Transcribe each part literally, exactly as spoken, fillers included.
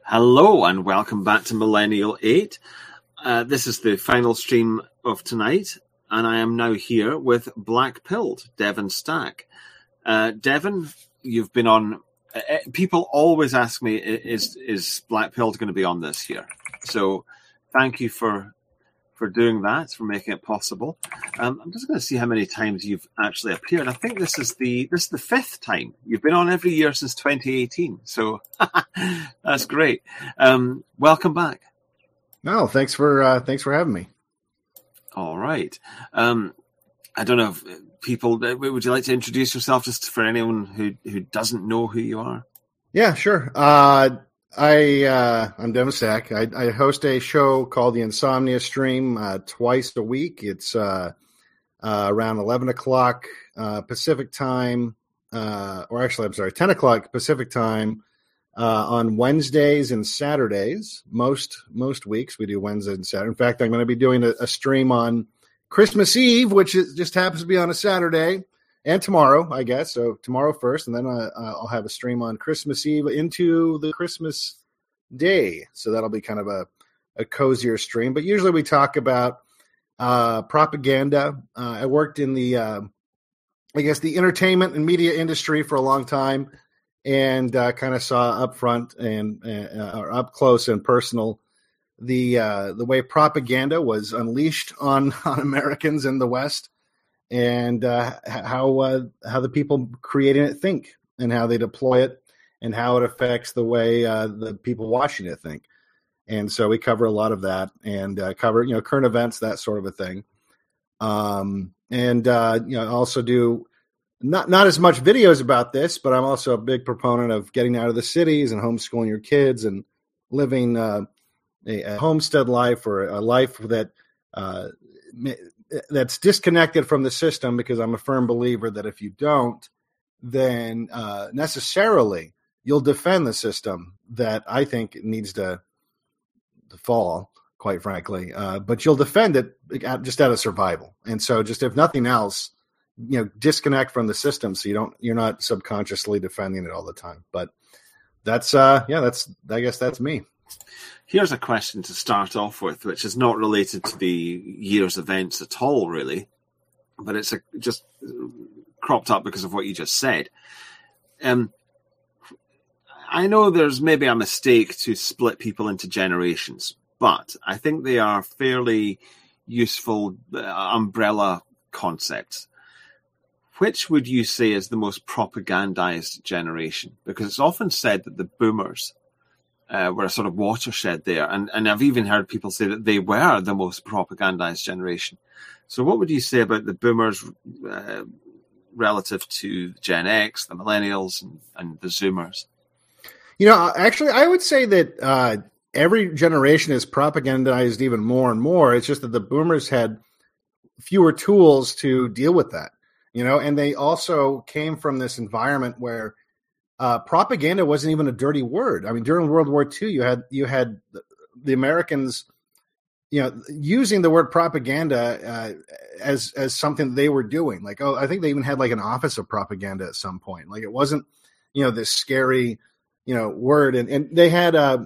Hello and welcome back to Millennial eight. Uh, this is the final stream of tonight, and I am now here with Black Pilled, Devon Stack. Uh, Devon, you've been on... Uh, people always ask me, is is Black Pilled going to be on this year? So thank you for for doing that, for making it possible. Um, I'm just going to see how many times you've actually appeared. I think this is the this is the fifth time. You've been on every year since twenty eighteen, so that's great. Um, welcome back. No, thanks for uh, thanks for having me. All right. Um, I don't know if people, would you like to introduce yourself just for anyone who, who doesn't know who you are? Yeah, sure. Uh, I, uh, I'm Devon Stack. I, I host a show called the Insomnia Stream uh, twice a week. It's uh, uh, around eleven o'clock uh, Pacific time, uh, or actually, I'm sorry, ten o'clock Pacific time uh, on Wednesdays and Saturdays. Most most weeks we do Wednesday and Saturday. In fact, I'm going to be doing a, a stream on Christmas Eve, which is, just happens to be on a Saturday. And tomorrow, I guess. So tomorrow first, and then uh, I'll have a stream on Christmas Eve into the Christmas day. So that'll be kind of a, a cozier stream. But usually we talk about uh, propaganda. Uh, I worked in the, uh, I guess, the entertainment and media industry for a long time, and uh, kind of saw up front and uh, or up close and personal the uh, the way propaganda was unleashed on, on Americans in the West. And uh, how uh, how the people creating it think, and how they deploy it, and how it affects the way uh, the people watching it think. And so we cover a lot of that, and uh, cover you know current events, that sort of a thing. Um, and uh, you know also do not not as much videos about this, but I'm also a big proponent of getting out of the cities and homeschooling your kids and living uh, a, a homestead life, or a life that. Uh, that's disconnected from the system, because I'm a firm believer that if you don't, then uh, necessarily you'll defend the system that I think needs to, to fall, quite frankly. Uh, but you'll defend it just out of survival. And so just if nothing else, you know, disconnect from the system so you don't, you're not subconsciously defending it all the time. But that's, uh, yeah, that's, I guess that's me. Here's a question to start off with, which is not related to the year's events at all, really, but it's a, just cropped up because of what you just said. Um, I know there's maybe a mistake to split people into generations, but I think they are fairly useful uh, umbrella concepts. Which would you say is the most propagandized generation? Because it's often said that the boomers Uh, were a sort of watershed there. And, and I've even heard people say that they were the most propagandized generation. So what would you say about the boomers uh, relative to Gen X, the millennials, and, and the Zoomers? You know, actually, I would say that uh, every generation is propagandized even more and more. It's just that the boomers had fewer tools to deal with that, you know, and they also came from this environment where Uh, propaganda wasn't even a dirty word. I mean, during World War Two, you had you had the Americans, you know, using the word propaganda uh, as as something they were doing. Like, oh, I think they even had like an office of propaganda at some point. Like, it wasn't, you know, this scary, you know, word. And and they had uh,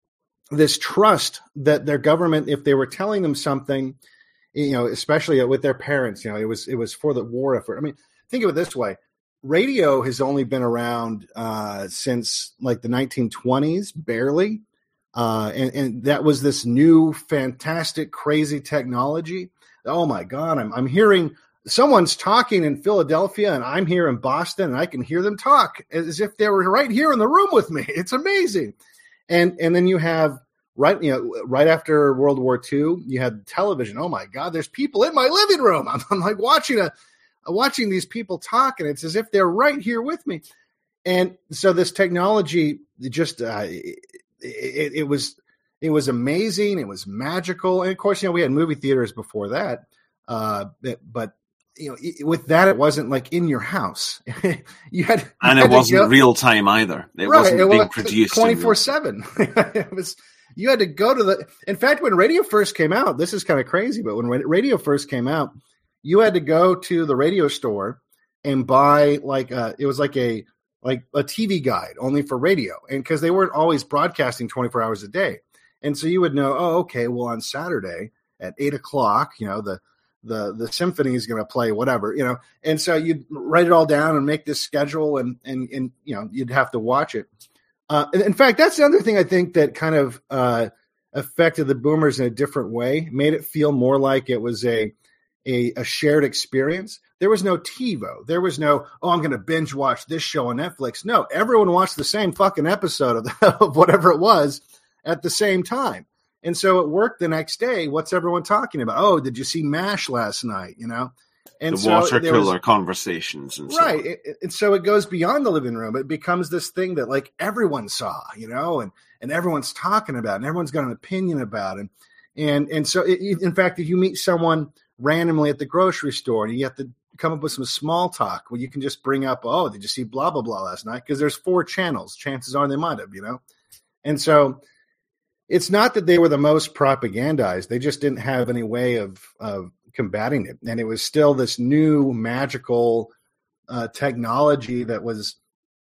this trust that their government, if they were telling them something, you know, especially with their parents, you know, it was it was for the war effort. I mean, think of it this way. Radio has only been around uh, since like the nineteen twenties, barely. Uh, and, and that was this new, fantastic, crazy technology. Oh my God, I'm, I'm hearing someone's talking in Philadelphia, and I'm here in Boston, and I can hear them talk as if they were right here in the room with me. It's amazing. And, and then you have right, you know, right after World War Two, you had television. Oh my God, there's people in my living room. I'm, I'm like watching a, watching these people talk, and it's as if they're right here with me. And so this technology just, uh, it, it, it was, it was amazing. It was magical. And of course, you know, we had movie theaters before that. Uh, but, but you know, it, with that, it wasn't like in your house. you had, you and had it wasn't go, real time either. It right, wasn't it being was produced twenty-four seven. It was, you had to go to the, in fact, when radio first came out, this is kind of crazy, but when radio first came out, you had to go to the radio store and buy like a, it was like a like a T V guide only for radio, and because they weren't always broadcasting twenty-four hours a day, and so you would know, oh, okay, well on Saturday at eight o'clock, you know the the the symphony is going to play whatever, you know, and so you'd write it all down and make this schedule, and and and you know you'd have to watch it. Uh, in fact, that's the other thing I think that kind of uh, affected the boomers in a different way, made it feel more like it was a a, a shared experience. There was no TiVo. There was no, oh, I'm going to binge watch this show on Netflix. No, everyone watched the same fucking episode of, the, of whatever it was at the same time. And so it worked the next day. What's everyone talking about? Oh, did you see MASH last night? You know, and the so water cooler was, conversations and right. So it, and so it goes beyond the living room. It becomes this thing that like everyone saw, you know, and and everyone's talking about, and everyone's got an opinion about, and and and so it, in fact, if you meet someone randomly at the grocery store and you have to come up with some small talk where you can just bring up, oh, did you see blah blah blah last night? Because there's four channels. Chances are they might have, you know, and so. It's not that they were the most propagandized. They just didn't have any way of, of combating it. And it was still this new magical uh, technology that was,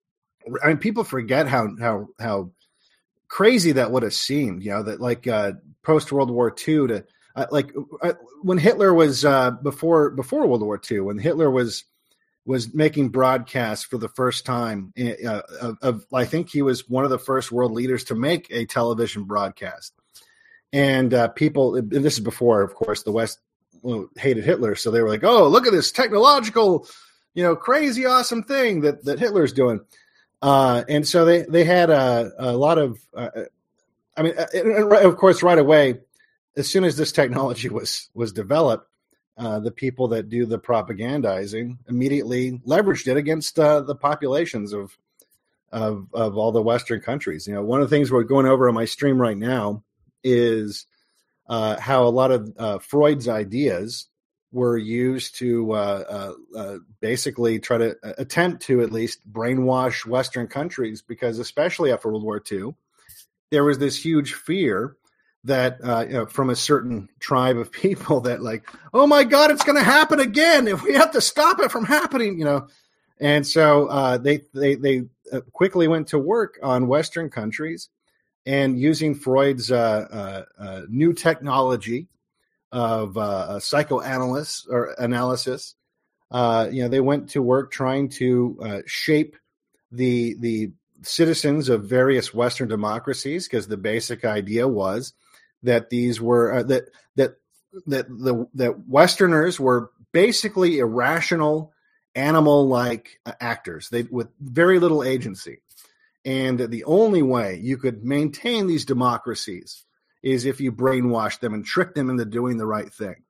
I mean, people forget how, how, how crazy that would have seemed, you know, that like uh, post World War Two to uh, like uh, when Hitler was uh, before, before World War Two, when Hitler was, was making broadcasts for the first time uh, of, of, I think he was one of the first world leaders to make a television broadcast. And uh, people, and this is before, of course, the West well, hated Hitler. So they were like, oh, look at this technological, you know, crazy, awesome thing that, that Hitler's doing. Uh, and so they, they had a, a lot of, uh, I mean, and of course, right away, as soon as this technology was, was developed, Uh, the people that do the propagandizing immediately leveraged it against uh, the populations of, of of all the Western countries. You know, one of the things we're going over on my stream right now is uh, how a lot of uh, Freud's ideas were used to uh, uh, uh, basically try to attempt to at least brainwash Western countries, because especially after World War Two, there was this huge fear that uh, you know, from a certain tribe of people that like, oh my God, it's going to happen again. If we have to stop it from happening, you know? And so uh, they, they, they quickly went to work on Western countries and using Freud's uh, uh, uh, new technology of uh, psychoanalysis or analysis. Uh, you know, they went to work trying to uh, shape the, the citizens of various Western democracies, because the basic idea was that these were uh, that that that the that Westerners were basically irrational, animal-like uh, actors, they with very little agency, and the only way you could maintain these democracies is if you brainwash them and trick them into doing the right thing.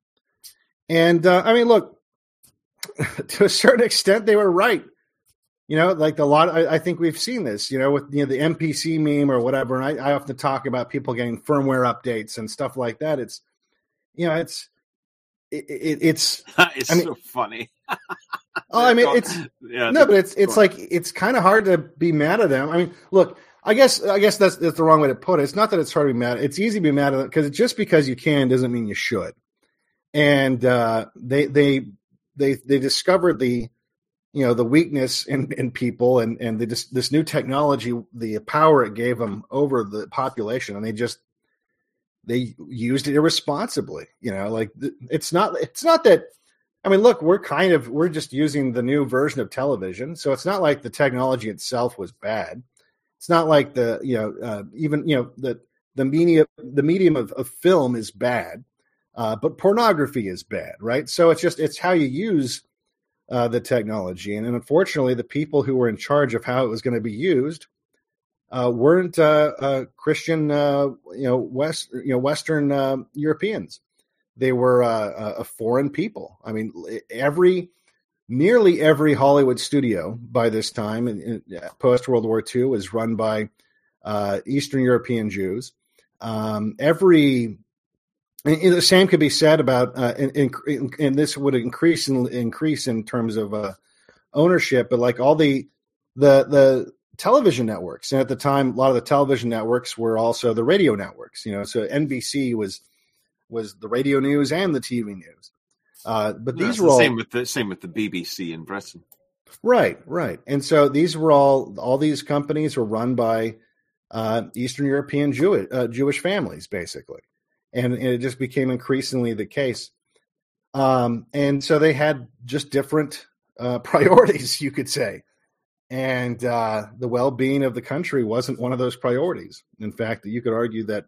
And uh, I mean, look, to a certain extent, they were right. You know, like a lot, I, I think we've seen this, you know, with you know, the N P C meme or whatever. And I, I often talk about people getting firmware updates and stuff like that. It's, you know, it's, it, it, it's, it's I mean, so funny. Oh, I mean, it's, yeah, no, but it's, it's like, it's kind of hard to be mad at them. I mean, look, I guess, I guess that's, that's the wrong way to put it. It's not that it's hard to be mad. It's easy to be mad at them because just because you can doesn't mean you should. And uh, they, they, they, they discovered the, you know, the weakness in, in people and, and the, this, this new technology, the power it gave them over the population. And they just, they used it irresponsibly, you know, like it's not, it's not that, I mean, look, we're kind of, we're just using the new version of television. So it's not like the technology itself was bad. It's not like the, you know, uh, even, you know, the, the media, the medium of, of film is bad, uh, but pornography is bad. Right. So it's just, it's how you use Uh, the technology. And, and unfortunately, the people who were in charge of how it was going to be used uh, weren't uh, uh, Christian, uh, you know, West, you know, Western uh, Europeans. They were uh, a foreign people. I mean, every, nearly every Hollywood studio by this time, in, in post World War Two, was run by uh, Eastern European Jews. Um, every And the same could be said about, uh, and, and, and this would increase in, increase in terms of uh, ownership, but like all the the the television networks, and at the time, a lot of the television networks were also the radio networks. You know, so N B C was was the radio news and the T V news. Uh, but no, these the were all same with the same with the B B C in Britain. Right, right. And so these were all all these companies were run by uh, Eastern European Jewish uh, Jewish families, basically, and, and it just became increasingly the case. Um, and so they had just different uh, priorities, you could say. And uh, the well-being of the country wasn't one of those priorities. In fact, you could argue that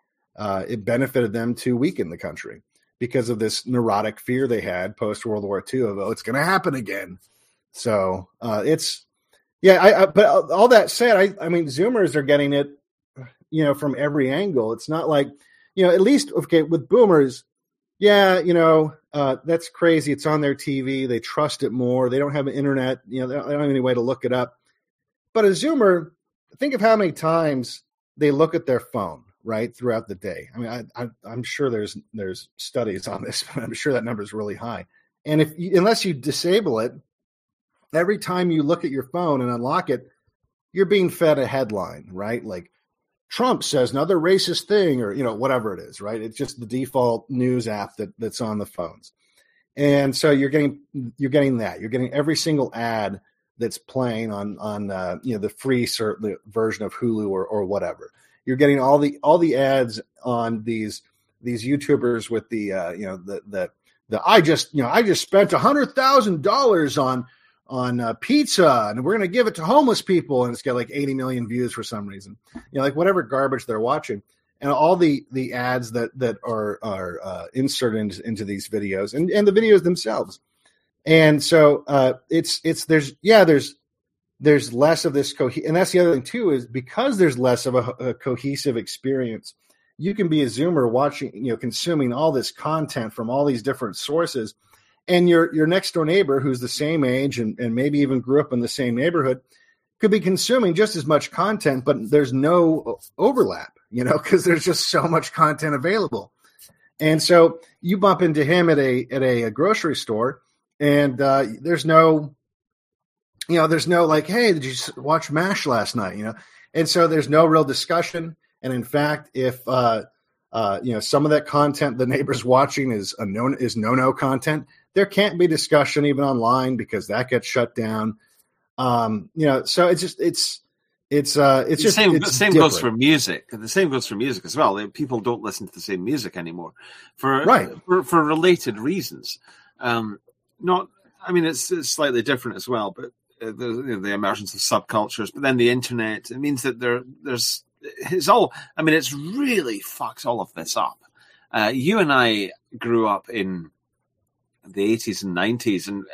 uh, it benefited them to weaken the country because of this neurotic fear they had post-World War Two of, oh, it's going to happen again. So uh, it's, yeah, I, I, but all that said, I, I mean, Zoomers are getting it, you know, from every angle. It's not like, you know, at least, okay, with Boomers, yeah, you know, uh, that's crazy. It's on their T V. They trust it more. They don't have an internet. You know, they don't have any way to look it up. But a Zoomer, think of how many times they look at their phone, right, throughout the day. I mean, I, I, I'm sure there's there's studies on this, but I'm sure that number is really high. And if you, unless you disable it, every time you look at your phone and unlock it, you're being fed a headline, right? Like, Trump says another racist thing, or, you know, whatever it is, right? It's just the default news app that, that's on the phones. And so you're getting, you're getting that. You're getting every single ad that's playing on, on, uh, you know, the free cert, the version of Hulu or, or whatever. You're getting all the, all the ads on these, these YouTubers with the, uh, you know, the, the, the, I just, you know, I just spent a hundred thousand dollars on, on uh, pizza, and we're going to give it to homeless people. And it's got like eighty million views for some reason, you know, like whatever garbage they're watching, and all the, the ads that, that are, are uh, inserted into, into these videos and, and the videos themselves. And so uh, it's, it's, there's, yeah, there's, there's less of this co- and that's the other thing too, is because there's less of a, a cohesive experience. You can be a Zoomer watching, you know, consuming all this content from all these different sources. And your your next door neighbor, who's the same age and, and maybe even grew up in the same neighborhood, could be consuming just as much content, but there's no overlap, you know, because there's just so much content available. And so you bump into him at a at a, a grocery store, and uh, there's no, you know, there's no like, hey, did you watch MASH last night? You know, and so there's no real discussion. And in fact, if uh, uh, you know, some of that content the neighbor's watching is a no is no no content, there can't be discussion even online because that gets shut down. Um, you know, so it's just it's it's uh it's the just same. it's the same different. goes for music. The same goes for music as well. People don't listen to the same music anymore for right for, for related reasons. Um, not, I mean, it's, it's slightly different as well, but uh, the you know, the emergence of subcultures. But then the internet, it means that there there's it's all. I mean, it's really fucked all of this up. Uh, you and I grew up in the eighties and nineties, and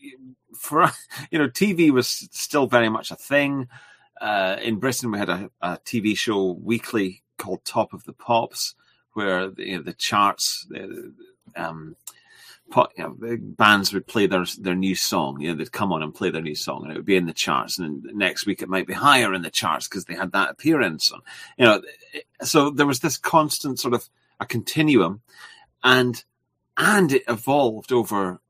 for you know, T V was still very much a thing. Uh, in Britain, we had a, a T V show weekly called Top of the Pops, where the, you know, the charts, the, um, pop, you know, the bands would play their their new song. You know, they'd come on and play their new song, and it would be in the charts. And then next week, it might be higher in the charts because they had that appearance. On, you know, so there was this constant sort of a continuum, and. And it evolved over,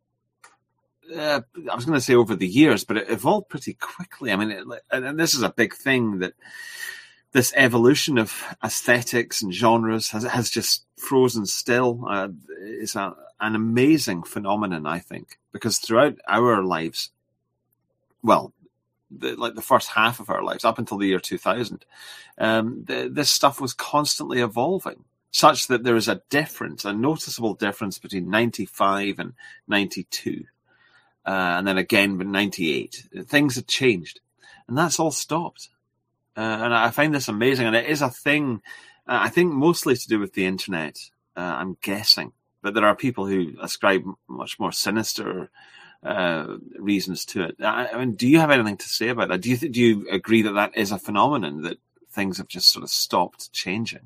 uh, I was going to say over the years, but it evolved pretty quickly. I mean, it, and this is a big thing, that this evolution of aesthetics and genres has, has just frozen still. Uh, it's a, an amazing phenomenon, I think, because throughout our lives, well, the, like the first half of our lives, up until the year two thousand, um, the, this stuff was constantly evolving. Such that there is a difference, a noticeable difference between ninety-five and ninety-two. Uh, and then again with ninety-eight. Things had changed. And that's all stopped. Uh, and I find this amazing. And it is a thing, uh, I think mostly to do with the internet, uh, I'm guessing. But there are people who ascribe much more sinister uh, reasons to it. I, I mean, do you have anything to say about that? Do you, th- do you agree that that is a phenomenon, that things have just sort of stopped changing?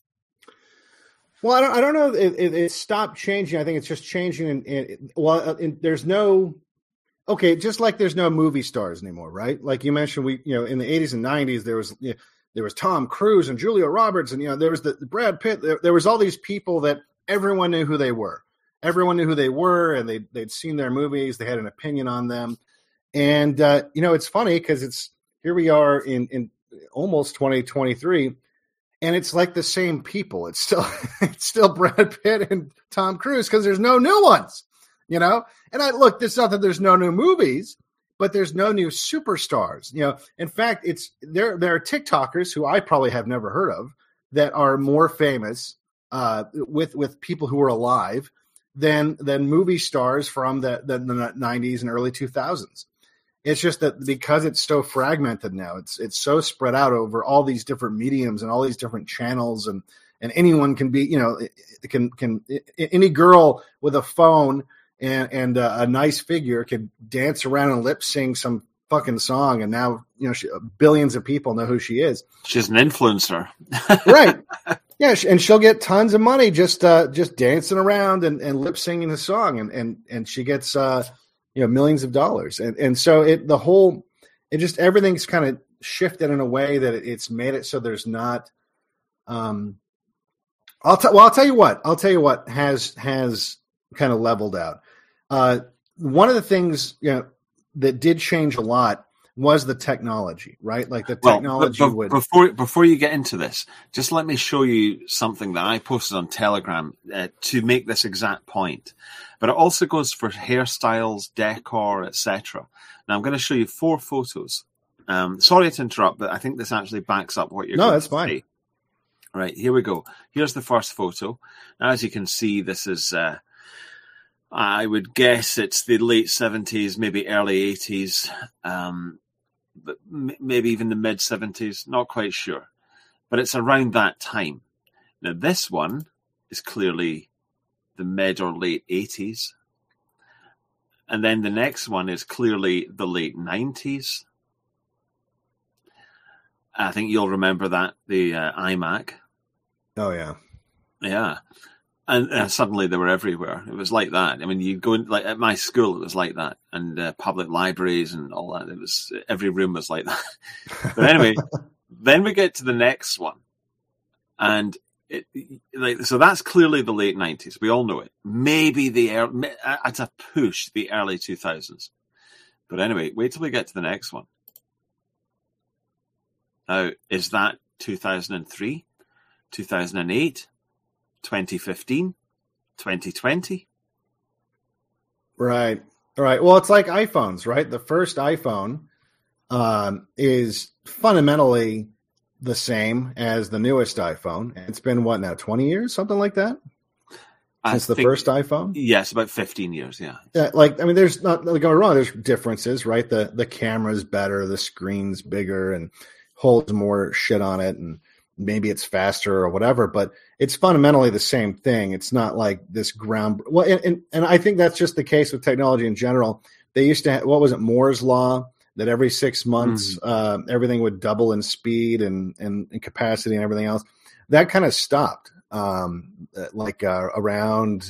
Well, I don't, I don't know if it, it stopped changing. I think it's just changing. In, in, well, in, there's no, okay, just like there's no movie stars anymore, right? Like you mentioned, we, you know, in the eighties and nineties, there was, you know, there was Tom Cruise and Julia Roberts, and, you know, there was the, the Brad Pitt. There, there was all these people that everyone knew who they were. Everyone knew who they were, and they they'd seen their movies. They had an opinion on them. And, uh, you know, it's funny because it's, here we are in, in almost twenty twenty-three. And it's like the same people. It's still it's still Brad Pitt and Tom Cruise because there's no new ones, you know. And I look, it's not that there's no new movies, but there's no new superstars. You know, in fact, it's there. There are TikTokers who I probably have never heard of that are more famous uh, with with people who are alive than than movie stars from the, the, the nineties and early two thousands. It's just that because it's so fragmented now, it's it's so spread out over all these different mediums and all these different channels, and and anyone can be, you know, can can any girl with a phone and and a, a nice figure can dance around and lip sync some fucking song, and now, you know, she, billions of people know who she is. She's an influencer, right? Yeah, and she'll get tons of money just uh, just dancing around and, and lip singing the song, and and and she gets uh, you know, millions of dollars, and and so it the whole it just everything's kind of shifted in a way that it, it's made it so there's not. Um, I'll tell. Well, I'll tell you what. I'll tell you what has has kind of leveled out. Uh, one of the things, you know, that did change a lot was the technology, right? Like the technology well, b- b- would. Before before you get into this, just let me show you something that I posted on Telegram uh, to make this exact point. But it also goes for hairstyles, decor, et cetera. Now I'm going to show you four photos. Um, sorry to interrupt, but I think this actually backs up what you're. No, going that's to fine. say. Right, here we go. Here's the first photo. Now, as you can see, this is. Uh, I would guess it's the late seventies, maybe early eighties. Um, but maybe even the mid seventies, not quite sure, but it's around that time. Now this one is clearly the mid or late eighties, and then the next one is clearly the late nineties. I think you'll remember that, the uh, iMac. Oh yeah, yeah. And uh, suddenly they were everywhere. It was like that. I mean, you go in, like at my school, it was like that, and uh, public libraries and all that. It was every room was like that. But anyway, then we get to the next one, and it, like so that's clearly the late nineties. We all know it. Maybe the early, at a push, the early two thousands. But anyway, wait till we get to the next one. Now, is that two thousand three, two thousand eight? twenty fifteen, twenty twenty. Right. Right. Well, it's like iPhones, right? The first iPhone um, is fundamentally the same as the newest iPhone. It's been, what now, twenty years, something like that? Since the first iPhone? Yes, about fifteen years, yeah. Yeah, like, I mean, there's not, like, going wrong, there's differences, right? The, the camera's better, the screen's bigger and holds more shit on it, and maybe it's faster or whatever, but it's fundamentally the same thing. It's not like this ground. Well, and, and, and I think that's just the case with technology in general. They used to have, what was it, Moore's Law, that every six months, mm. uh, everything would double in speed and, and, and capacity and everything else. That kind of stopped. Um, like uh, around,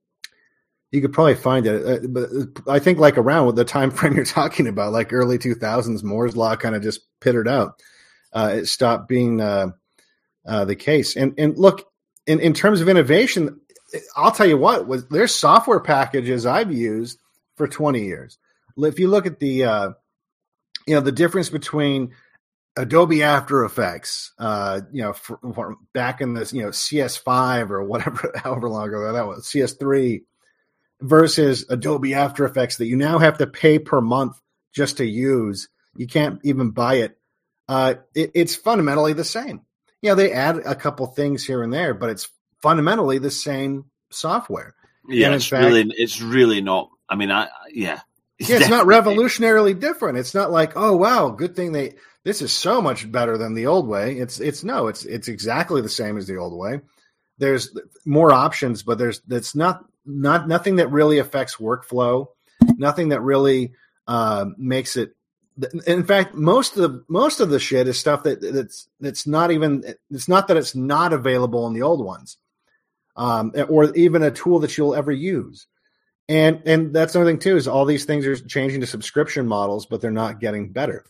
you could probably find it, uh, but I think like around the time frame you're talking about, like early two thousands, Moore's Law kind of just pittered out. Uh, it stopped being uh, uh, the case. And and look, in, in terms of innovation, I'll tell you what, was there's software packages I've used for twenty years. If you look at the, uh, you know, the difference between Adobe After Effects, uh, you know, for, for back in this, you know, C S five or whatever, however long ago that was, C S three, versus Adobe After Effects that you now have to pay per month just to use. You can't even buy it. Uh, it it's fundamentally the same. You know, they add a couple things here and there, but it's fundamentally the same software. Yeah, it's fact, really, it's really not. I mean, I yeah, it's yeah, it's not revolutionarily different. It's not like, oh wow, good thing they. This is so much better than the old way. It's it's no, it's it's exactly the same as the old way. There's more options, but there's that's not not nothing that really affects workflow. Nothing that really uh, makes it. In fact, most of the most of the shit is stuff that that's that's not even. It's not that it's not available in the old ones, um, or even a tool that you'll ever use. And and that's another thing too, is all these things are changing to subscription models, but they're not getting better.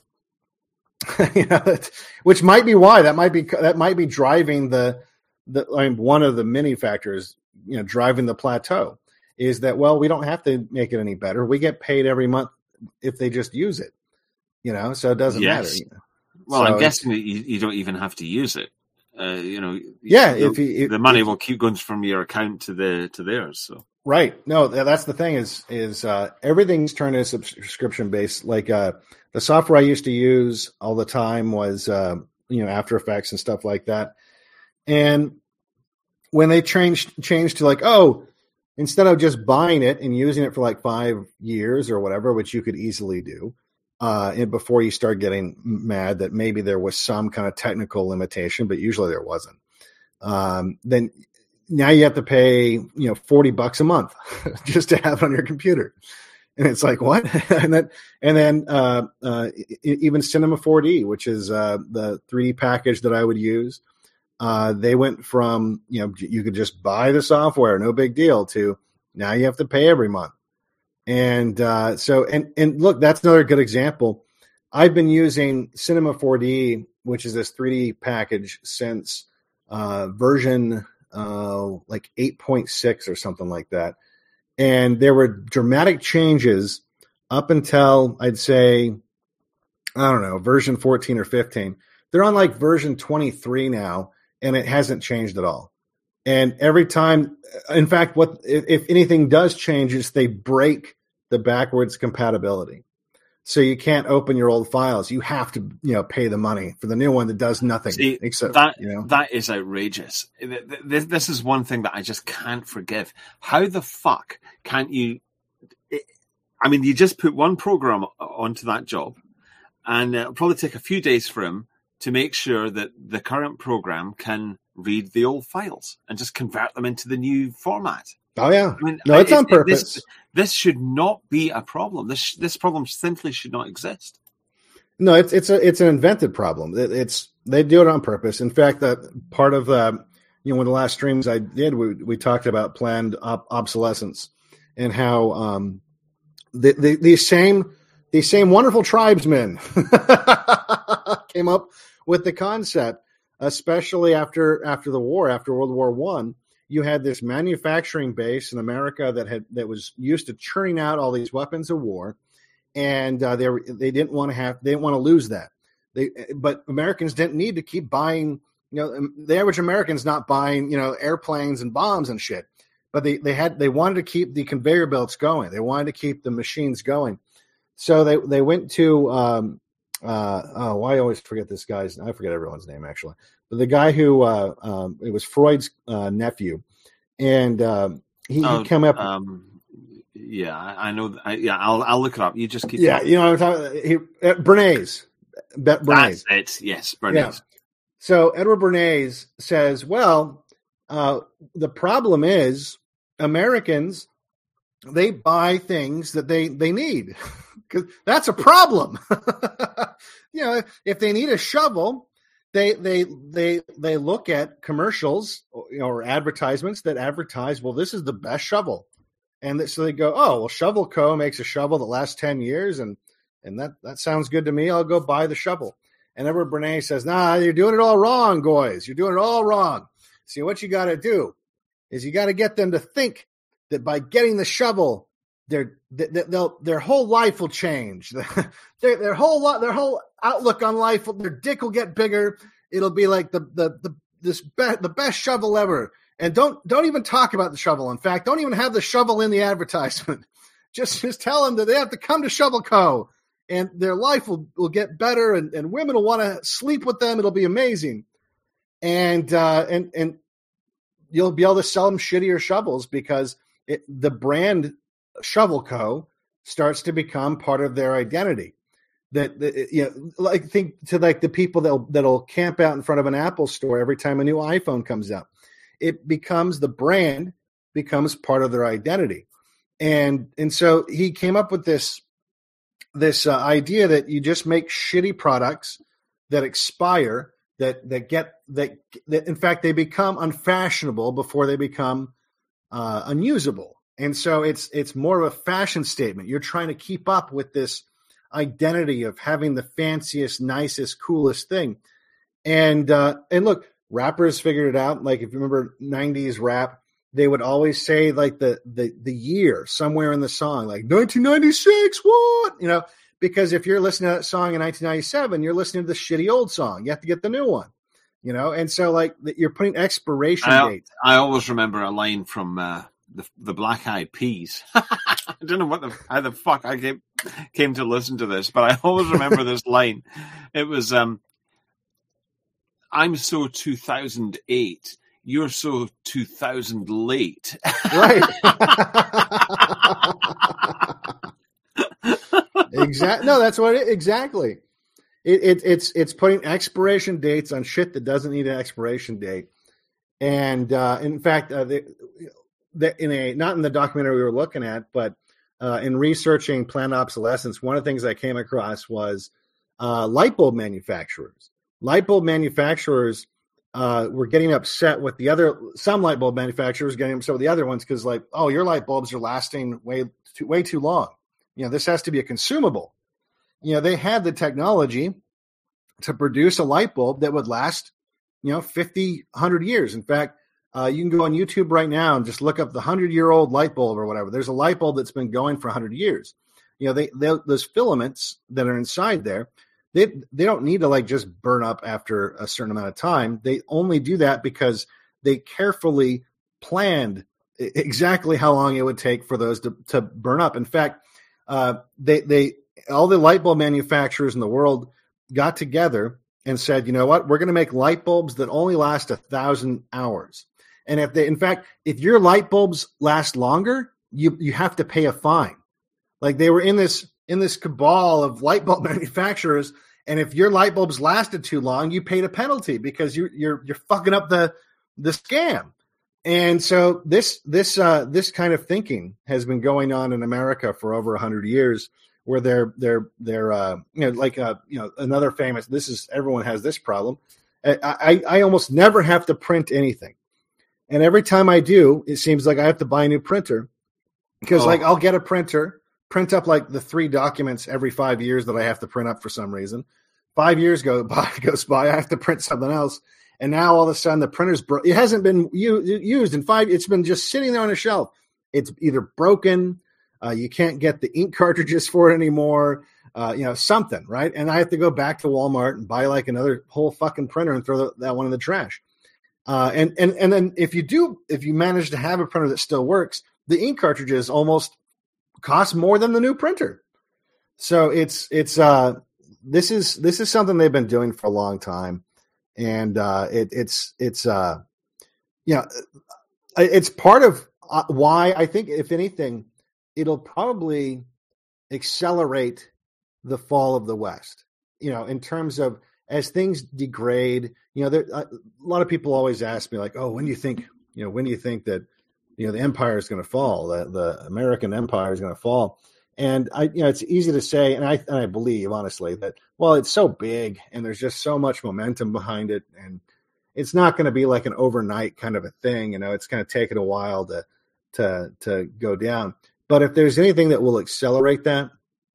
you know, which might be why that might be that might be driving the the I mean, one of the many factors, you know, driving the plateau is that, well, we don't have to make it any better. We get paid every month if they just use it. You know, so it doesn't yes. matter. You know? Well, so I'm guessing that you, you don't even have to use it. Uh, you know, yeah, you, if, you, if the money if, will keep going from your account to the to theirs. So Right. No, that's the thing is, is uh, everything's turned into subscription based. Like uh, the software I used to use all the time was, uh, you know, After Effects and stuff like that. And when they changed, changed to like, oh, instead of just buying it and using it for like five years or whatever, which you could easily do, uh, and before you start getting mad that maybe there was some kind of technical limitation, but usually there wasn't. Um, then now you have to pay, you know, forty bucks a month just to have it on your computer. And it's like, what? and then, and then, uh, uh, even Cinema four D, which is, uh, the three D package that I would use. Uh, they went from, you know, you could just buy the software, no big deal, to now you have to pay every month. And, uh, so, and, and look, that's another good example. I've been using Cinema four D, which is this three D package since, uh, version, uh, like eight point six or something like that. And there were dramatic changes up until I'd say, I don't know, version fourteen or fifteen. They're on like version twenty-three now, and it hasn't changed at all. And every time, in fact, what if, if anything does change is they break the backwards compatibility. So you can't open your old files. You have to, you know, pay the money for the new one that does nothing. See, except that, you know. that is outrageous. This, this is one thing that I just can't forgive. How the fuck can't you? I mean, you just put one program onto that job, and it'll probably take a few days for him to make sure that the current program can read the old files and just convert them into the new format. Oh yeah, I mean, no, it's it, on purpose. This, this should not be a problem. This this problem simply should not exist. No, it's it's a it's an invented problem. It, it's they do it on purpose. In fact, that part of uh, you know one of the last streams I did, we we talked about planned ob- obsolescence and how um, the, the these same these same wonderful tribesmen came up with the concept, especially after after the war, after World War One. You had this manufacturing base in America that had that was used to churning out all these weapons of war, and uh, they were, they didn't want to have they didn't want to lose that. They but Americans didn't need to keep buying. You know, the average American's not buying, you know, airplanes and bombs and shit. But they they had they wanted to keep the conveyor belts going. They wanted to keep the machines going. So they they went to um, uh, oh, why I always forget this guy's. I forget everyone's name actually. But the guy who uh, um, it was Freud's uh, nephew, and uh, he, oh, he came up. Um, yeah, I, I know. I, yeah, I'll I'll look it up. You just keep. Yeah, you know what I'm talking. He, uh, Bernays, Be- Bernays. That's it. Yes, Bernays. Yeah. So Edward Bernays says, well, uh, the problem is Americans, they buy things that they, they need because that's a problem. You know, if they need a shovel, they, they, they, they look at commercials or, you know, or advertisements that advertise, well, this is the best shovel. And so they go, oh, well, Shovel Co. makes a shovel that lasts ten years. And, and that, that sounds good to me. I'll go buy the shovel. And Edward Bernays says, nah, you're doing it all wrong, boys. You're doing it all wrong. See, what you got to do is you got to get them to think that by getting the shovel, their they'll, their whole life will change. their, their whole lot, their whole outlook on life, their dick will get bigger. It'll be like the the the this be, the best shovel ever. And don't don't even talk about the shovel. In fact, don't even have the shovel in the advertisement. just just tell them that they have to come to Shovel Co. And their life will, will get better, and, and women will want to sleep with them. It'll be amazing. And uh, and and you'll be able to sell them shittier shovels because it, the brand Shovel Co. starts to become part of their identity. That, that you know, like think to like the people that'll that'll camp out in front of an Apple store every time a new iPhone comes out. It becomes the brand becomes part of their identity, and and so he came up with this. This uh, idea that you just make shitty products that expire, that that get that, that in fact they become unfashionable before they become uh, unusable, and so it's it's more of a fashion statement. You're trying to keep up with this identity of having the fanciest, nicest, coolest thing, and uh, and look, rappers figured it out. Like if you remember nineties rap. They would always say like the, the, the year somewhere in the song, like nineteen ninety-six, what? You know, because if you're listening to that song in nineteen ninety-seven, you're listening to the shitty old song. You have to get the new one, you know? And so like you're putting expiration I, dates. I always remember a line from uh, the the Black Eyed Peas. I don't know what the how the fuck I came came to listen to this, but I always remember this line. It was, um, "I'm so two thousand eight. You're so two thousand late." Right. Exactly. No, that's what it, exactly. It, it, it's it's putting expiration dates on shit that doesn't need an expiration date. And uh, in fact, uh, the, the, in a not in the documentary we were looking at, but uh, in researching planned obsolescence, one of the things I came across was uh, light bulb manufacturers. Light bulb manufacturers uh, were getting upset with the other. Some light bulb manufacturers getting upset with the other ones because, like, oh, your light bulbs are lasting way too, way too long. You know, this has to be a consumable. You know, they had the technology to produce a light bulb that would last, you know, fifty, one hundred years. In fact, uh, you can go on YouTube right now and just look up the hundred-year-old light bulb or whatever. There's a light bulb that's been going for one hundred years. You know, they, they those filaments that are inside there, they they don't need to, like, just burn up after a certain amount of time. They only do that because they carefully planned exactly how long it would take for those to, to burn up. In fact, uh, they they all the light bulb manufacturers in the world got together and said, you know what, we're going to make light bulbs that only last a thousand hours. And if they, in fact, if your light bulbs last longer, you, you have to pay a fine. Like, they were in this, in this cabal of light bulb manufacturers. And if your light bulbs lasted too long, you paid a penalty because you, you're, you're fucking up the, the scam. And so this, this, uh, this kind of thinking has been going on in America for over a hundred years. Where they're they're they're uh, you know, like uh, you know, another famous. This is everyone has this problem. I, I I almost never have to print anything, and every time I do, it seems like I have to buy a new printer because oh. like I'll get a printer, print up like the three documents every five years that I have to print up for some reason. Five years go by goes by, I have to print something else, and now all of a sudden the printer's bro- it hasn't been u- used in five. It's been just sitting there on a shelf. It's either broken. Uh, you can't get the ink cartridges for it anymore, uh, you know, something, right? And I have to go back to Walmart and buy like another whole fucking printer and throw the, that one in the trash. Uh, and and and then if you do, if you manage to have a printer that still works, the ink cartridges almost cost more than the new printer. So it's it's uh, this is this is something they've been doing for a long time, and uh, it, it's it's uh, you know, it's part of why I think, if anything, it'll probably accelerate the fall of the West, you know, in terms of as things degrade. You know, there, a lot of people always ask me, like, oh, when do you think, you know, when do you think that, you know, the empire is going to fall, that the American empire is going to fall? And I, you know, it's easy to say, and I, and I believe honestly that, well, it's so big and there's just so much momentum behind it, and it's not going to be like an overnight kind of a thing. You know, it's going to take it a while to, to, to go down. But if there's anything that will accelerate that,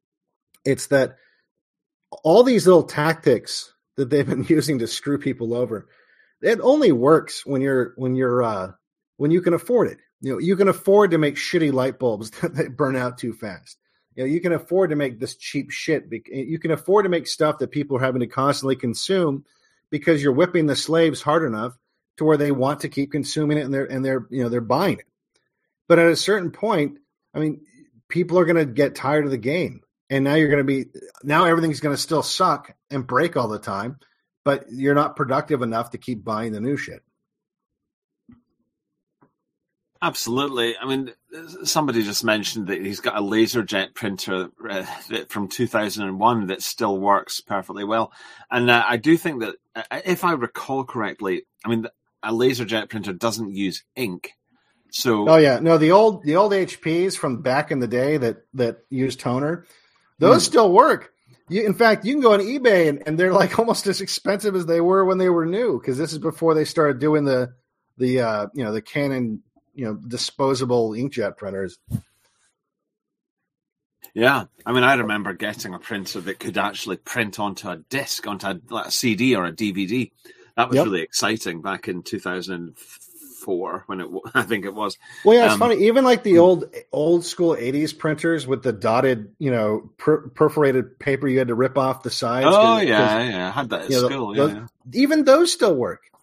it's that all these little tactics that they've been using to screw people over, it only works when you're when you're uh, when you can afford it. You know, you can afford to make shitty light bulbs that burn out too fast. You know, you can afford to make this cheap shit. You can afford to make stuff that people are having to constantly consume because you're whipping the slaves hard enough to where they want to keep consuming it, and they're and they're you know they're buying it. But at a certain point, I mean, people are going to get tired of the game, and now you're going to be now everything's going to still suck and break all the time, but you're not productive enough to keep buying the new shit. Absolutely. I mean, somebody just mentioned that he's got a LaserJet printer uh, from two thousand one that still works perfectly well. And uh, I do think that, uh, if I recall correctly, I mean, a LaserJet printer doesn't use ink. So, oh yeah, no, the old the old H Ps from back in the day that that used toner, those mm. still work. You, in fact, you can go on eBay and, and they're like almost as expensive as they were when they were new, because this is before they started doing the the uh, you know the Canon you know disposable inkjet printers. Yeah, I mean, I remember getting a printer that could actually print onto a disc, onto a, like a C D or a D V D. That was yep. really exciting back in two thousand four when it, I think it was. Well, yeah, it's um, funny. Even like the old, old school eighties printers with the dotted, you know, per, perforated paper you had to rip off the sides. Oh yeah, yeah, I had that at you know, school. those, yeah, even those still work.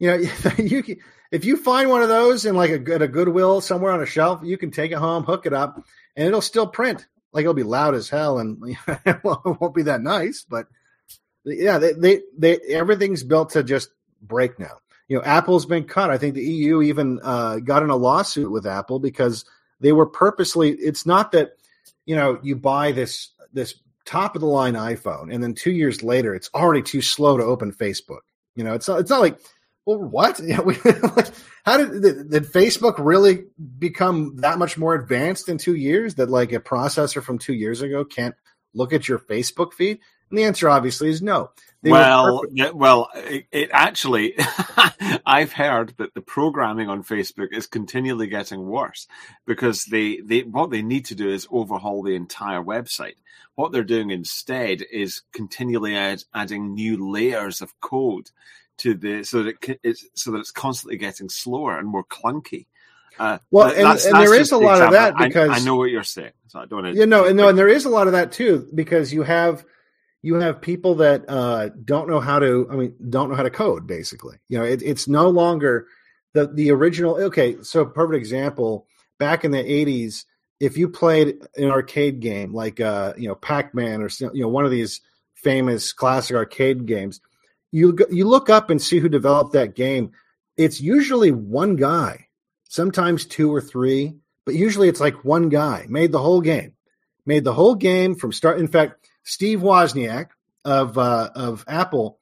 You know, you can, if you find one of those in like a, at a Goodwill somewhere on a shelf, you can take it home, hook it up, and it'll still print. Like it'll be loud as hell, and it won't be that nice. But yeah, they, they they everything's built to just break now. You know, Apple's been cut. I think the E U even uh, got in a lawsuit with Apple because they were purposely. It's not that you know you buy this this top of the line iPhone and then two years later it's already too slow to open Facebook. You know, it's not. It's not like. Well, what? Yeah, we, like, how did, did did Facebook really become that much more advanced in two years that like a processor from two years ago can't look at your Facebook feed? And the answer obviously is no. They well, yeah, well, it, it actually, I've heard that the programming on Facebook is continually getting worse because they, they what they need to do is overhaul the entire website. What they're doing instead is continually add, adding new layers of code to the so that it, it's so that it's constantly getting slower and more clunky. Uh, well, and, that's, and that's there is a lot example. of that because I, I know what you're saying. So I don't want to, you know, and no, and there is a lot of that too because you have you have people that uh, don't know how to. I mean, don't know how to code. Basically, you know, it, it's no longer the the original. Okay, so perfect example. Back in the eighties, if you played an arcade game like uh, you know Pac-Man or you know one of these famous classic arcade games. You you look up and see who developed that game. It's usually one guy, sometimes two or three, but usually it's like one guy made the whole game, made the whole game from start. In fact, Steve Wozniak of uh, of Apple,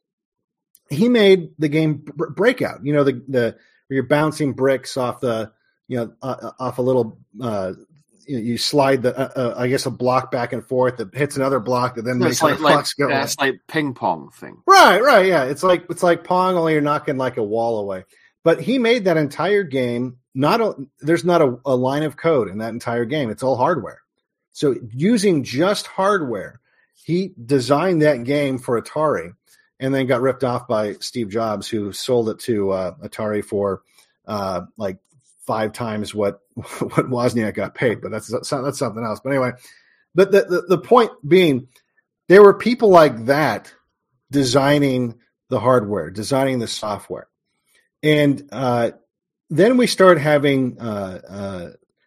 he made the game Breakout. You know the the where you're bouncing bricks off the you know uh, off a little. Uh, You, you slide the, uh, uh, I guess, a block back and forth that hits another block that then no, makes like, the blocks like, go. Yeah, it's like ping pong thing. Right, right, yeah. It's like it's like Pong, only you're knocking like a wall away. But he made that entire game. Not a, there's not a, a line of code in that entire game. It's all hardware. So using just hardware, he designed that game for Atari, and then got ripped off by Steve Jobs, who sold it to uh, Atari for uh, like. Five times what what Wozniak got paid, but that's that's something else. But anyway, but the, the the point being, there were people like that designing the hardware, designing the software, and uh, then we started having uh, uh,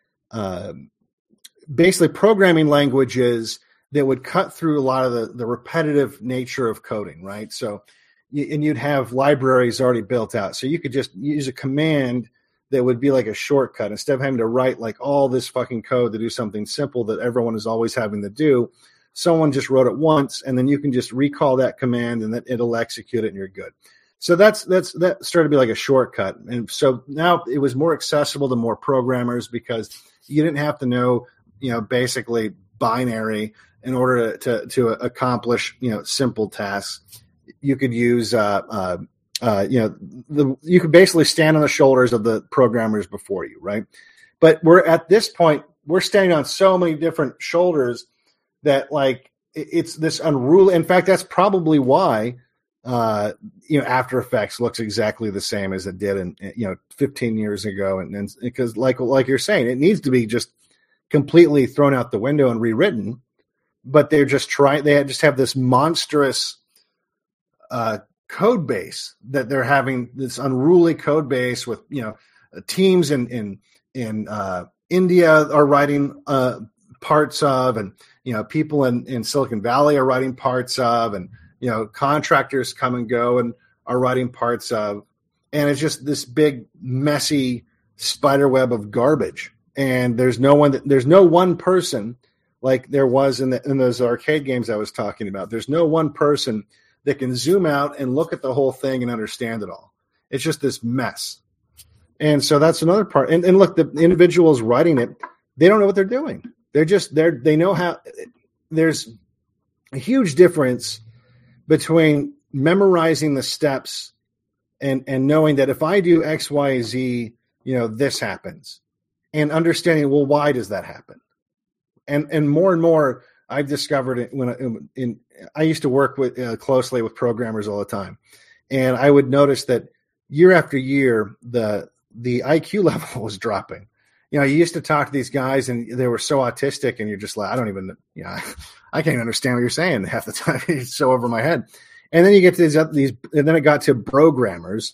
uh, basically programming languages that would cut through a lot of the, the repetitive nature of coding, right? So, and you'd have libraries already built out, so you could just use a command that would be like a shortcut instead of having to write like all this fucking code to do something simple that everyone is always having to do. Someone just wrote it once, and then you can just recall that command, and then it'll execute it, and you're good. So that's that's that started to be like a shortcut, and so now it was more accessible to more programmers because you didn't have to know, you know, basically binary in order to to, to accomplish you know simple tasks. You could use. Uh, uh, Uh, you know, the, you could basically stand on the shoulders of the programmers before you, right? But we're at this point, we're standing on so many different shoulders that, like, it, it's this unruly. In fact, that's probably why, uh, you know, After Effects looks exactly the same as it did in, you know, fifteen years ago, and, and because, like, like you're saying, it needs to be just completely thrown out the window and rewritten. But they're just trying. They just have this monstrous. Uh, code base that they're having, this unruly code base with, you know, teams in, in, in, uh, India are writing, uh, parts of, and, you know, people in, in Silicon Valley are writing parts of, and, you know, contractors come and go and are writing parts of, and it's just this big, messy spider web of garbage. And there's no one, that, there's no one person like there was in the, in those arcade games I was talking about. There's no one person that can zoom out and look at the whole thing and understand it all. It's just this mess. And so that's another part. And, and look, the individuals writing it, they don't know what they're doing. They're just, they're, they know how, there's a huge difference between memorizing the steps and, and knowing that if I do X, Y, Z, you know, this happens, and understanding, well, why does that happen? And, and more and more, I've discovered it when I, in, I used to work with uh, closely with programmers all the time, and I would notice that year after year, the the I Q level was dropping. You know, you used to talk to these guys, and they were so autistic, and you're just like, I don't even, you know, I can't understand what you're saying half the time. It's so over my head. And then you get to these, these, and then it got to programmers,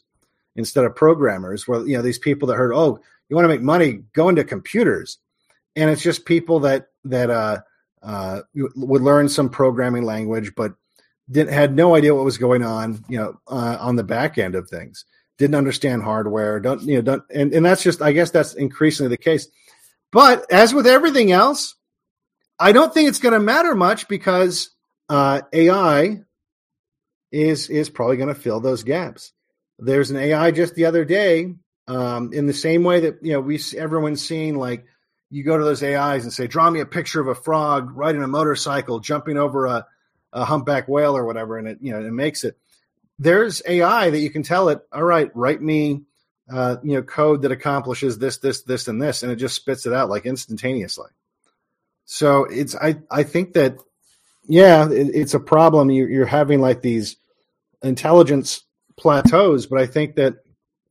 instead of programmers. Where, you know, these people that heard, oh, you want to make money, go into computers. And it's just people that, that uh, uh, would learn some programming language, but didn't, had no idea what was going on, you know, uh, on the back end of things. Didn't understand hardware. Don't, you know, don't, and, and that's just, I guess that's increasingly the case. But as with everything else, I don't think it's going to matter much because uh, A I is is probably going to fill those gaps. There's an A I just the other day, um, in the same way that, you know, we everyone's seeing, like, you go to those A Is and say, draw me a picture of a frog riding a motorcycle, jumping over a, a humpback whale or whatever, and it, you know, it makes it. There's A I that you can tell it, all right, write me, uh, you know, code that accomplishes this, this, this, and this, and it just spits it out like instantaneously. So it's, I, I think that, yeah, it, it's a problem. You, you're having like these intelligence plateaus, but I think that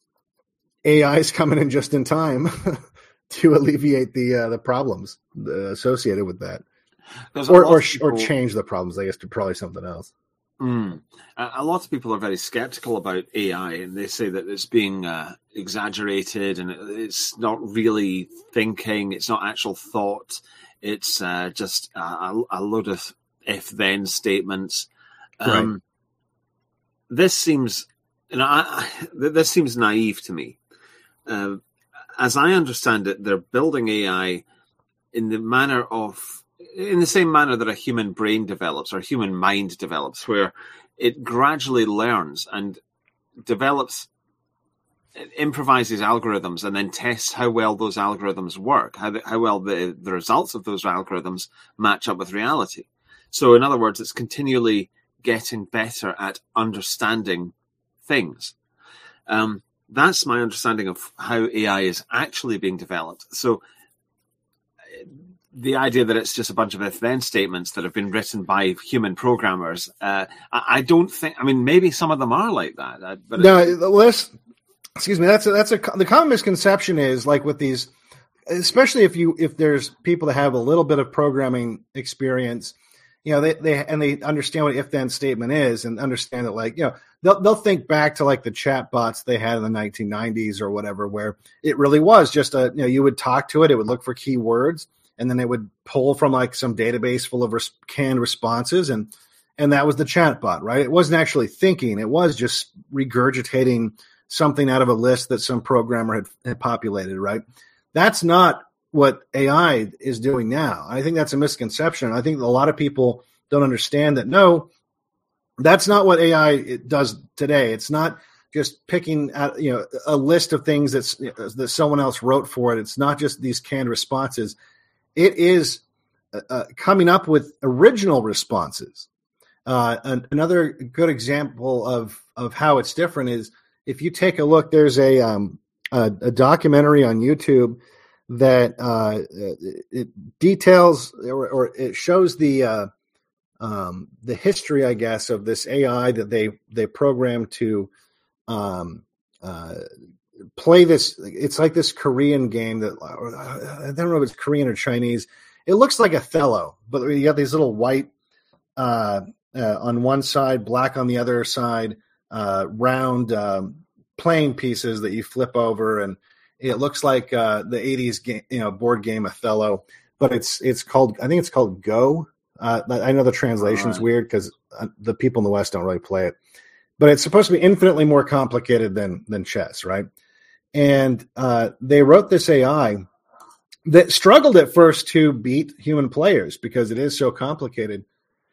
A I is coming in just in time to alleviate the uh, the problems associated with that, or or, people, or change the problems. I guess to probably something else. Mm, a lot of people are very skeptical about A I, and they say that it's being uh, exaggerated and it's not really thinking. It's not actual thought. It's uh, just a, a load of if-then statements. Um, right. This seems, you know, I, this seems naive to me. Uh, as I understand it, they're building A I in the manner of, in the same manner that a human brain develops or a human mind develops, where it gradually learns and develops, it improvises algorithms and then tests how well those algorithms work, how, the, how well the, the results of those algorithms match up with reality. So in other words, it's continually getting better at understanding things. Um, that's my understanding of how A I is actually being developed. So the idea that it's just a bunch of if-then statements that have been written by human programmers, uh, I, I don't think, I mean, maybe some of them are like that. Uh, but no, Les, excuse me, that's a, that's a, the common misconception is, like, with these, especially if you, if there's people that have a little bit of programming experience, you know, they, they, and they understand what if-then statement is and understand that, like, you know, they'll, they'll think back to like the chat bots they had in the nineteen nineties or whatever, where it really was just a, you know, you would talk to it, it would look for keywords, and then it would pull from like some database full of res- canned responses. And, and that was the chat bot, right? It wasn't actually thinking. It was just regurgitating something out of a list that some programmer had, had populated, right? That's not what A I is doing now. I think that's a misconception. I think a lot of people don't understand that. No, that's not what A I does today. It's not just picking out, you know, a list of things that's, that someone else wrote for it. It's not just these canned responses. It is uh, coming up with original responses. Uh, an, another good example of, of how it's different is if you take a look, there's a, um, a, a documentary on YouTube that uh, it details or, or it shows the uh, um, the history, I guess, of this A I that they they programmed to um, uh, play this. It's like this Korean game that I don't know if it's Korean or Chinese. It looks like Othello, but you got these little white uh, uh, on one side, black on the other side, uh, round um, playing pieces that you flip over, and it looks like uh, the eighties game, you know, board game Othello, but it's it's called, I think it's called Go. Uh, I know the translation's right. Weird because the people in the West don't really play it, but it's supposed to be infinitely more complicated than than chess, right? And uh, they wrote this A I that struggled at first to beat human players because it is so complicated.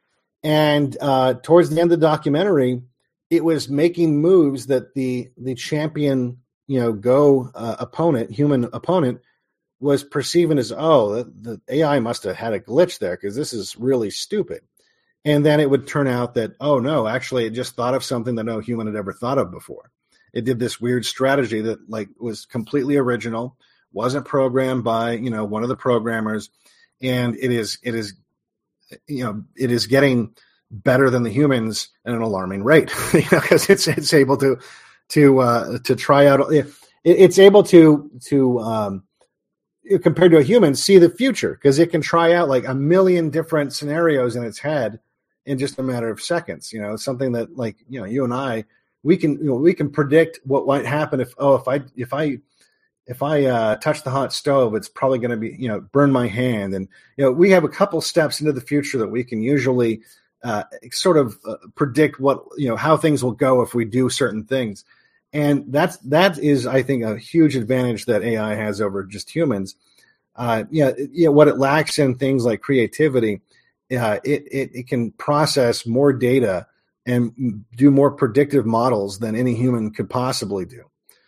And uh, towards the end of the documentary, it was making moves that the the champion, you know, Go uh, opponent, human opponent, was perceiving as, oh, the, the A I must have had a glitch there because this is really stupid. And then it would turn out that, oh, no, actually it just thought of something that no human had ever thought of before. It did this weird strategy that, like, was completely original, wasn't programmed by, you know, one of the programmers, and it is, it is, you know, it is getting better than the humans at an alarming rate, you know, because it's it's able to to uh, to try out. It, it's able to to um, compared to a human, see the future because it can try out like a million different scenarios in its head in just a matter of seconds. You know, something that, like, you know, you and I we can, you know, we can predict what might happen if, oh, if I, if I, if I uh, touch the hot stove, it's probably going to be, you know, burn my hand. And, you know, we have a couple steps into the future that we can usually uh, sort of uh, predict what, you know, how things will go if we do certain things. And that's, that is, I think, a huge advantage that A I has over just humans. Uh, yeah, you know, what it lacks in things like creativity, uh, it, it, it can process more data and do more predictive models than any human could possibly do.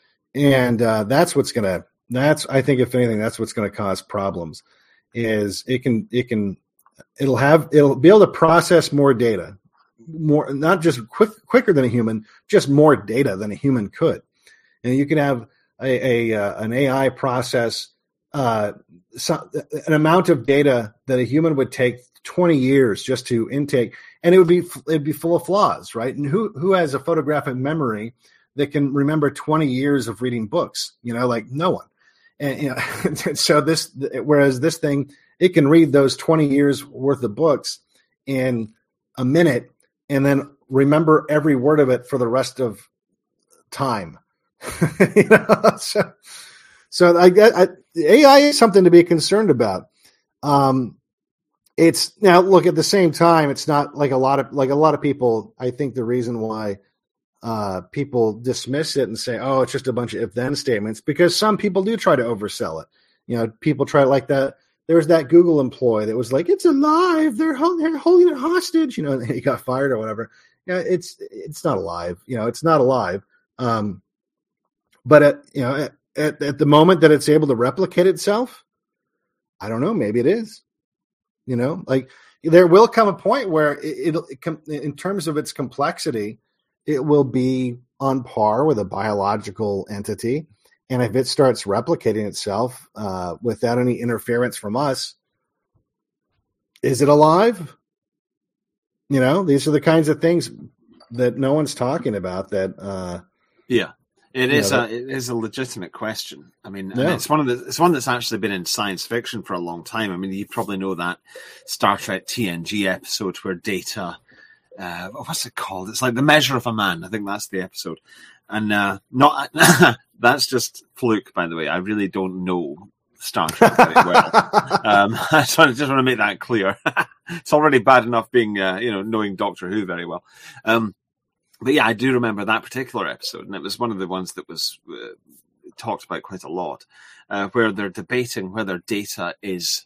And uh, that's what's going to, that's, I think, if anything, that's what's going to cause problems is it can, it can, it'll have, it'll be able to process more data, more, not just quick, quicker than a human, just more data than a human could. And you can have a, a uh, an A I process uh, some, an amount of data that a human would take twenty years just to intake, and it would be, it'd be full of flaws, right? And who, who has a photographic memory that can remember twenty years of reading books? You know, like no one. And, you know, so this, whereas this thing, it can read those twenty years worth of books in a minute and then remember every word of it for the rest of time. you know? So, so I, I, A I is something to be concerned about. Um, it's now look at the same time, it's not like a lot of, like a lot of people, I think the reason why uh, people dismiss it and say, oh, it's just a bunch of if then statements, because some people do try to oversell it. You know, people try like that. There was that Google employee that was like, it's alive. They're, they're holding it hostage. You know, and he got fired or whatever. Yeah, you know, it's, it's not alive. You know, it's not alive. Um, but at, you know, at, at, at the moment that it's able to replicate itself, I don't know, maybe it is. You know, like there will come a point where it, it'll, it com- in terms of its complexity, it will be on par with a biological entity. And if it starts replicating itself uh, without any interference from us, is it alive? You know, these are the kinds of things that no one's talking about that. Uh, yeah. It is know, a it is a legitimate question. I mean, yeah. and it's one of the it's one that's actually been in science fiction for a long time. I mean, you probably know that Star Trek T N G episode where Data, uh, what's it called? It's like The Measure of a Man. I think that's the episode. And uh, not that's just fluke, by the way. I really don't know Star Trek very well. um, so I just want to make that clear. It's already bad enough being uh, you know knowing Doctor Who very well. Um, But yeah, I do remember that particular episode, and it was one of the ones that was uh, talked about quite a lot, uh, where they're debating whether Data is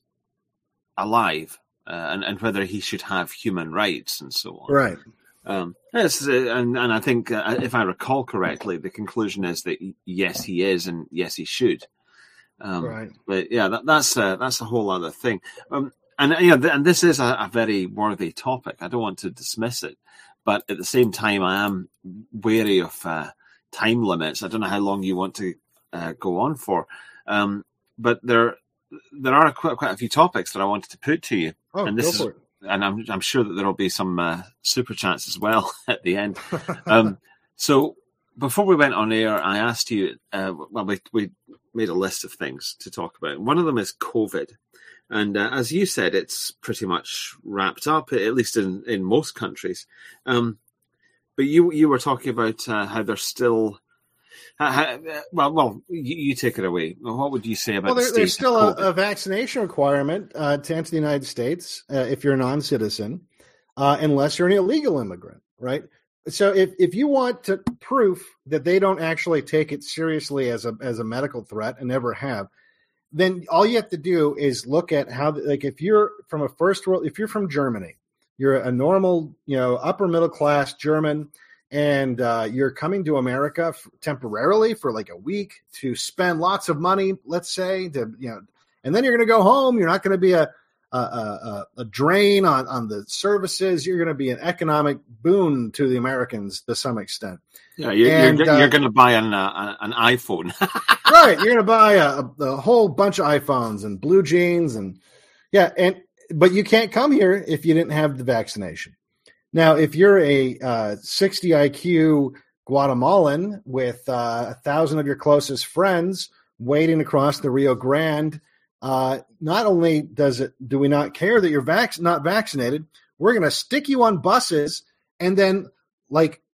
alive uh, and, and whether he should have human rights and so on. Right. Um, yes, uh, and, and I think, uh, if I recall correctly, the conclusion is that yes, he is, and yes, he should. Um, right. But yeah, that, that's uh, that's a whole other thing. Um, and you know, th- and this is a, a very worthy topic. I don't want to dismiss it. But at the same time, I am wary of uh, time limits. I don't know how long you want to uh, go on for. Um, but there there are quite, quite a few topics that I wanted to put to you. Oh, and this go for is, it. And I'm, I'm sure that there will be some uh, super chats as well at the end. um, so before we went on air, I asked you, uh, well, we, we made a list of things to talk about. One of them is COVID. And uh, as you said, it's pretty much wrapped up, at least in, in most countries. Um, but you you were talking about uh, how there's still... Uh, how, uh, well, well, you, you take it away. What would you say about well, there, the state there's still of a, a vaccination requirement uh, to enter the United States uh, if you're a non-citizen, uh, unless you're an illegal immigrant, right? So if, if you want to proof that they don't actually take it seriously as a as a medical threat and never have, then all you have to do is look at how, like, if you're from a first world, if you're from Germany, you're a normal, you know, upper middle class German, and uh, you're coming to America f- temporarily for like a week to spend lots of money, let's say, to, you know, and then you're going to go home. You're not going to be a a, a, a drain on, on the services. You're going to be an economic boon to the Americans to some extent. Yeah, you're, and, you're, uh, you're going to buy an uh, an iPhone. Right, you're going to buy a, a whole bunch of iPhones and blue jeans, and yeah, and but you can't come here if you didn't have the vaccination. Now, if you're a uh, sixty I Q Guatemalan with uh, a thousand of your closest friends waiting across the Rio Grande, uh, not only does it do we not care that you're vac- not vaccinated, we're going to stick you on buses and then like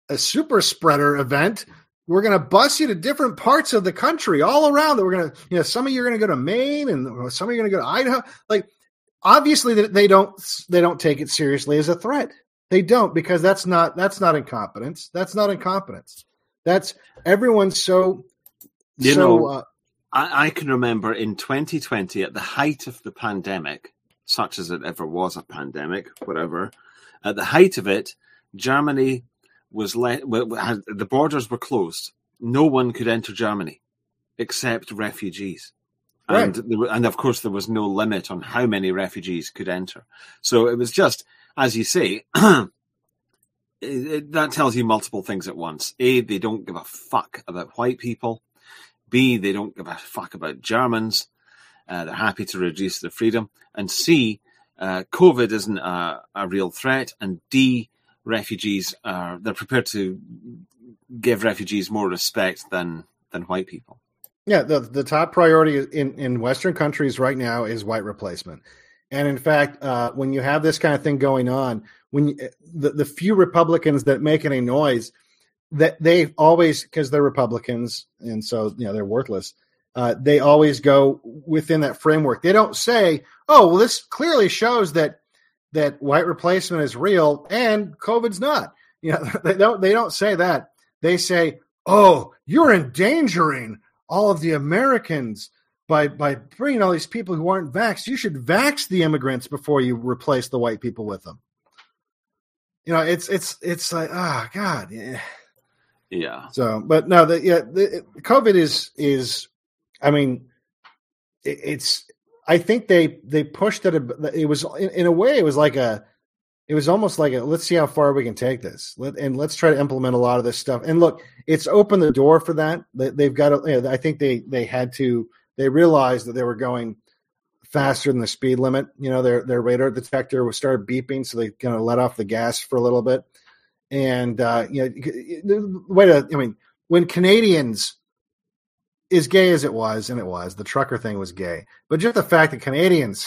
a super spreader event. We're going to bus you to different parts of the country all around that we're going to, you know, some of you are going to go to Maine and some of you are going to go to Idaho. Like, obviously they don't, they don't take it seriously as a threat. They don't, because that's not, that's not incompetence. That's not incompetence. That's everyone's so, you so, know, uh, I, I can remember in twenty twenty at the height of the pandemic, such as it ever was a pandemic, whatever, at the height of it, Germany was let, the borders were closed. No one could enter Germany except refugees. Right. And, there, and of course, there was no limit on how many refugees could enter. So it was just, as you say, it, it, that tells you multiple things at once. A, they don't give a fuck about white people. B, they don't give a fuck about Germans. Uh, they're happy to reduce their freedom. And C, uh, COVID isn't a, a real threat. And D, refugees are, they're prepared to give refugees more respect than, than white people. Yeah, the, the top priority in, in Western countries right now is white replacement. And in fact, uh, when you have this kind of thing going on, when you, the, the few Republicans that make any noise, that they always, because they're Republicans and so, you know, they're worthless, uh, they always go within that framework. They don't say, oh, well, this clearly shows that that white replacement is real and COVID's not. You know, they don't they don't say that. They say, oh, you're endangering all of the Americans by by bringing all these people who aren't vaxxed. You should vax the immigrants before you replace the white people with them. You know, it's it's it's like, oh God. Yeah. Yeah. So, but no, the yeah, the COVID is is, I mean, it, it's. I think they they pushed it. A, it was in, in a way, it was like a, it was almost like a, let's see how far we can take this, Let, and let's try to implement a lot of this stuff. And look, it's opened the door for that. They, they've got. To, you know, I think they they had to. They realized that they were going faster than the speed limit. You know, their their radar detector was started beeping, so they kind of let off the gas for a little bit. And uh, you know, the way to. I mean, when Canadians. As gay as it was, and it was, the trucker thing was gay, but just the fact that Canadians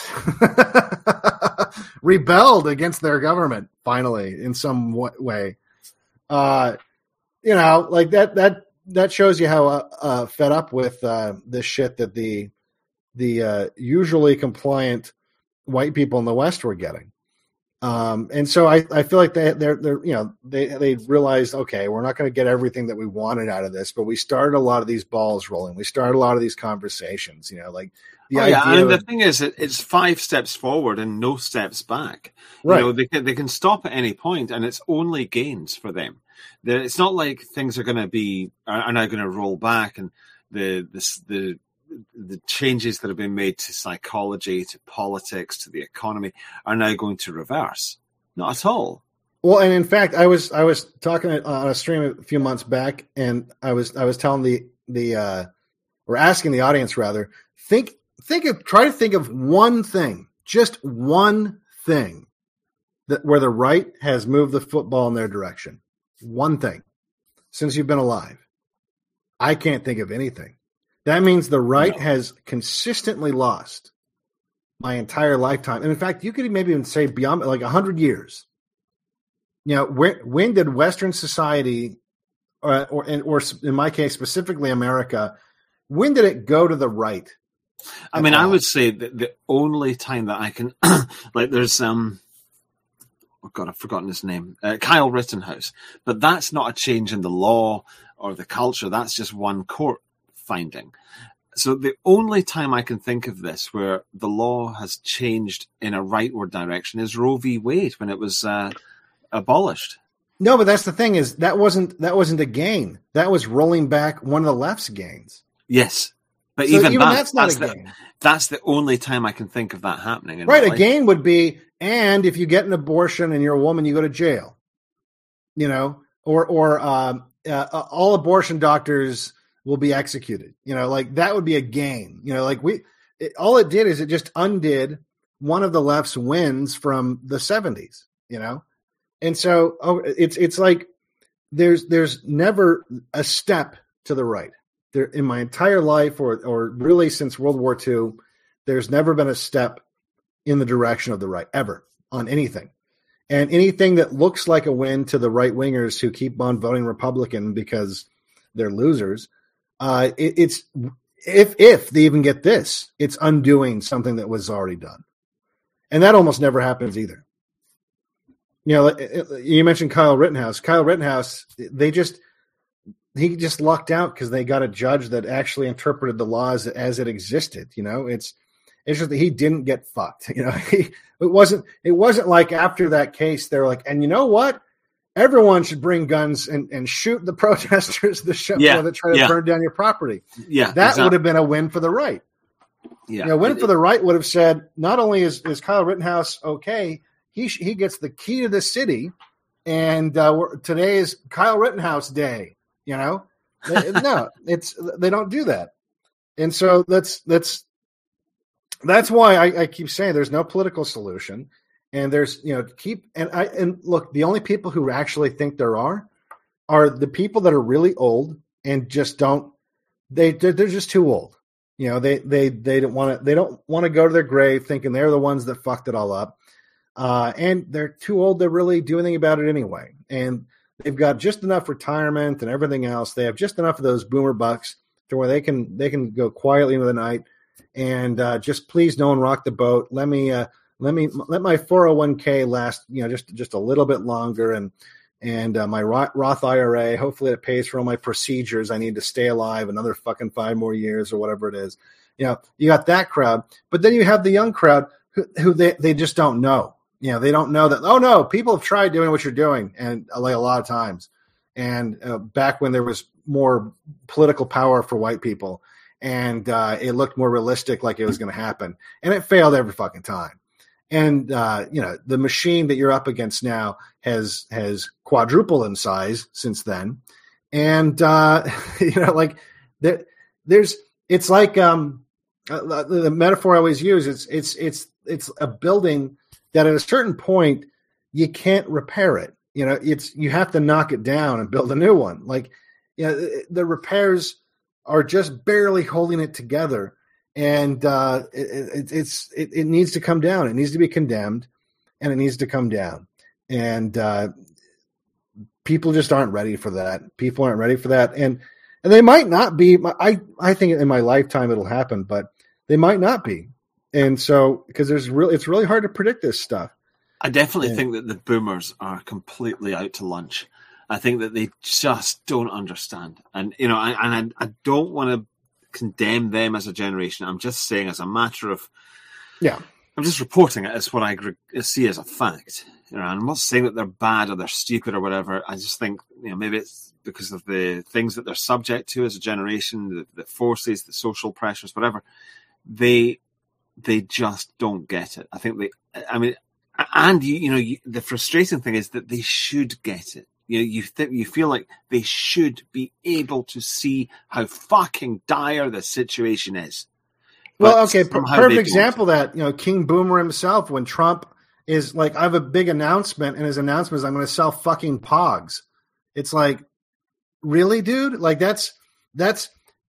rebelled against their government finally in some way, uh, you know, like that, that, that shows you how uh, uh, fed up with uh, this shit that the, the uh, usually compliant white people in the West were getting. Um, and so I, I feel like they, they're, they're, you know, they, they realized, okay, we're not going to get everything that we wanted out of this, but we started a lot of these balls rolling. We started a lot of these conversations, you know, like the oh, idea. Yeah, and of, the thing is, it, it's five steps forward and no steps back. Right. You know, they can, they can stop at any point and it's only gains for them. They're, it's not like things are going to be, are, are now going to roll back and the, this, the, the changes that have been made to psychology, to politics, to the economy are now going to reverse. Not at all. Well, and in fact, I was I was talking on a stream a few months back, and I was I was telling the the uh, or asking the audience rather, think think of try to think of one thing, just one thing that where the right has moved the football in their direction. One thing since you've been alive. I can't think of anything. That means the right no. has consistently lost my entire lifetime. And in fact, you could maybe even say beyond like a hundred years. You know, when, when did Western society, or, or, or in my case, specifically America, when did it go to the right? I mean, all? I would say that the only time that I can, like there's, um, oh God, I've forgotten his name, uh, Kyle Rittenhouse, but that's not a change in the law or the culture. That's just one court finding. So the only time I can think of this where the law has changed in a rightward direction is Roe v. Wade when it was uh, abolished. No, but that's the thing is that wasn't that wasn't a gain. That was rolling back one of the left's gains. Yes, but so even, even that, that's not that's a the, gain. That's the only time I can think of that happening. In right, a life. gain would be, and if you get an abortion and you're a woman, you go to jail. You know, or or um, uh, all abortion doctors will be executed. You know, like that would be a gain. You know, like we, it, all it did is it just undid one of the left's wins from the seventies. You know, and so oh, it's it's like there's there's never a step to the right. There in my entire life, or or really since World War Two, there's never been a step in the direction of the right ever on anything. And anything that looks like a win to the right wingers who keep on voting Republican because they're losers, uh, it, it's if if they even get this, it's undoing something that was already done, and that almost never happens either. You know, you mentioned Kyle Rittenhouse. Kyle Rittenhouse, they just he just lucked out because they got a judge that actually interpreted the laws as it existed. You know, it's it's just that he didn't get fucked. You know, he, it wasn't it wasn't like after that case they're like, and you know what? Everyone should bring guns and, and shoot the protesters the show yeah, that try to yeah. burn down your property. Yeah, that exactly. would have been a win for the right. Yeah, you know, win it, for the right would have said not only is, is Kyle Rittenhouse okay, he he gets the key to the city, and uh, we're, today is Kyle Rittenhouse Day. You know, no, it's they don't do that, and so that's that's that's why I, I keep saying there's no political solution. And there's, you know, keep and I and look, the only people who actually think there are are the people that are really old and just don't they they're, they're just too old. You know, they they they don't want to they don't want to go to their grave thinking they're the ones that fucked it all up, uh, and they're too old to really do anything about it anyway. And they've got just enough retirement and everything else. They have just enough of those boomer bucks to where they can they can go quietly into the night and uh, just please no one rock the boat. Let me. Uh, Let me let my four oh one k last, you know, just just a little bit longer, and and uh, my Roth I R A. Hopefully, it pays for all my procedures. I need to stay alive another fucking five more years or whatever it is. You know, you got that crowd, but then you have the young crowd who, who they, they just don't know. You know, they don't know that. Oh no, people have tried doing what you're doing, and like a lot of times, and uh, back when there was more political power for white people, and uh, it looked more realistic, like it was going to happen, and it failed every fucking time. And, uh, you know, the machine that you're up against now has has quadrupled in size since then. And, uh, you know, like there, there's it's like um, uh, the metaphor I always use. It's it's it's it's a building that at a certain point you can't repair it. You know, it's you have to knock it down and build a new one. Like, you know, the repairs are just barely holding it together. And uh, it, it, it's it, it needs to come down. It needs to be condemned, and it needs to come down. And uh, people just aren't ready for that. People aren't ready for that, and and they might not be. I I think in my lifetime it'll happen, but they might not be. And so because there's really it's really hard to predict this stuff. I definitely yeah. think that the boomers are completely out to lunch. I think that they just don't understand, and you know, I, and I, I don't want to condemn them as a generation. I'm just saying as a matter of, yeah, I'm just reporting it as what I see as a fact. You know, I'm not saying that they're bad or they're stupid or whatever. I just think, you know, maybe it's because of the things that they're subject to as a generation, the, the forces, the social pressures, whatever. They, they just don't get it. I think they, I mean, and you, you know, you, the frustrating thing is that they should get it. You know, you think you feel like they should be able to see how fucking dire the situation is. Well, okay, perfect example of that, you know, King Boomer himself, when Trump is like, I have a big announcement, and his announcement is I'm going to sell fucking Pogs. It's like, really, dude? Like that's that's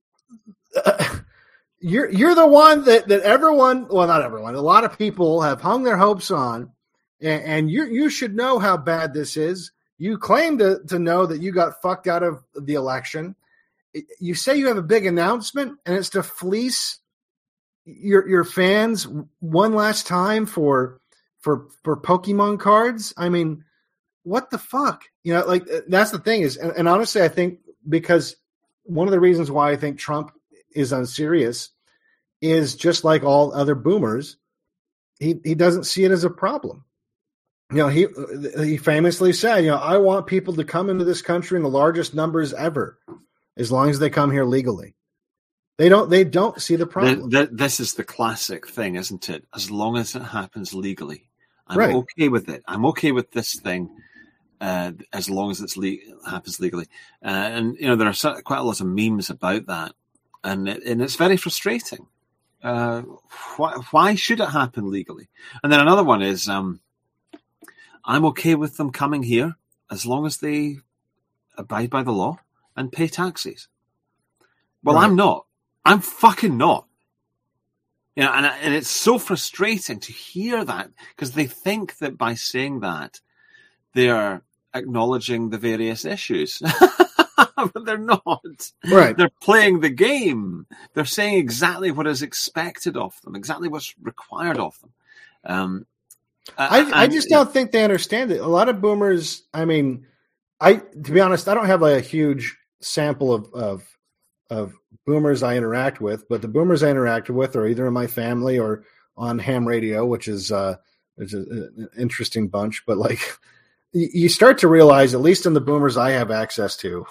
uh, you're you're the one that that everyone, well, not everyone, a lot of people have hung their hopes on, and, and you you should know how bad this is. You claim to, to know that you got fucked out of the election. You say you have a big announcement, and it's to fleece your your fans one last time for for for Pokemon cards. I mean, what the fuck? You know, like that's the thing is, and, and honestly, I think because one of the reasons why I think Trump is unserious is just like all other boomers, he he doesn't see it as a problem. You know, he he famously said, you know, I want people to come into this country in the largest numbers ever, as long as they come here legally. They don't they don't see the problem. The, the, this is the classic thing, isn't it? As long as it happens legally, I'm right. okay with it. I'm okay with this thing, uh, as long as it's le- happens legally. Uh, and you know, there are quite a lot of memes about that, and it, and it's very frustrating. Uh, why why should it happen legally? And then another one is. Um, I'm okay with them coming here as long as they abide by the law and pay taxes. Well, right. I'm not. I'm fucking not. You know, and, and it's so frustrating to hear that because they think that by saying that, they are acknowledging the various issues. But they're not. Right. They're playing the game. They're saying exactly what is expected of them, exactly what's required of them. Um, I, and, I just don't think they understand it. A lot of boomers, I mean, I to be honest, I don't have like a huge sample of, of of boomers I interact with, but the boomers I interacted with are either in my family or on ham radio, which is uh, which is an interesting bunch. But like, you start to realize, at least in the boomers I have access to,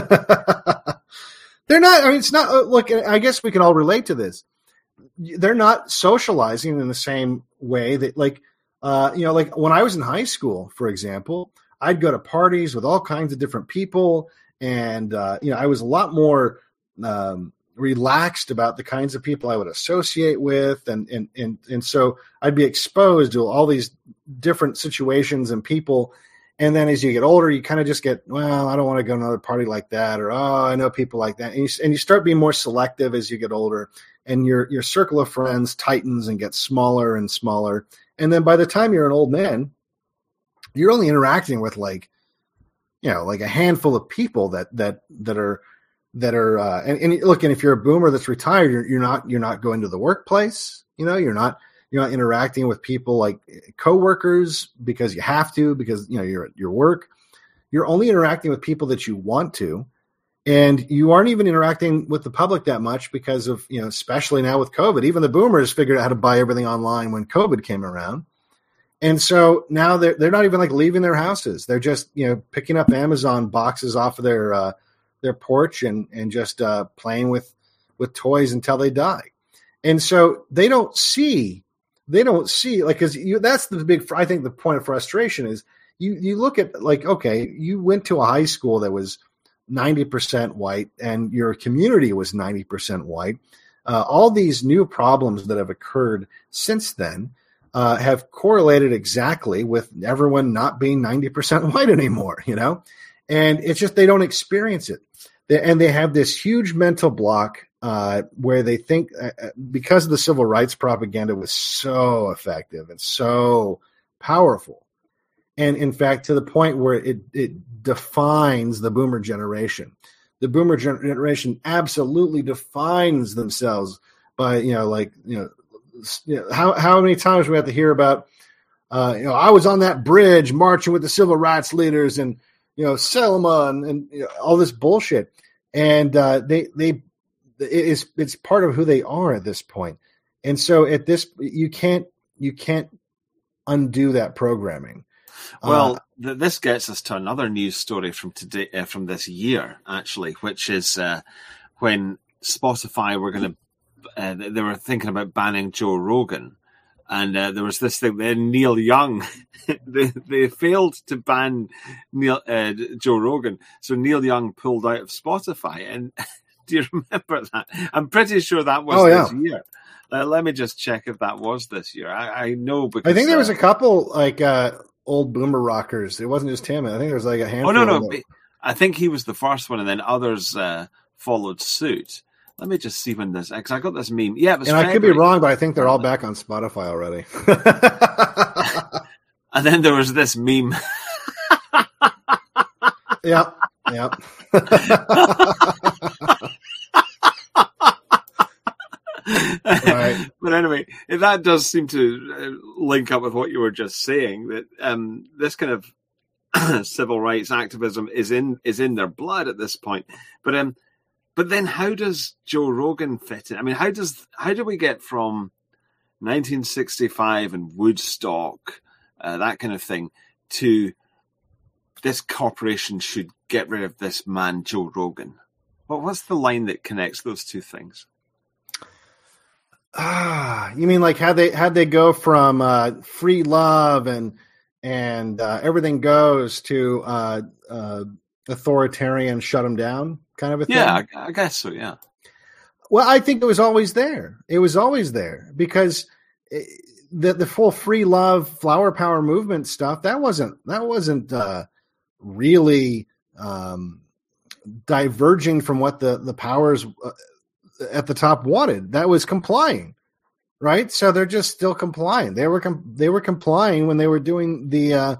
they're not. I mean, it's not. Look, I guess we can all relate to this. They're not socializing in the same way that, like, uh, you know, like when I was in high school, for example, I'd go to parties with all kinds of different people, and uh, you know, I was a lot more um, relaxed about the kinds of people I would associate with, and and and and so I'd be exposed to all these different situations and people. And then as you get older, you kind of just get, well, I don't want to go to another party like that, or oh, I know people like that, and you, and you start being more selective as you get older, and your your circle of friends tightens and gets smaller and smaller. And then by the time you're an old man, you're only interacting with like, you know, like a handful of people that that that are that are. Uh, and, and look, and if you're a boomer that's retired, you're, you're not you're not going to the workplace. You know, you're not you're not interacting with people like coworkers because you have to, because you know you're at your work. You're only interacting with people that you want to, and you aren't even interacting with the public that much because of, you know, especially now with COVID. Even the boomers figured out how to buy everything online when COVID came around. And so now they're, they're not even like leaving their houses. They're just, you know, picking up Amazon boxes off of their, uh, their porch and, and just, uh, playing with, with toys until they die. And so they don't see, they don't see like, cause you, that's the big, I think the point of frustration is you, you look at like, okay, you went to a high school that was ninety percent white and your community was ninety percent white. Uh, all these new problems that have occurred since then, Uh, have correlated exactly with everyone not being ninety percent white anymore, you know? And it's just they don't experience it. They, and they have this huge mental block uh, where they think uh, because the civil rights propaganda was so effective and so powerful, and in fact, to the point where it, it defines the boomer generation. The boomer generation absolutely defines themselves by, you know, like, you know, You know, how how many times we have to hear about, uh, you know, I was on that bridge marching with the civil rights leaders and, you know, Selma and, and you know, all this bullshit. And uh, they they it's it's part of who they are at this point. And so at this, you can't you can't undo that programming. Well, uh, th- this gets us to another news story from today, uh, from this year, actually, which is uh, when Spotify were going to. Uh, they were thinking about banning Joe Rogan, and uh, there was this thing. Then Neil Young, they, they failed to ban Neil uh, Joe Rogan, so Neil Young pulled out of Spotify. And do you remember that? I'm pretty sure that was oh, yeah. this year. Uh, let me just check if that was this year. I, I know because I think there was uh, a couple like uh, old boomer rockers. It wasn't just him. I think there was like a handful. Oh no, no, of I think he was the first one, and then others uh, followed suit. Let me just see when this, because I got this meme. Yeah, it was and February. I could be wrong, but I think they're all back on Spotify already. And then there was this meme. Yep, yep. Right. But anyway, that does seem to link up with what you were just saying, that um, this kind of civil rights activism is in is in their blood at this point. But um. But then, how does Joe Rogan fit in? I mean, how does how do we get from nineteen sixty-five and Woodstock, uh, that kind of thing, to this corporation should get rid of this man Joe Rogan? Well, what's the line that connects those two things? Ah, you mean like how they how they go from uh, free love and and uh, everything goes to uh, uh, authoritarian, shut them down kind of a thing? Yeah, I, I guess so, yeah. Well, I think it was always there. It was always there because the the full free love, flower power movement stuff, that wasn't that wasn't uh, really um, diverging from what the, the powers at the top wanted. That was complying, right? So they're just still complying. They were com- they were complying when they were doing the uh,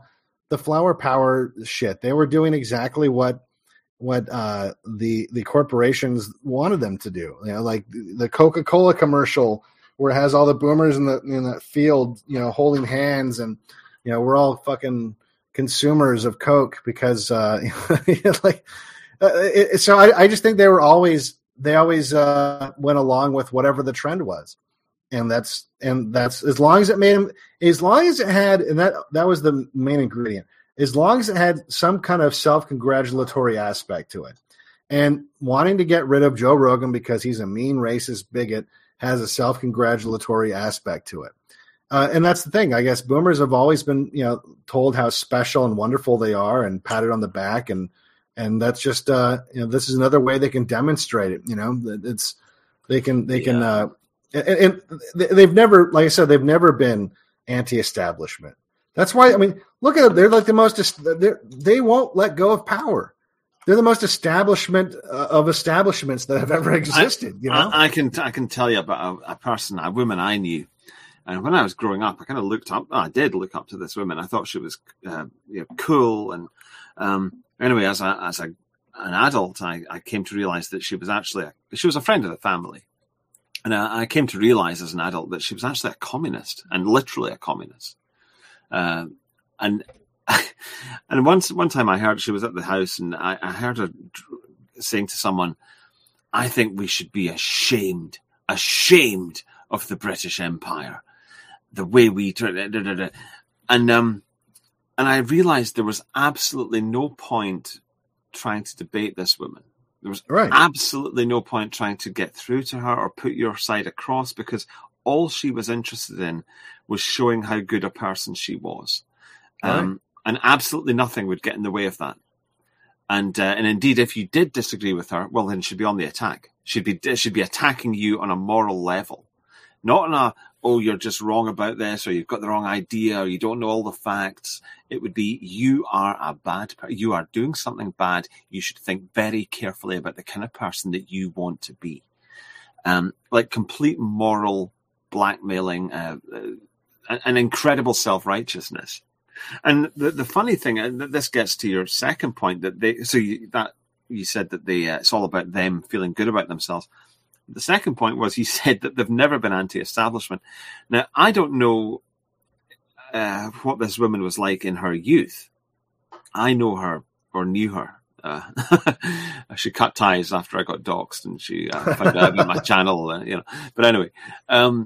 the flower power shit. They were doing exactly what what uh, the the corporations wanted them to do. You know, like the Coca-Cola commercial where it has all the boomers in the in the field, you know, holding hands, and you know, we're all fucking consumers of Coke because uh, like uh, it, so I, I just think they were always they always uh, went along with whatever the trend was. And that's and that's as long as it made him, as long as it had, and that that was the main ingredient. As long as it had some kind of self-congratulatory aspect to it, and wanting to get rid of Joe Rogan because he's a mean racist bigot has a self-congratulatory aspect to it. Uh, and that's the thing. I guess boomers have always been, you know, told how special and wonderful they are, and patted on the back, and and that's just, uh, you know, this is another way they can demonstrate it. You know, it's they can they can. Yeah. Uh, And, and they've never, like I said, they've never been anti-establishment. That's why, I mean, look at them. They're like the most, they won't let go of power. They're the most establishment uh, of establishments that have ever existed. I, you know, I, I can I can tell you about a, a person, a woman I knew, and when I was growing up, I kind of looked up. Oh, I did look up to this woman. I thought she was uh, you know, cool, and um, anyway, as a as a an adult, I, I came to realize that she was actually a, she was a friend of the family. And I came to realize as an adult that she was actually a communist, and literally a communist. Uh, and and once one time I heard she was at the house, and I, I heard her saying to someone, "I think we should be ashamed, ashamed of the British Empire, the way we." And um, and I realized there was absolutely no point trying to debate this woman. There was right. absolutely no point trying to get through to her or put your side across, because all she was interested in was showing how good a person she was. Right. Um, and absolutely nothing would get in the way of that. And uh, and indeed, if you did disagree with her, well, then she'd be on the attack. She'd be she'd be attacking you on a moral level, not on a, oh, you're just wrong about this, or you've got the wrong idea, or you don't know all the facts. It would be, you are a bad person. You are doing something bad. You should think very carefully about the kind of person that you want to be. Um, like complete moral blackmailing, uh, uh, an incredible self-righteousness. And the, the funny thing, and this gets to your second point, that they, so you, that you said that they, uh, it's all about them feeling good about themselves. The second point was, he said that they've never been anti-establishment. Now, I don't know uh, what this woman was like in her youth. I know her, or knew her. Uh, she cut ties after I got doxxed, and she uh, found out about my channel. Uh, you know, but anyway, um,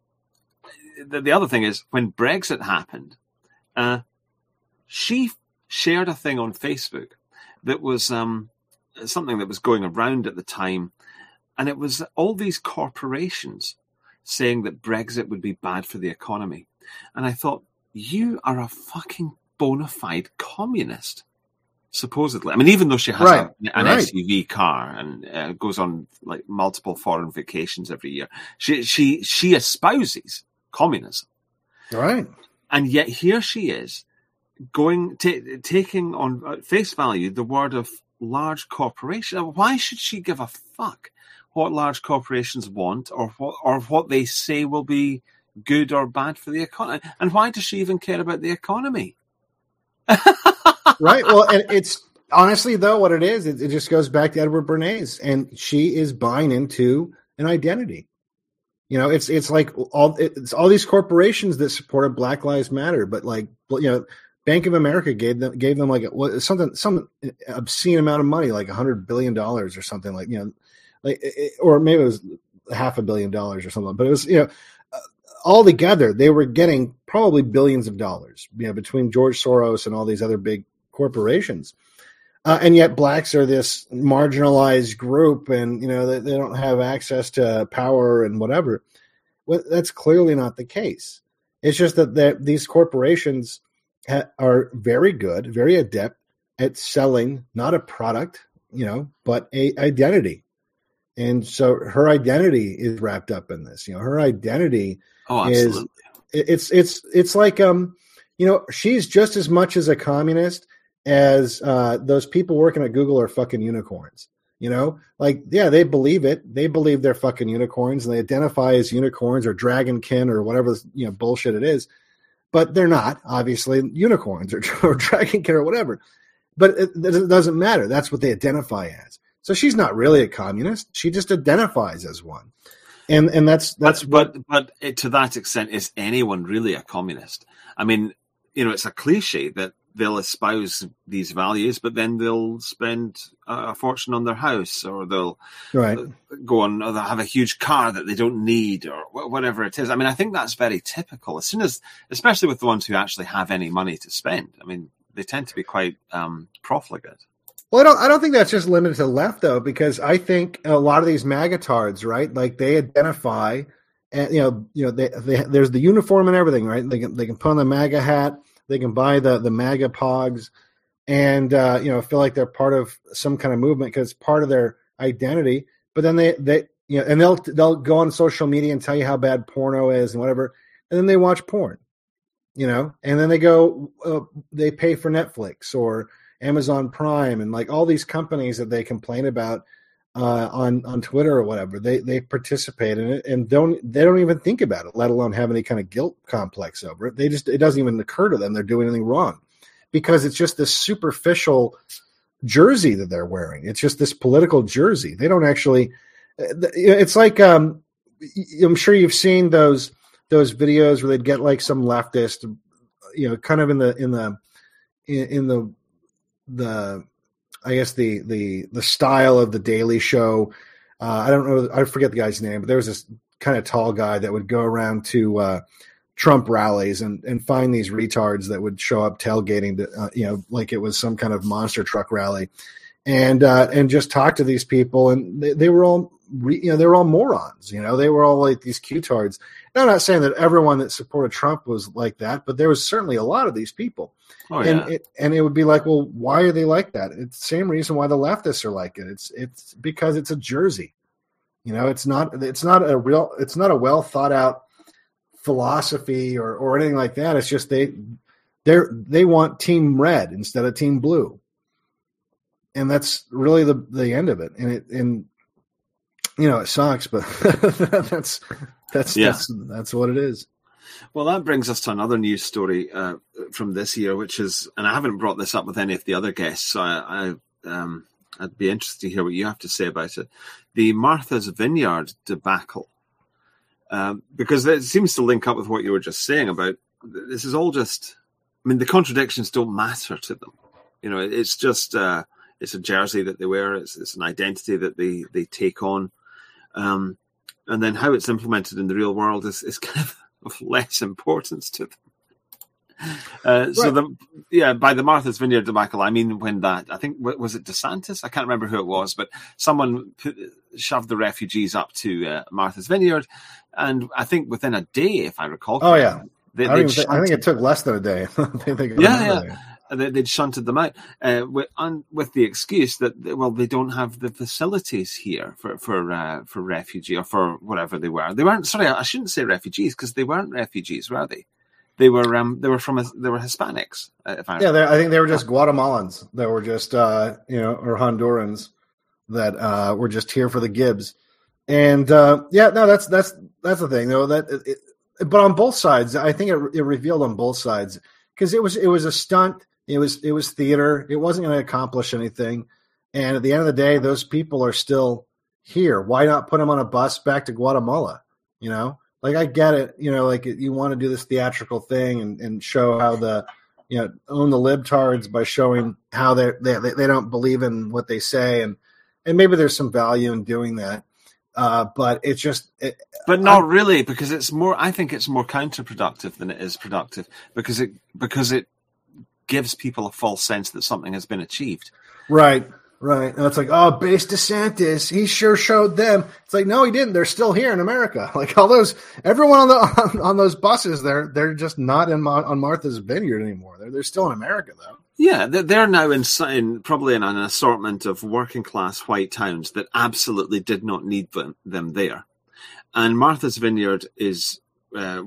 the, the other thing is, when Brexit happened, uh, she shared a thing on Facebook that was um, something that was going around at the time. And it was all these corporations saying that Brexit would be bad for the economy. And I thought, you are a fucking bona fide communist, supposedly. I mean, even though she has right. a, an right. S U V car and uh, goes on like multiple foreign vacations every year, she she she espouses communism. Right. And yet here she is going t- taking on face value the word of large corporation. Why should she give a fuck what large corporations want, or what or what they say will be good or bad for the economy? And why does she even care about the economy? Right. Well, and it's honestly, though, what it is, it, it just goes back to Edward Bernays, and she is buying into an identity. You know, it's it's like all it's all these corporations that supported Black Lives Matter, but like, you know, Bank of America gave them gave them like a, something some obscene amount of money, like a hundred billion dollars or something, like, you know. Like, or maybe it was half a billion dollars or something, but it was, you know, uh, all together, they were getting probably billions of dollars, you know, between George Soros and all these other big corporations. Uh, and yet blacks are this marginalized group, and, you know, they, they don't have access to power and whatever. Well, that's clearly not the case. It's just that these corporations ha- are very good, very adept at selling, not a product, you know, but a identity. And so her identity is wrapped up in this. You know, her identity oh, absolutely. is it's it's it's like um, you know, she's just as much as a communist as uh, those people working at Google are fucking unicorns. You know, like, yeah, they believe it. They believe they're fucking unicorns, and they identify as unicorns or dragonkin or whatever, you know, bullshit it is. but they're not, obviously, unicorns or, or dragon kid or whatever. But it, it doesn't matter. That's what they identify as. So she's not really a communist. She just identifies as one. And and that's that's but what, but, but to that extent, is anyone really a communist? I mean, you know, it's a cliche that they'll espouse these values, but then they'll spend a fortune on their house, or they'll right. go on, or they'll have a huge car that they don't need, or whatever it is. I mean, I think that's very typical. As soon as, especially with the ones who actually have any money to spend, I mean, they tend to be quite um, profligate. Well, I don't. I don't think that's just limited to the left, though, because I think a lot of these magatards, right? Like they identify, and you know, you know, they, they, there's the uniform and everything, right? They can they can put on the MAGA hat, they can buy the the MAGA pogs, and uh, you know, feel like they're part of some kind of movement because it's part of their identity. But then they they you know, and they'll they'll go on social media and tell you how bad porno is and whatever, and then they watch porn, you know, and then they go, uh, they pay for Netflix or Amazon Prime and like all these companies that they complain about uh, on on Twitter or whatever. They they participate in it and don't they don't even think about it, let alone have any kind of guilt complex over it. They just it doesn't even occur to them they're doing anything wrong because it's just this superficial jersey that they're wearing. It's just this political jersey. They don't actually. It's like um, I'm sure you've seen those those videos where they'd get like some leftist, you know, kind of in the in the in, in the the I guess the the the style of the Daily Show. Uh, I don't know. I forget the guy's name, but there was this kind of tall guy that would go around to uh, Trump rallies and, and find these retards that would show up tailgating, to, uh, you know, like it was some kind of monster truck rally, and uh, and just talk to these people, and they, they were all re, you know they were all morons. You know, they were all like these Q-tards. Now, I'm not saying that everyone that supported Trump was like that, but there was certainly a lot of these people. Oh, and yeah. it and it would be like, well, why are they like that? It's the same reason why the leftists are like it. It's it's because it's a jersey. You know, it's not it's not a real it's not a well thought out philosophy or, or anything like that. It's just they they they want team red instead of team blue. And that's really the the end of it. And it and you know, it sucks, but that's that's yeah. that's that's what it is. Well, that brings us to another news story uh, from this year, which is, and I haven't brought this up with any of the other guests, so I, I, um, I'd be interested to hear what you have to say about it. The Martha's Vineyard debacle, um, because it seems to link up with what you were just saying about this is all just, I mean, the contradictions don't matter to them. You know, it's just, uh, it's a jersey that they wear, it's, it's an identity that they, they take on. Um, and then how it's implemented in the real world is, is kind of, of less importance to them. Uh, so right. the yeah, by the Martha's Vineyard debacle, I mean when that I think was it DeSantis? I can't remember who it was, but someone put, shoved the refugees up to uh, Martha's Vineyard, and I think within a day, if I recall. Oh yeah, they, I, think, I think it took less than a day. they, they yeah, yeah. They, they'd shunted them out uh, with, on, with the excuse that well they don't have the facilities here for for uh, for refugee or for whatever they were. They weren't. Sorry, I shouldn't say refugees because they weren't refugees, were they? They were um they were from a, they were Hispanics. Uh, if I yeah, I think they were just Guatemalans that were just uh, you know or Hondurans that uh, were just here for the Gibbs. And uh, yeah, no, that's that's that's the thing though. That it, it, but on both sides, I think it, it revealed on both sides because it was it was a stunt. It was it was theater. It wasn't going to accomplish anything. And at the end of the day, those people are still here. Why not put them on a bus back to Guatemala? You know, like I get it. You know, like you want to do this theatrical thing and, and show how the, you know, own the libtards by showing how they they they don't believe in what they say. And, and maybe there's some value in doing that. Uh, but it's just, it, but not I'm, really, because it's more, I think it's more counterproductive than it is productive because it, because it, gives people a false sense that something has been achieved. Right, right. And it's like, oh, base DeSantis, he sure showed them. It's like, no, he didn't. They're still here in America. Like all those, everyone on the on, on those buses, they're they're just not in on Martha's Vineyard anymore. They're they're still in America though. Yeah, they're now in, in probably in an assortment of working class white towns that absolutely did not need them, them there, and Martha's Vineyard is uh,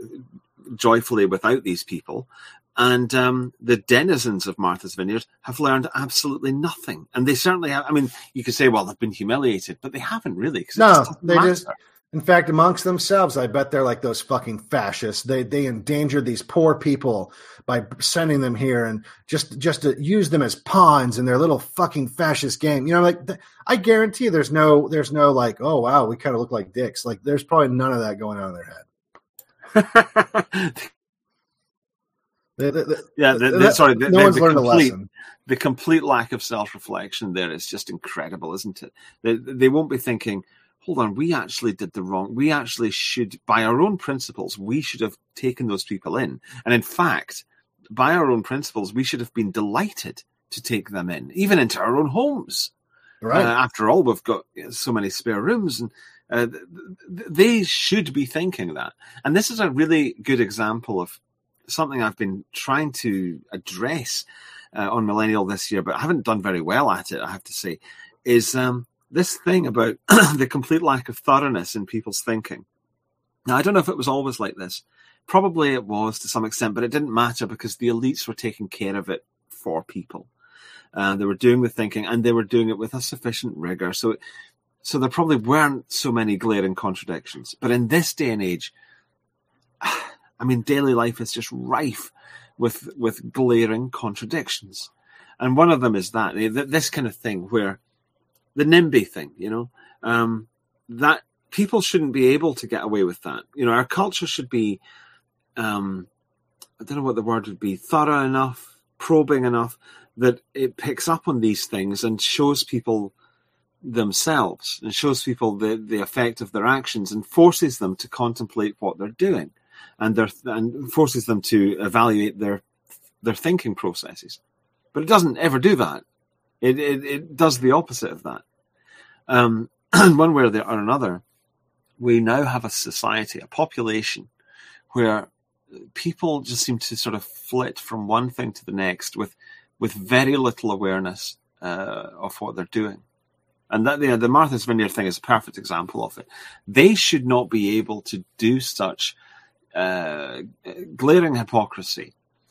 joyfully without these people. And um, the denizens of Martha's Vineyard have learned absolutely nothing. And they certainly have. I mean, you could say, well, they've been humiliated, but they haven't really. No, they matter. just In fact, amongst themselves, I bet they're like those fucking fascists. They they endangered these poor people by sending them here and just just to use them as pawns in their little fucking fascist game. You know, like I guarantee there's no there's no like, oh wow, we kind of look like dicks. Like there's probably none of that going on in their head. the, the, the, yeah, the, the, sorry, the, no the, one's the learned complete, a lesson. The complete lack of self-reflection there is just incredible, isn't it? They, they won't be thinking, hold on, we actually did the wrong. We actually should, by our own principles, we should have taken those people in. And in fact, by our own principles, we should have been delighted to take them in, even into our own homes. Right. Uh, after all, we've got so many spare rooms, and uh, they should be thinking that. And this is a really good example of something I've been trying to address uh, on Millennial this year, but I haven't done very well at it, I have to say, is um, this thing about the complete lack of thoroughness in people's thinking. Now, I don't know if it was always like this. Probably it was to some extent, but it didn't matter because the elites were taking care of it for people. Uh, they were doing the thinking, and they were doing it with a sufficient rigor. So, so there probably weren't so many glaring contradictions. But in this day and age, I mean, daily life is just rife with with glaring contradictions. And one of them is that, this kind of thing where the NIMBY thing, you know, um, that people shouldn't be able to get away with that. You know, our culture should be, um, I don't know what the word would be, thorough enough, probing enough, that it picks up on these things and shows people themselves and shows people the, the effect of their actions and forces them to contemplate what they're doing. And, and forces them to evaluate their their thinking processes. But it doesn't ever do that. It it, it does the opposite of that. Um, one way or, the, or another, we now have a society, a population, where people just seem to sort of flit from one thing to the next with with very little awareness uh, of what they're doing. And that you know, the Martha's Vineyard thing is a perfect example of it. They should not be able to do such Uh, glaring hypocrisy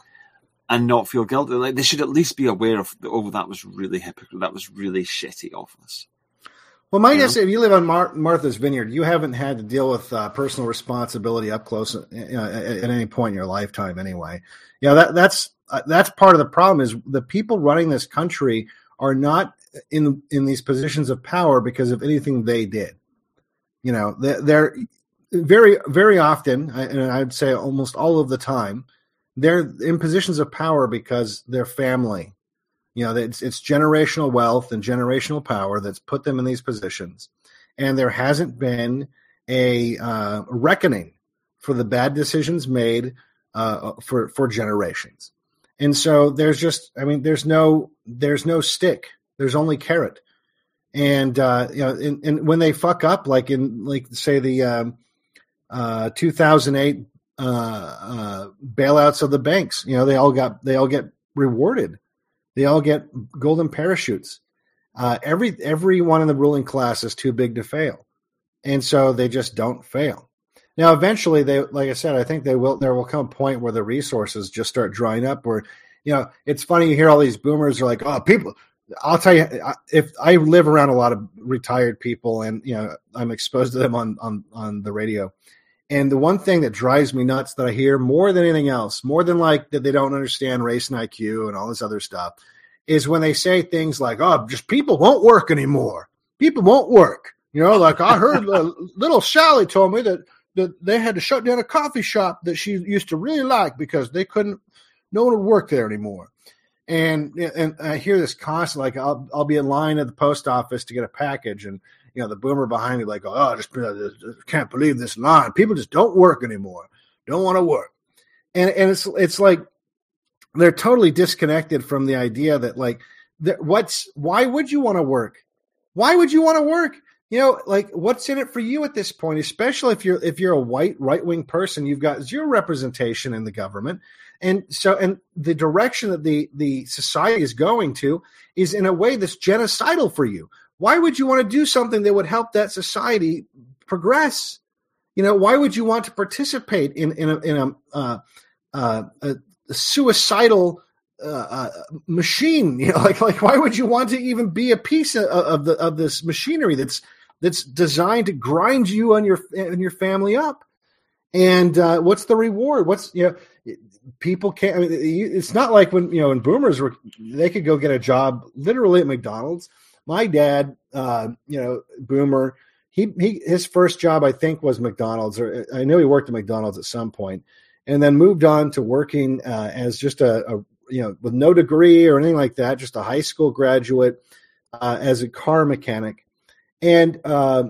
and not feel guilty. Like they should at least be aware of, oh, that was really hypocrite. That was really shitty of us. Well, might I say, if you live on Mar- Martha's Vineyard, you haven't had to deal with uh, personal responsibility up close uh, at, at any point in your lifetime, anyway. Yeah, that, that's uh, that's part of the problem. Is the people running this country are not in in these positions of power because of anything they did. You know, they're. they're Very, very often, and I'd say almost all of the time, they're in positions of power because their family, you know, it's, it's generational wealth and generational power that's put them in these positions. And there hasn't been a uh, reckoning for the bad decisions made uh, for for generations. And so there's just, I mean, there's no there's no stick. There's only carrot. And uh, you know, and, and when they fuck up, like in like say the um, Uh, two thousand eight uh, uh, bailouts of the banks. You know, they all got they all get rewarded. They all get golden parachutes. Uh, every everyone in the ruling class is too big to fail, and so they just don't fail. Now, eventually, they like I said, I think they will. There will come a point where the resources just start drying up. Where you know, it's funny you hear all these boomers are like, "Oh, people." I'll tell you, if I live around a lot of retired people, and you know, I'm exposed to them on on on the radio. And the one thing that drives me nuts that I hear more than anything else, more than like that they don't understand race and I Q and all this other stuff, is when they say things like, oh, just people won't work anymore. People won't work. You know, like I heard uh, little Sally told me that, that they had to shut down a coffee shop that she used to really like because they couldn't, no one would work there anymore. And and I hear this constantly, like I'll, I'll be in line at the post office to get a package and, you know, the boomer behind me like, oh, I just I can't believe this line. People just don't work anymore. Don't want to work. And and it's it's like they're totally disconnected from the idea that like that what's why would you want to work? Why would you want to work? You know, like what's in it for you at this point, especially if you're if you're a white right-wing person, you've got zero representation in the government. And so and the direction that the the society is going to is in a way that's genocidal for you. Why would you want to do something that would help that society progress? You know, why would you want to participate in in a, in a, uh, uh, a suicidal uh, uh, machine? You know, like like why would you want to even be a piece of, of the of this machinery that's that's designed to grind you and your and your family up. And uh, what's the reward? What's you know, people can't. I mean, it's not like when you know when boomers were, they could go get a job literally at McDonald's. My dad, uh, you know, boomer, he he his first job I think was McDonald's, or I know he worked at McDonald's at some point, and then moved on to working uh, as just a, a you know with no degree or anything like that, just a high school graduate uh, as a car mechanic, and uh,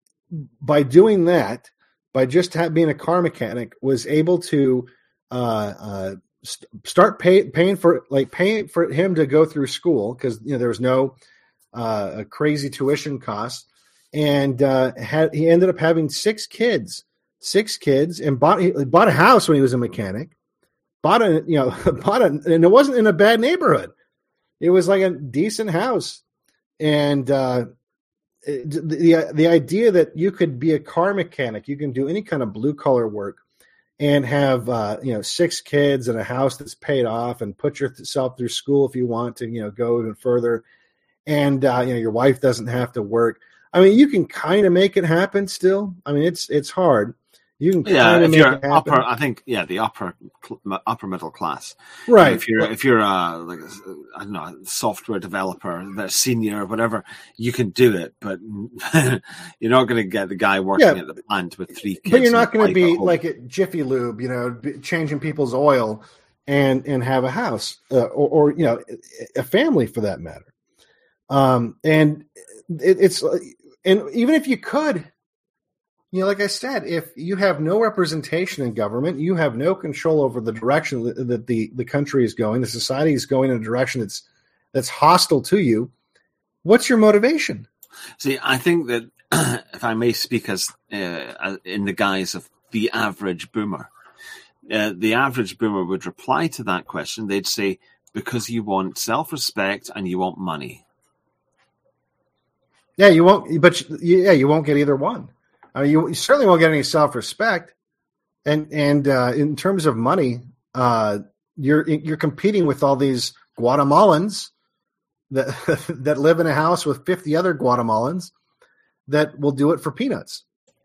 by doing that. By just have, being a car mechanic, was able to uh, uh, st- start pay, paying for like paying for him to go through school because you know there was no uh, crazy tuition costs, and uh, had he ended up having six kids, six kids, and bought he bought a house when he was a mechanic, bought a you know bought a and it wasn't in a bad neighborhood, it was like a decent house, and. Uh, The, the the idea that you could be a car mechanic, you can do any kind of blue collar work, and have uh, you know six kids and a house that's paid off, and put yourself through school if you want to, you know, go even further, and uh, you know your wife doesn't have to work. I mean, you can kind of make it happen. Still, I mean, it's it's hard. You can yeah, kind of if make you're it happen. upper, I think yeah, the upper upper middle class, right? If you're if you're a like I don't know a software developer, that senior or whatever, you can do it, but you're not going to get the guy working Yeah. at the plant with three kids. But you're not and going to wife be at home. like at Jiffy Lube, you know, b- changing people's oil and and have a house uh, or, or you know a family for that matter. Um, and it, it's and even if you could, you know, like I said, if you have no representation in government, you have no control over the direction that, that the the country is going, the society is going in a direction that's that's hostile to you. What's your motivation? See, I think that if I may speak as uh, in the guise of the average boomer, uh, the average boomer would reply to that question. They'd say, because you want self-respect and you want money. Yeah, you won't, but you, yeah, you won't get either one. I mean, you, you certainly won't get any self-respect. And, and uh, in terms of money, uh, you're, you're competing with all these Guatemalans that that live in a house with fifty other Guatemalans that will do it for peanuts.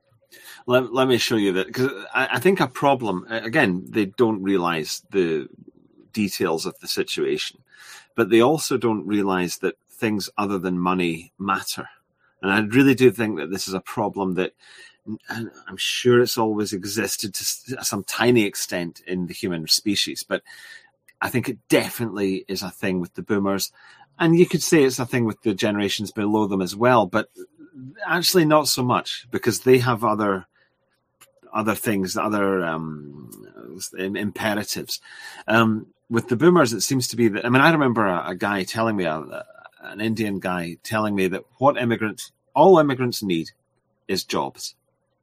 Let, let me show you that, because I, I think a problem, again, they don't realize the details of the situation, but they also don't realize that things other than money matter. And I really do think that this is a problem that, and I'm sure it's always existed to some tiny extent in the human species, but I think it definitely is a thing with the boomers. And you could say it's a thing with the generations below them as well, but actually not so much, because they have other other things, other um, imperatives. Um, with the boomers, it seems to be that, I mean, I remember a, a guy telling me, a, an Indian guy telling me that what immigrants, all immigrants need is jobs.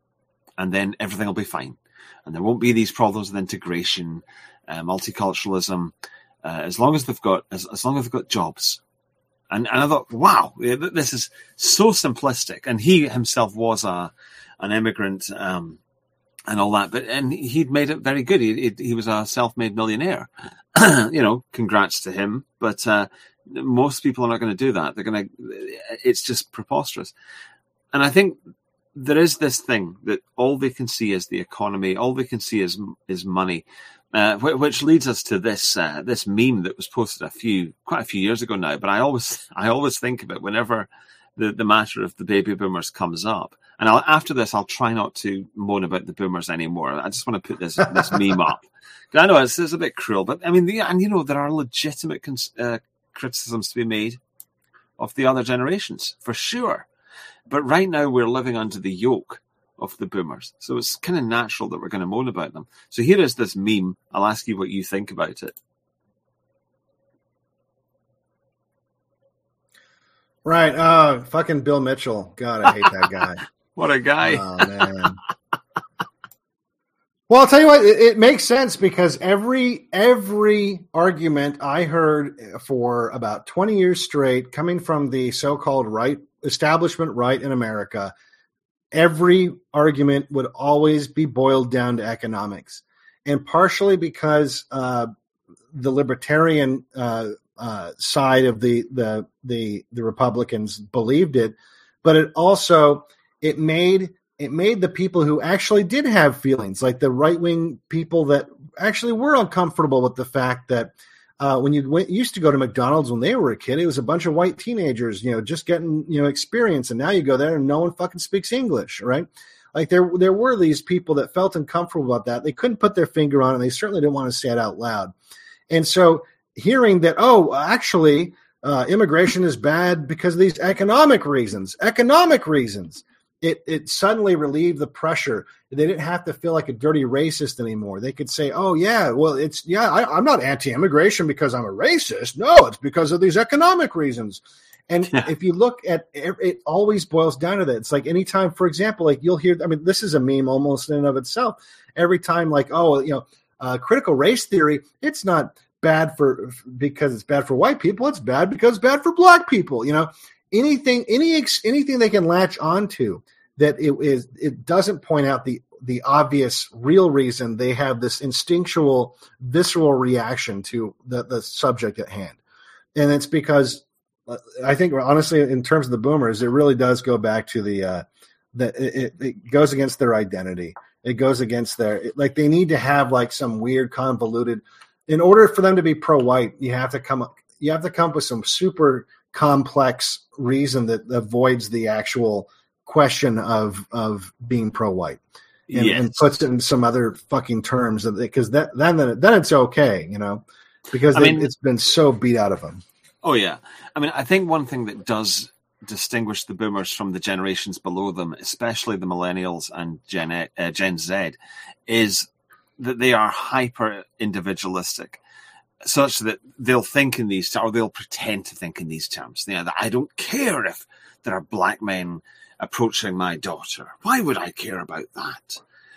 And then everything will be fine. And there won't be these problems with integration, uh, multiculturalism, Uh, as long as they've got, as, as long as they've got jobs. And, and I thought, wow, this is so simplistic. And he himself was a, an immigrant, um, and all that, but, and he'd made it very good. He, he, he was a self-made millionaire, you know, congrats to him. But, uh, most people are not going to do that. They're going to, it's just preposterous. And I think there is this thing that all they can see is the economy. All they can see is, is money. Uh, which leads us to this uh, this meme that was posted a few quite a few years ago now. But I always I always think of it whenever the, the matter of the baby boomers comes up. And I'll, after this, I'll try not to moan about the boomers anymore. I just want to put this this meme up. I know it's, it's a bit cruel, but I mean, the, and you know, there are legitimate cons- uh, criticisms to be made of the other generations for sure. But right now, we're living under the yoke of the boomers. So it's kind of natural that we're going to moan about them. So here is this meme. I'll ask you what you think about it. Right. Uh, fucking Bill Mitchell. God, I hate that guy. What a guy. Oh, man. Well, I'll tell you what, it, it makes sense because every every argument I heard for about twenty years straight coming from the so-called right establishment right in America, every argument would always be boiled down to economics, and partially because uh, the libertarian uh, uh, side of the, the the the Republicans believed it, but it also it made it made the people who actually did have feelings, like the right wing people that actually were uncomfortable with the fact that uh, when you went, used to go to McDonald's when they were a kid, it was a bunch of white teenagers, you know, just getting you know experience, and now you go there and no one fucking speaks English, right? Like there there were these people that felt uncomfortable about that. They couldn't put their finger on it. And they certainly didn't want to say it out loud, and so hearing that, oh, actually. Uh, immigration is bad because of these economic reasons. Economic reasons. It it suddenly relieved the pressure. They didn't have to feel like a dirty racist anymore. They could say, "Oh yeah, well it's yeah, I, I'm not anti-immigration because I'm a racist. No, it's because of these economic reasons." And yeah. if you look at it, it always boils down to that. It's like anytime, for example, like you'll hear. I mean, this is a meme almost in and of itself. Every time, like, oh, you know, uh, critical race theory. It's not bad for because it's bad for white people. It's bad because it's bad for black people. You know, anything, any anything they can latch onto that it is, it doesn't point out the the obvious real reason they have this instinctual, visceral reaction to the the subject at hand, and it's because I think honestly, in terms of the boomers, it really does go back to the uh, that it, it goes against their identity. It goes against their like they need to have like some weird convoluted. In order for them to be pro-white, you have to come up. You have to come up with some super complex reason that avoids the actual question of of being pro-white, and, yes. and puts it in some other fucking terms. Because that then then it's okay, you know, because they, mean, it's been so beat out of them. Oh yeah, I mean, I think one thing that does distinguish the boomers from the generations below them, especially the millennials and Gen uh, Gen Z, is that they are hyper individualistic, such that they'll think in these or they'll pretend to think in these terms. You know, that I don't care if there are black men approaching my daughter. Why would I care about that?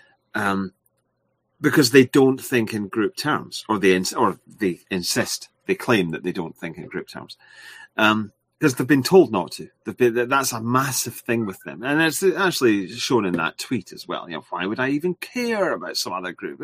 Um, because they don't think in group terms, or they ins- or they insist, they claim that they don't think in group terms. Um, Because they've been told not to. They've been, that's a massive thing with them. And it's actually shown in that tweet as well. You know, why would I even care about some other group?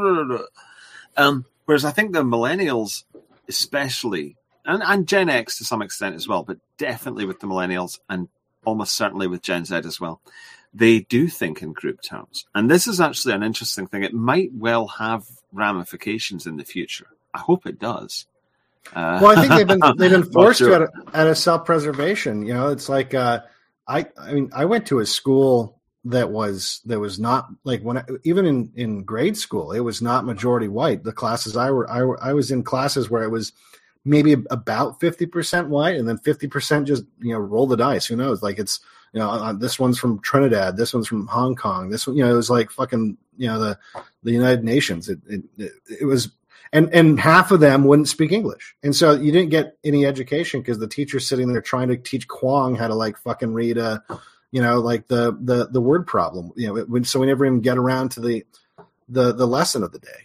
Um, whereas I think the millennials especially, and, and Gen X to some extent as well, but definitely with the millennials and almost certainly with Gen Z as well, they do think in group terms. And this is actually an interesting thing. It might well have ramifications in the future. I hope it does. Uh, well, I think they've been they've been forced sure. to out of, out of self-preservation. You know, it's like uh, I I mean I went to a school that was that was not like when I, even in, in grade school it was not majority white. The classes I were I, were, I was in classes where it was maybe about fifty percent white and then fifty percent just you know roll the dice. Who knows? Like it's you know this one's from Trinidad, this one's from Hong Kong. This one you know it was like fucking you know the the United Nations. It it, it, it was. And and half of them wouldn't speak English. And so you didn't get any education because the teacher's sitting there trying to teach Kwong how to like fucking read a, you know, like the the the word problem. You know, it, so we never even get around to the the the lesson of the day.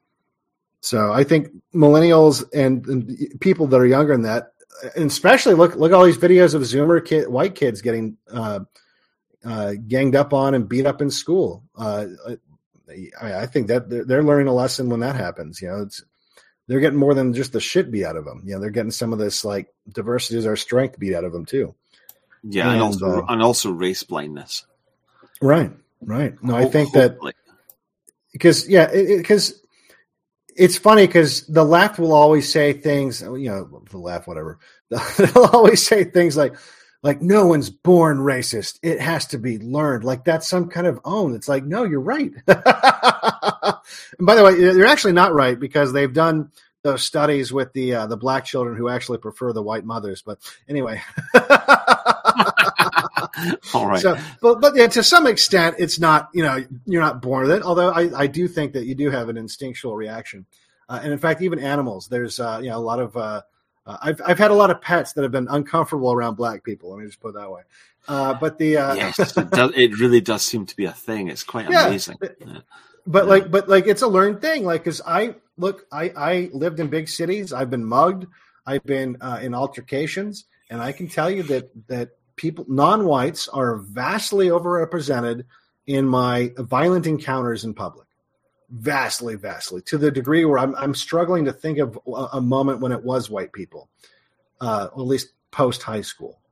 So I think millennials and, and people that are younger than that, and especially look look at all these videos of Zoomer kid, white kids getting uh, uh, ganged up on and beat up in school. Uh, I think that they're, they're learning a lesson when that happens. You know, it's they're getting more than just the shit beat out of them. You know, they're getting some of this like diversity is our strength beat out of them too. Yeah, and, and also uh, and also race blindness. Right, right. No, I think that because yeah, because it, it's funny because the left will always say things. You know, the left, whatever. They'll always say things like. Like, no one's born racist. It has to be learned. Like, that's some kind of own. It's like, no, you're right. And by the way, you're actually not right because they've done those studies with the uh, the black children who actually prefer the white mothers. But anyway. All right. So, but, but yeah, to some extent, it's not, you know, you're not born with it. Although I, I do think that you do have an instinctual reaction. Uh, and in fact, even animals, there's, uh, you know, a lot of, uh, Uh, I've I've had a lot of pets that have been uncomfortable around black people. Let me just put it that way. Uh, but the uh, yes, it, does, it really does seem to be a thing. It's quite yeah, amazing. Yeah. But yeah. like, but like, it's a learned thing. Like, because I look, I I lived in big cities. I've been mugged. I've been uh, in altercations, and I can tell you that that people, non-whites, are vastly overrepresented in my violent encounters in public. Vastly, vastly, to the degree where I'm I'm struggling to think of a moment when it was white people, uh, or at least post high school.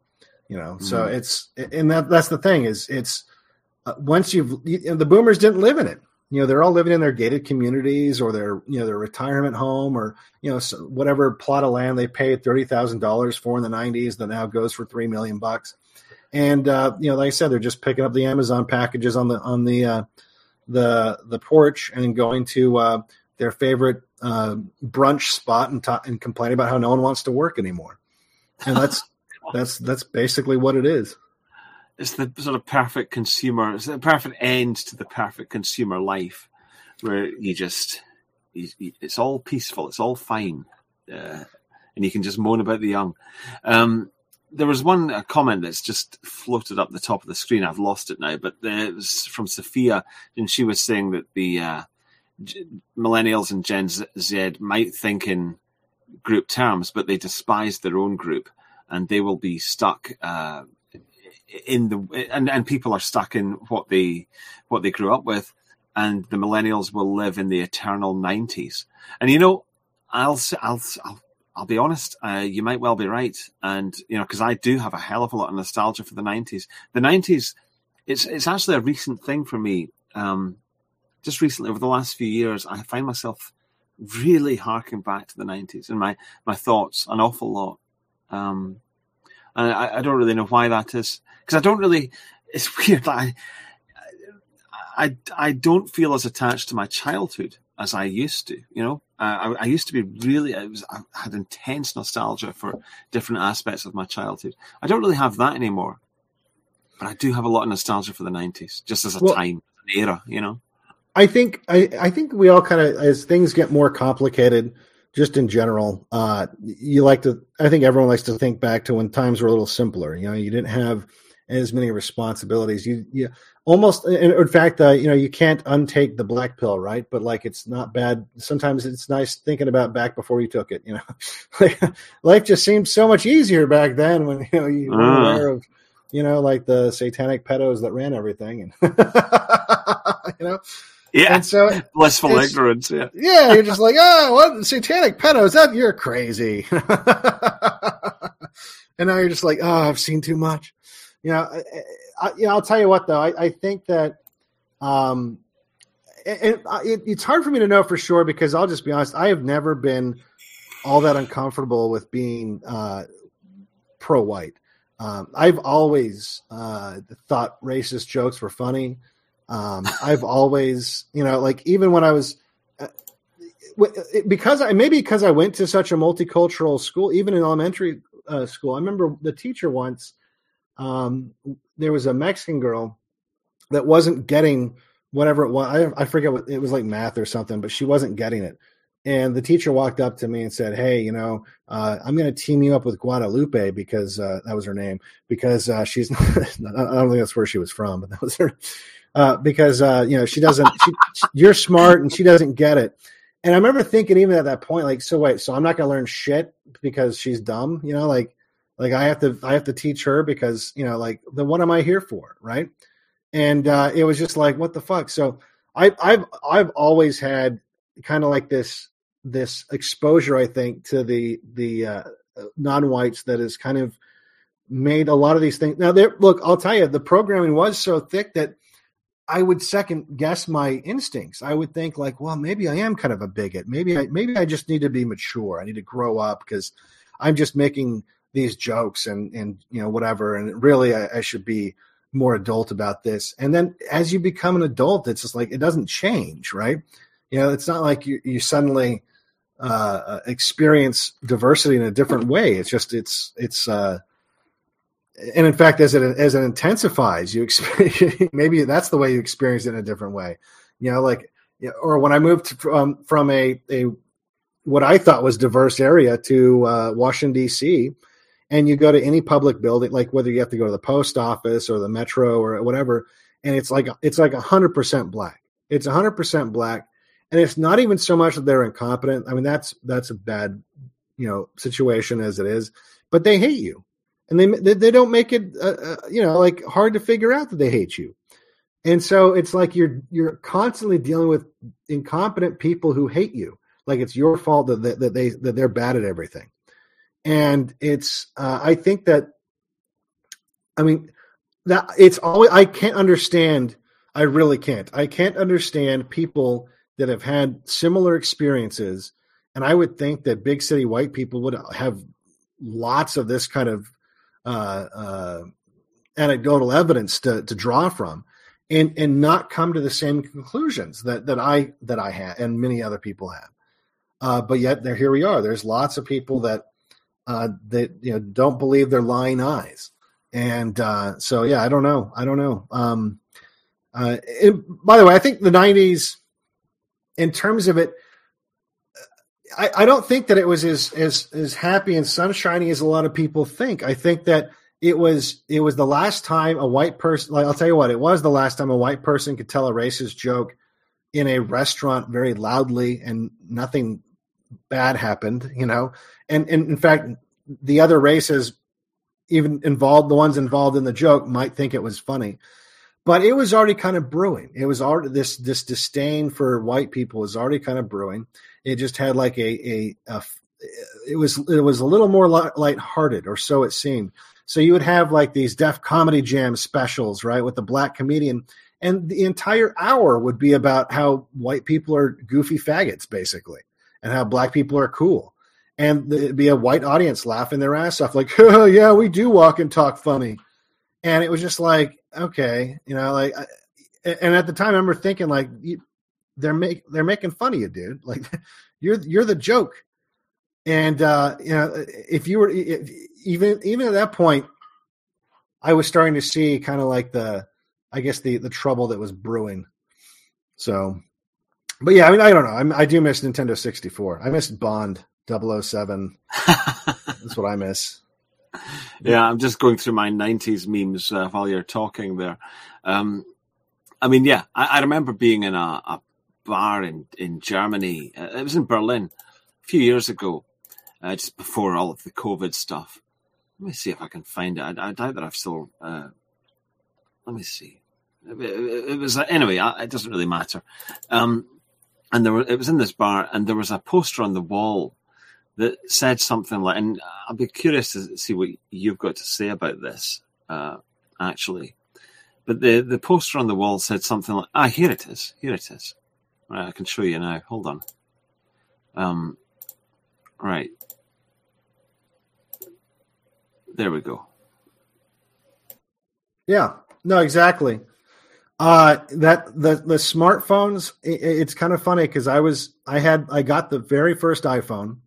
You know, mm. so it's and that that's the thing is it's uh, once you've you, the boomers didn't live in it. You know, they're all living in their gated communities or their, you know, their retirement home or, you know, whatever plot of land they paid thirty thousand dollars for in the nineties that now goes for three million bucks. And, uh, you know, like I said, they're just picking up the Amazon packages on the, on the, uh, the, the porch and going to, uh, their favorite, uh, brunch spot and, ta- and complaining about how no one wants to work anymore. And that's, that's, that's basically what it is. It's the sort of perfect consumer, it's the perfect end to the perfect consumer life where you just, you, it's all peaceful, it's all fine. Uh, and you can just moan about the young. Um, there was one uh, comment that's just floated up the top of the screen. I've lost it now, but uh, it was from Sophia, and she was saying that the uh, G- millennials and Gen Z might think in group terms, but they despise their own group, and they will be stuck uh, in the and, and people are stuck in what they what they grew up with, and the millennials will live in the eternal nineties. And you know, I'll I'll I'll, I'll be honest, uh, you might well be right, and you know, because I do have a hell of a lot of nostalgia for the nineties. The nineties, it's it's actually a recent thing for me. Um, just recently, over the last few years, I find myself really harking back to the nineties in my my thoughts an awful lot. Um, and I, I don't really know why that is. Because I don't really, it's weird. I, I, I don't feel as attached to my childhood as I used to. You know, uh, I, I used to be really. I was. I had intense nostalgia for different aspects of my childhood. I don't really have that anymore, but I do have a lot of nostalgia for the nineties, just as a well, time, an era. You know, I think I, I think we all kind of, as things get more complicated, just in general, uh, you like to. I think everyone likes to think back to when times were a little simpler. You know, you didn't have as many responsibilities. You, you almost, in fact, uh, you know, you can't untake the black pill, right? But like, it's not bad. Sometimes it's nice thinking about back before you took it. You know, like life just seemed so much easier back then when you know you were uh. aware of, you know, like the satanic pedos that ran everything, and you know. Yeah, and so blissful ignorance. Yeah, yeah, you're just like, oh, what satanic pedos? That you're crazy. And now you're just like, oh, I've seen too much. You know, I, I, you know, I'll tell you what though, I, I think that, um, and it, it's hard for me to know for sure because I'll just be honest, I have never been all that uncomfortable with being uh, pro-white. Um, I've always uh, thought racist jokes were funny. Um, I've always, you know, like even when I was, uh, because I maybe because I went to such a multicultural school, even in elementary uh, school. I remember the teacher once. Um, there was a Mexican girl that wasn't getting whatever it was. I, I forget what it was, like math or something, but she wasn't getting it. And the teacher walked up to me and said, "Hey, you know, uh, I'm going to team you up with Guadalupe because uh, that was her name. Because uh, she's not, I don't think that's where she was from, but that was her. Uh, because uh, you know, she doesn't. She, you're smart, and she doesn't get it." And I remember thinking, even at that point, like, so wait, so I'm not going to learn shit because she's dumb, you know, like. Like I have to, I have to teach her because, you know, like then what am I here for? Right. And, uh, it was just like, what the fuck? So I, I've, I've always had kind of like this, this exposure, I think, to the, the, uh, non-whites that has kind of made a lot of these things. Now there, look, I'll tell you, the programming was so thick that I would second guess my instincts. I would think like, well, maybe I am kind of a bigot. Maybe I, maybe I just need to be mature. I need to grow up because I'm just making these jokes and, and, you know, whatever. And really I, I should be more adult about this. And then as you become an adult, it's just like, it doesn't change, right? You know, it's not like you, you suddenly uh, experience diversity in a different way. It's just, it's, it's, uh, and in fact, as it, as it intensifies, you experience, maybe that's the way you experience it in a different way, you know, like, or when I moved from, from a, a, what I thought was diverse area to uh, Washington, D C, and you go to any public building, like whether you have to go to the post office or the metro or whatever, and it's like it's like one hundred percent black. It's one hundred percent black, and it's not even so much that they're incompetent. I mean, that's that's a bad, you know, situation as it is, but they hate you, and they they, they don't make it, uh, uh, you know, like hard to figure out that they hate you, and so it's like you're you're constantly dealing with incompetent people who hate you, like it's your fault that that, that they that they're bad at everything. And it's, uh, I think that I mean, that it's always, I can't understand. I really can't. I can't understand people that have had similar experiences. And I would think that big city white people would have lots of this kind of uh, uh, anecdotal evidence to, to draw from, and and not come to the same conclusions that that I that I had and many other people have. Uh, but yet there, here we are. There's lots of people that uh, that you know don't believe their lying eyes, and uh, so yeah, I don't know. I don't know. Um, uh, and by the way, I think the nineties, in terms of it, I, I don't think that it was as as as happy and sunshiny as a lot of people think. I think that it was it was the last time a white person. Like, I'll tell you what, it was the last time a white person could tell a racist joke in a restaurant very loudly and nothing bad happened, you know. And, and in fact, the other races, even involved, the ones involved in the joke, might think it was funny. But it was already kind of brewing. It was already this this disdain for white people was already kind of brewing. It just had like a a, a it was it was a little more light, lighthearted, or so it seemed. So you would have like these Def Comedy Jam specials, right, with the black comedian, and the entire hour would be about how white people are goofy faggots, basically, and how black people are cool. And it'd be a white audience laughing their ass off, like, oh, yeah, we do walk and talk funny. And it was just like, okay, you know, like, and at the time I remember thinking, like, you, they're make they're making fun of you, dude. Like, you're you're the joke. And uh, you know, if you were if, even even at that point, I was starting to see kind of like the, I guess the the trouble that was brewing. So, but yeah, I mean, I don't know. I'm, I do miss Nintendo sixty-four. I miss Bond double oh seven. That's what I miss. Yeah, I'm just going through my nineties memes uh, while you're talking there. Um, I mean, yeah, I, I remember being in a, a bar in, in Germany. Uh, it was in Berlin a few years ago, uh, just before all of the COVID stuff. Let me see if I can find it. I, I doubt that I've still... Uh, let me see. It, it, it was... Uh, anyway, I, it doesn't really matter. Um, and there were, it was in this bar, and there was a poster on the wall that said something like, and I'll be curious to see what you've got to say about this, uh, actually. But the, the poster on the wall said something like, ah, here it is. Here it is. Right, I can show you now. Hold on. Um, right. There we go. Yeah, no, exactly. Uh, that the, the smartphones, it, it's kind of funny because I was, I had, I got the very first iPhone.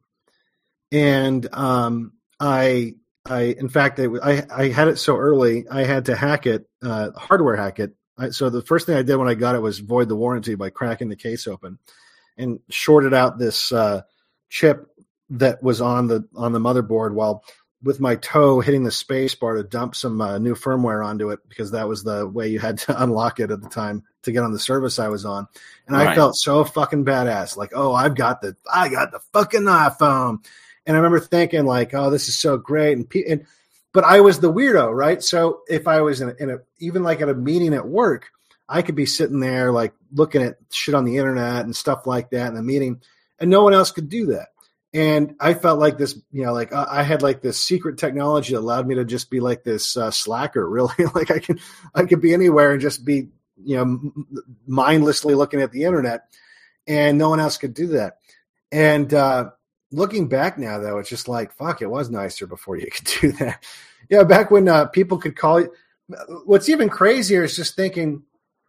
And um, I, I, in fact, it, I, I had it so early, I had to hack it, uh, hardware hack it. I, so the first thing I did when I got it was void the warranty by cracking the case open, and shorted out this uh, chip that was on the on the motherboard, while with my toe hitting the space bar to dump some uh, new firmware onto it, because that was the way you had to unlock it at the time to get on the service I was on. And right. I felt so fucking badass, like, oh, I've got the I got the fucking iPhone. And I remember thinking, like, oh, this is so great. And, and but I was the weirdo, right? So if I was in a, in a, even like at a meeting at work, I could be sitting there, like, looking at shit on the internet and stuff like that in a meeting, and no one else could do that. And I felt like this, you know, like I had like this secret technology that allowed me to just be like this uh, slacker, really. Like I could, I could be anywhere and just be, you know, m- mindlessly looking at the internet, and no one else could do that. And, uh, looking back now, though, it's just like, fuck, it was nicer before you could do that. Yeah, back when uh, people could call you. What's even crazier is just thinking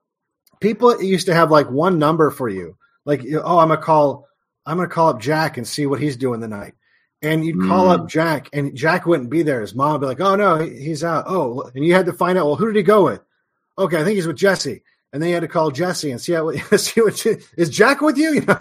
people used to have like one number for you. Like, oh, I'm going to call I'm going to call up Jack and see what he's doing tonight. And you'd call mm. up Jack, and Jack wouldn't be there. His mom would be like, oh, no, he's out. Oh, and you had to find out, well, who did he go with? Okay, I think he's with Jesse. And then you had to call Jesse and see how see what you, is Jack with you? You know,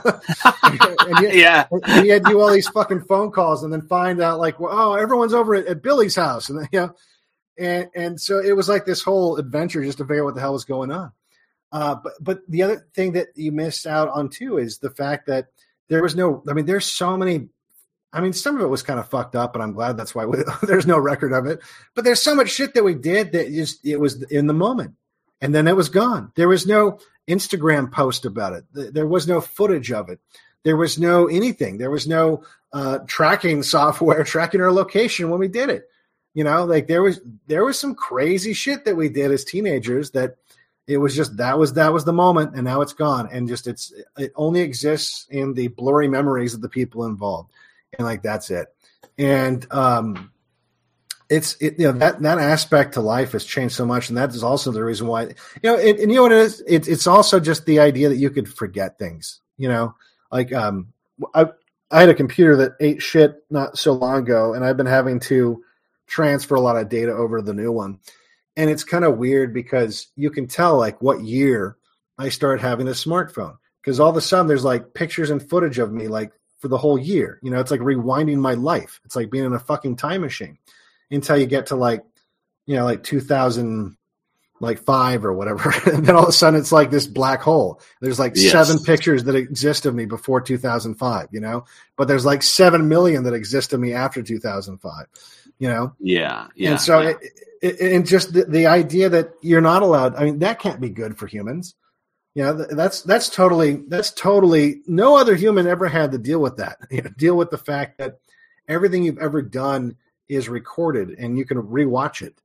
and you, yeah. And you had to do all these fucking phone calls and then find out like, well, oh, everyone's over at, at Billy's house, and then, you know, and and so it was like this whole adventure just to figure out what the hell was going on. Uh, but but the other thing that you missed out on too is the fact that there was no. I mean, there's so many. I mean, some of it was kind of fucked up, and I'm glad that's why we, there's no record of it. But there's so much shit that we did that just it was in the moment. And then it was gone. There was no Instagram post about it. There was no footage of it. There was no anything. There was no uh, tracking software tracking our location when we did it. You know, like there was there was some crazy shit that we did as teenagers that it was just that was that was the moment, and now it's gone, and just it's it only exists in the blurry memories of the people involved, and like that's it. And um, it's it, you know that that aspect to life has changed so much, and that is also the reason why you know. It, and you know what it is? It, it's also just the idea that you could forget things. You know, like um, I I had a computer that ate shit not so long ago, and I've been having to transfer a lot of data over to the new one. And it's kind of weird because you can tell like what year I started having a smartphone, because all of a sudden there's like pictures and footage of me like for the whole year. You know, it's like rewinding my life. It's like being in a fucking time machine until you get to like, you know, like two thousand like five or whatever. And then all of a sudden it's like this black hole. There's like yes. seven pictures that exist of me before two thousand five, you know, but there's like seven million that exist of me after two thousand five, you know? Yeah. Yeah. And so yeah. It, it, and just the, the idea that you're not allowed, I mean, that can't be good for humans. You know, that's, that's totally, that's totally, no other human ever had to deal with that, you know, deal with the fact that everything you've ever done is recorded and you can rewatch it.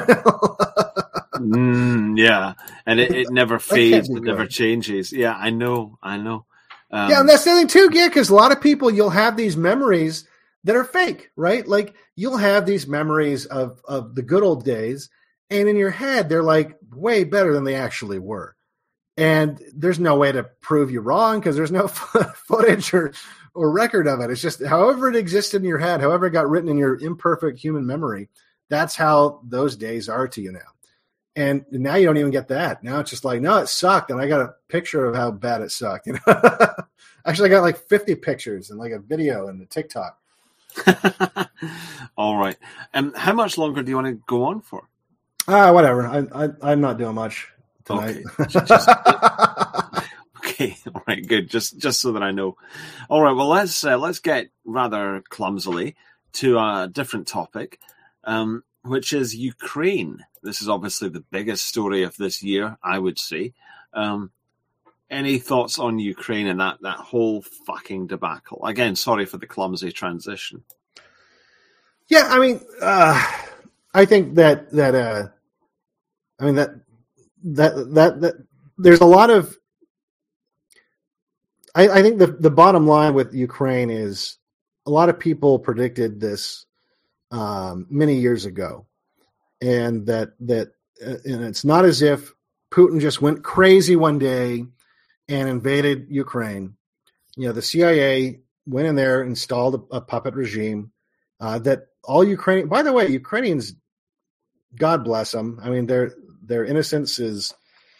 mm, yeah. And it, it never fades, it never changes. Yeah, I know. I know. Um, yeah. And that's the thing too. Yeah. Cause a lot of people, you'll have these memories that are fake, right? Like you'll have these memories of, of the good old days, and in your head, they're like way better than they actually were. And there's no way to prove you wrong because there's no footage or, or record of it. It's just however it existed in your head, however it got written in your imperfect human memory, that's how those days are to you now. And now you don't even get that. Now it's just like, no, it sucked. And I got a picture of how bad it sucked. You know? Actually, I got like fifty pictures and like a video and a TikTok. All right. Um, how much longer do you want to go on for? Ah, uh, whatever. I, I, I'm not doing much tonight. Okay. Just, okay. All right. Good. Just, just so that I know. All right. Well, let's uh, let's get rather clumsily to a different topic, um, which is Ukraine. This is obviously the biggest story of this year, I would say. Um, Any thoughts on Ukraine and that, that whole fucking debacle? Again, sorry for the clumsy transition. Yeah, I mean, uh, I think that that uh, I mean that that that that there's a lot of. I, I think the the bottom line with Ukraine is a lot of people predicted this um, many years ago, and that that uh, and it's not as if Putin just went crazy one day and invaded Ukraine. You know, the C I A went in there, installed a, a puppet regime uh, that all Ukrainian, by the way, Ukrainians, God bless them. I mean, their, their innocence is,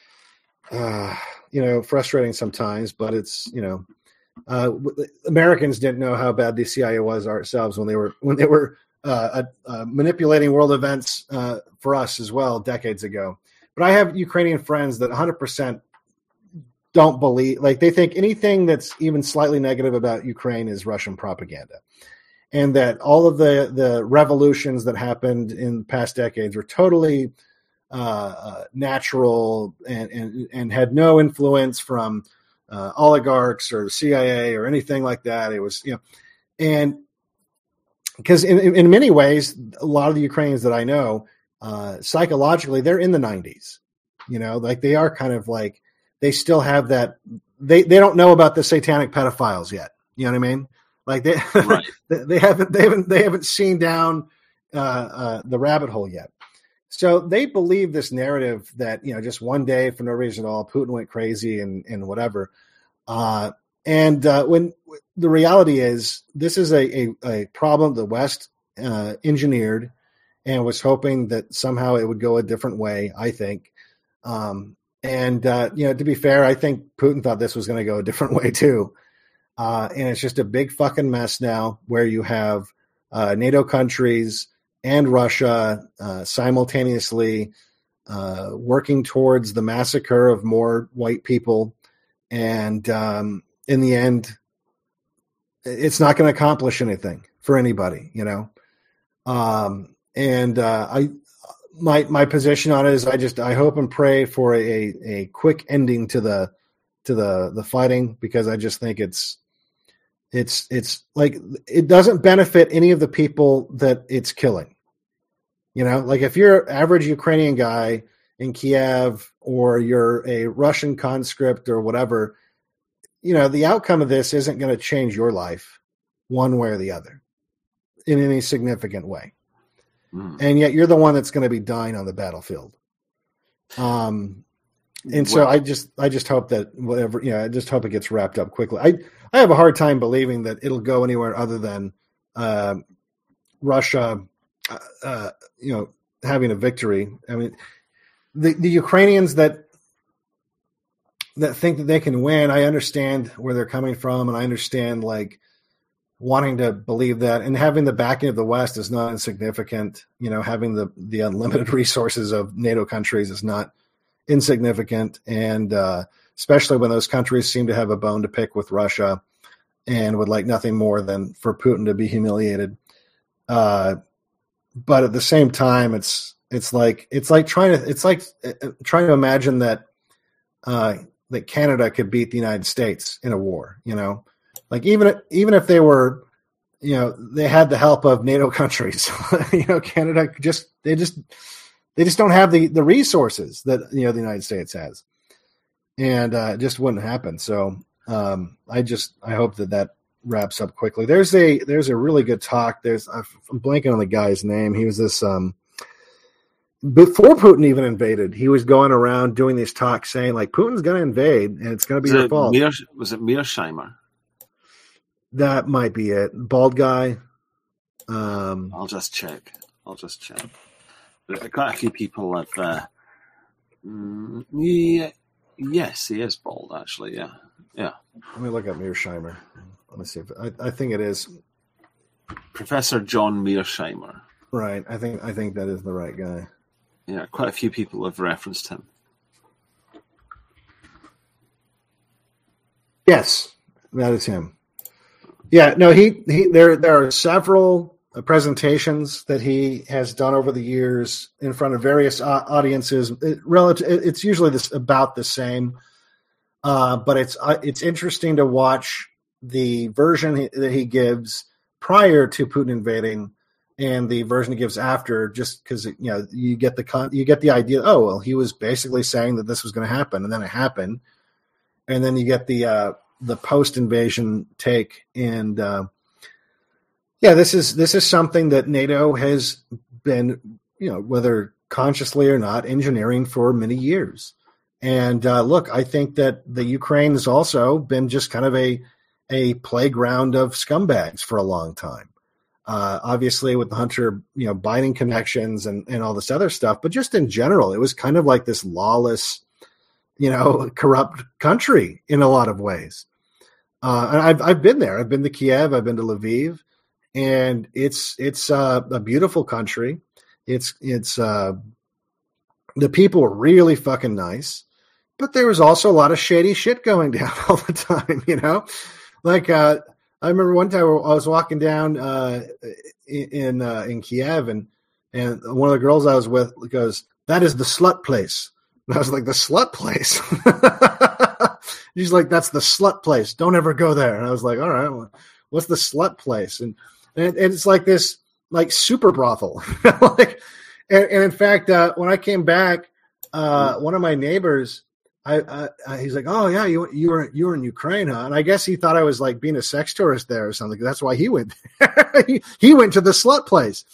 uh, you know, frustrating sometimes, but it's, you know, uh, Americans didn't know how bad the C I A was ourselves when they were, when they were uh, uh, manipulating world events uh, for us as well decades ago. But I have Ukrainian friends that one hundred percent don't believe, like they think anything that's even slightly negative about Ukraine is Russian propaganda, and that all of the, the revolutions that happened in past decades were totally uh, uh, natural and, and, and had no influence from uh, oligarchs or the C I A or anything like that. It was, you know, and because in, in many ways, a lot of the Ukrainians that I know, uh, psychologically, they're in the nineties, you know, like they are kind of like, they still have that. They, they don't know about the satanic pedophiles yet. You know what I mean? Like they, right. they haven't, they haven't, they haven't seen down uh, uh, the rabbit hole yet. So they believe this narrative that, you know, just one day for no reason at all, Putin went crazy and, and whatever. Uh, and uh, when the reality is this is a, a, a problem the West uh, engineered and was hoping that somehow it would go a different way, I think. Um, And, uh, you know, to be fair, I think Putin thought this was going to go a different way, too. Uh, and it's just a big fucking mess now where you have uh, NATO countries and Russia uh, simultaneously uh, working towards the massacre of more white people. And um, in the end, it's not going to accomplish anything for anybody, you know. Um, and uh, I. My my position on it is I just I hope and pray for a, a quick ending to the to the the fighting, because I just think it's it's it's like it doesn't benefit any of the people that it's killing. You know, like if you're an average Ukrainian guy in Kiev or you're a Russian conscript or whatever, you know, the outcome of this isn't going to change your life one way or the other in any significant way. Mm. And yet you're the one that's going to be dying on the battlefield. Um, and so well, I just, I just hope that whatever, you know, I just hope it gets wrapped up quickly. I, I have a hard time believing that it'll go anywhere other than uh, Russia, uh, you know, having a victory. I mean, the, the Ukrainians that, that think that they can win, I understand where they're coming from. And I understand like wanting to believe that, and having the backing of the West is not insignificant. You know, having the, the unlimited resources of NATO countries is not insignificant. And uh, especially when those countries seem to have a bone to pick with Russia and would like nothing more than for Putin to be humiliated. Uh, but at the same time, it's, it's like, it's like trying to, it's like trying to imagine that, uh, that Canada could beat the United States in a war, you know, like even, even if they were, you know, they had the help of NATO countries, you know, Canada just, they just, they just don't have the, the resources that, you know, the United States has, and uh, it just wouldn't happen. So um, I just, I hope that that wraps up quickly. There's a, there's a really good talk. There's, I'm blanking on the guy's name. He was this, um, before Putin even invaded, he was going around doing these talks saying like, Putin's going to invade and it's going to be was your fault. Meir, was it Mearsheimer? That might be it. Bald guy. Um, I'll just check. I'll just check. But quite a few people have, uh, mm, yeah, yes, he is bald actually. Yeah. Yeah. Let me look up Mearsheimer. Let me see if I, I think it is Professor John Mearsheimer. Right. I think, I think that is the right guy. Yeah, quite a few people have referenced him. Yes, that is him. Yeah, no, he, he there there are several presentations that he has done over the years in front of various uh, audiences. It, relative, it's usually this about the same, uh, but it's uh, it's interesting to watch the version he, that he gives prior to Putin invading and the version he gives after, just because you know you get the con- you get the idea. Oh well, he was basically saying that this was going to happen, and then it happened, and then you get the uh, the post invasion take. And uh, yeah, this is this is something that NATO has been, you know, whether consciously or not, engineering for many years. And uh, look, I think that the Ukraine has also been just kind of a a playground of scumbags for a long time. Uh, obviously with the Hunter, you know, Biden connections and, and all this other stuff, but just in general, it was kind of like this lawless, you know, corrupt country in a lot of ways. Uh, and I've, I've been there. I've been to Kiev. I've been to Lviv, and it's, it's uh, a beautiful country. It's, it's, uh, the people were really fucking nice, but there was also a lot of shady shit going down all the time, you know, like, uh, I remember one time I was walking down uh, in uh, in Kiev, and and one of the girls I was with goes, "That is the slut place." And I was like, "The slut place?" She's like, "That's the slut place. Don't ever go there." And I was like, "All right, well, what's the slut place?" And and it's like this like super brothel. like, and, and in fact, uh, when I came back, uh, one of my neighbors. I, uh, he's like, oh yeah, you you were you were in Ukraine, huh? And I guess he thought I was like being a sex tourist there or something. That's why he went there. he, he went to the slut place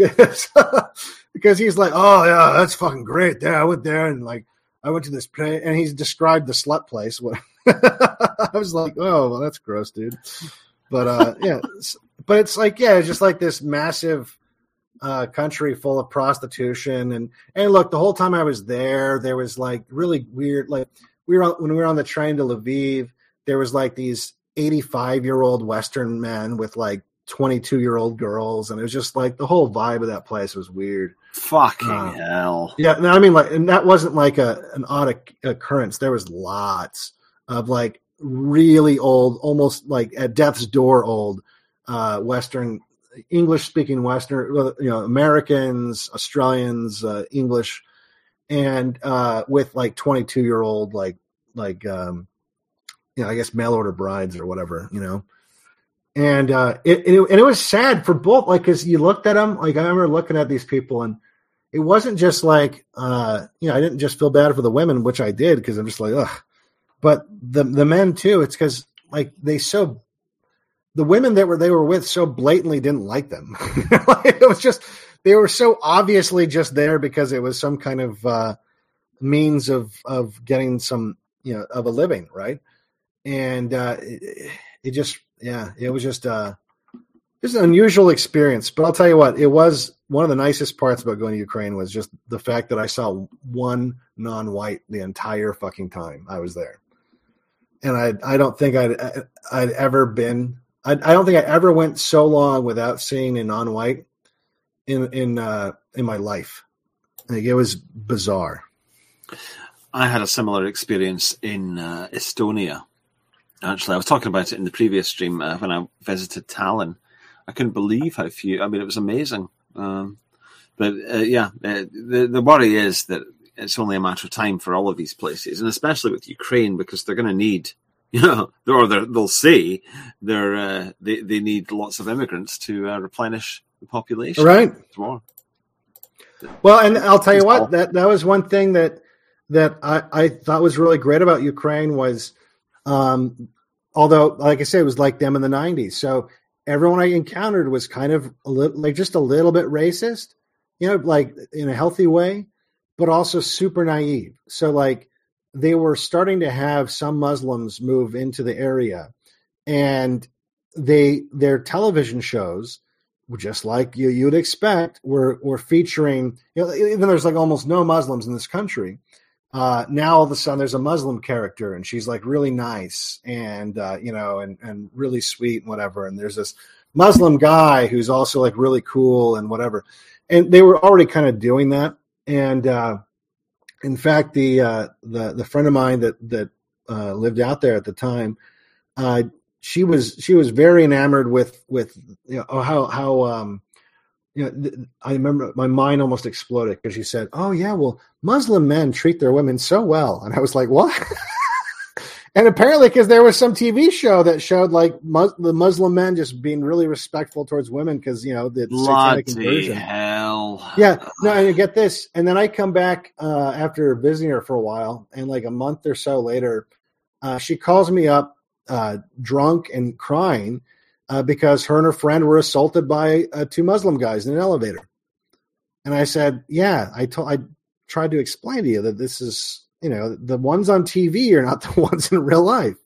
because he's like, oh yeah, that's fucking great. There, I went there and like I went to this place, and he's described the slut place. I was like, oh, well, that's gross, dude. But uh, yeah, but it's like yeah, it's just like this massive. Uh, country full of prostitution, and and look, the whole time I was there, there was like really weird. Like we were on, when we were on the train to Lviv, there was like these eighty-five year old Western men with like twenty-two year old girls, and it was just like the whole vibe of that place was weird. Fucking uh, hell! Yeah, no, I mean like, and that wasn't like a an odd occurrence. There was lots of like really old, almost like at death's door old uh, Western. English-speaking Western, you know, Americans, Australians, uh, English, and uh, with like twenty-two-year-old, like, like, um, you know, I guess mail order brides or whatever, you know. And uh, it, it and it was sad for both, like, because you looked at them, like, I remember looking at these people, and it wasn't just like, uh, you know, I didn't just feel bad for the women, which I did because I'm just like, ugh. But the the men too. It's because like they so the women that were they were with so blatantly didn't like them. Like, it was just they were so obviously just there because it was some kind of uh, means of of getting some you know of a living, right? And uh, it, it just yeah, it was just uh, just an unusual experience. But I'll tell you what, it was one of the nicest parts about going to Ukraine was just the fact that I saw one non-white the entire fucking time I was there. And I I don't think I'd I'd ever been I I don't think I ever went so long without seeing a non-white in in uh, in my life. Like, it was bizarre. I had a similar experience in uh, Estonia. Actually, I was talking about it in the previous stream uh, when I visited Tallinn. I couldn't believe how few. I mean, it was amazing. Um, but uh, yeah, uh, the the worry is that it's only a matter of time for all of these places, and especially with Ukraine, because they're going to need, you know, or they'll say they're uh, they they need lots of immigrants to uh, replenish the population. Right. Well, and I'll tell you what, that that was one thing that that I, I thought was really great about Ukraine was, um, although, like I said, it was like them in the nineties. So everyone I encountered was kind of a little, like just a little bit racist, you know, like in a healthy way, but also super naive. So like they were starting to have some Muslims move into the area, and they their television shows, just like you you'd expect, were were featuring, you know, even though there's like almost no Muslims in this country. Uh, now all of a sudden there's a Muslim character and she's like really nice and, uh, you know, and, and really sweet and whatever. And there's this Muslim guy who's also like really cool and whatever. And they were already kind of doing that. And, uh, in fact, the, uh, the, the friend of mine that, that, uh, lived out there at the time, uh, she was, she was very enamored with, with, you know, how, how, um, you know, th- I remember my mind almost exploded because she said, "Oh yeah, well, Muslim men treat their women so well," and I was like, "What?" And apparently, because there was some T V show that showed like mus- the Muslim men just being really respectful towards women because you know the satanic conversion. Hell, yeah. No, and you get this, and then I come back uh, after visiting her for a while, and like a month or so later, uh, she calls me up, uh, drunk and crying. Uh, because her and her friend were assaulted by uh, two Muslim guys in an elevator. And I said, yeah, I told, I tried to explain to you that this is, you know, the ones on T V are not the ones in real life.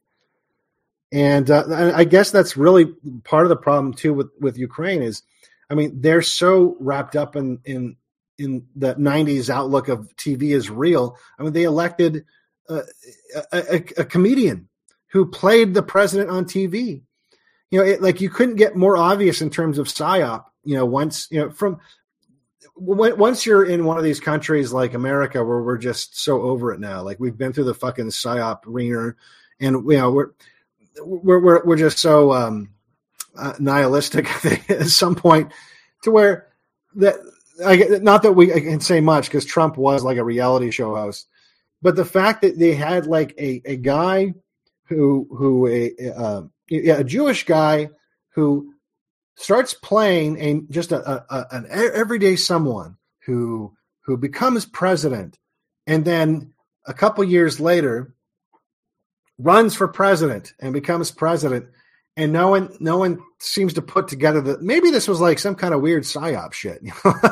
And uh, I guess that's really part of the problem too with, with Ukraine is, I mean, they're so wrapped up in, in, in the nineties outlook of T V is real. I mean, they elected uh, a, a, a comedian who played the president on T V. You know, it, like you couldn't get more obvious in terms of psyop. You know, once you know from when, once you're in one of these countries like America, where we're just so over it now. Like we've been through the fucking psyop arena, and you know we're we're we're, we're just so um, uh, nihilistic at some point to where that I, not that we I can say much because Trump was like a reality show host, but the fact that they had like a a guy who who a uh, Yeah, a Jewish guy who starts playing a just a, a, an everyday someone who who becomes president, and then a couple years later runs for president and becomes president, and no one no one seems to put together that maybe this was like some kind of weird psyop shit,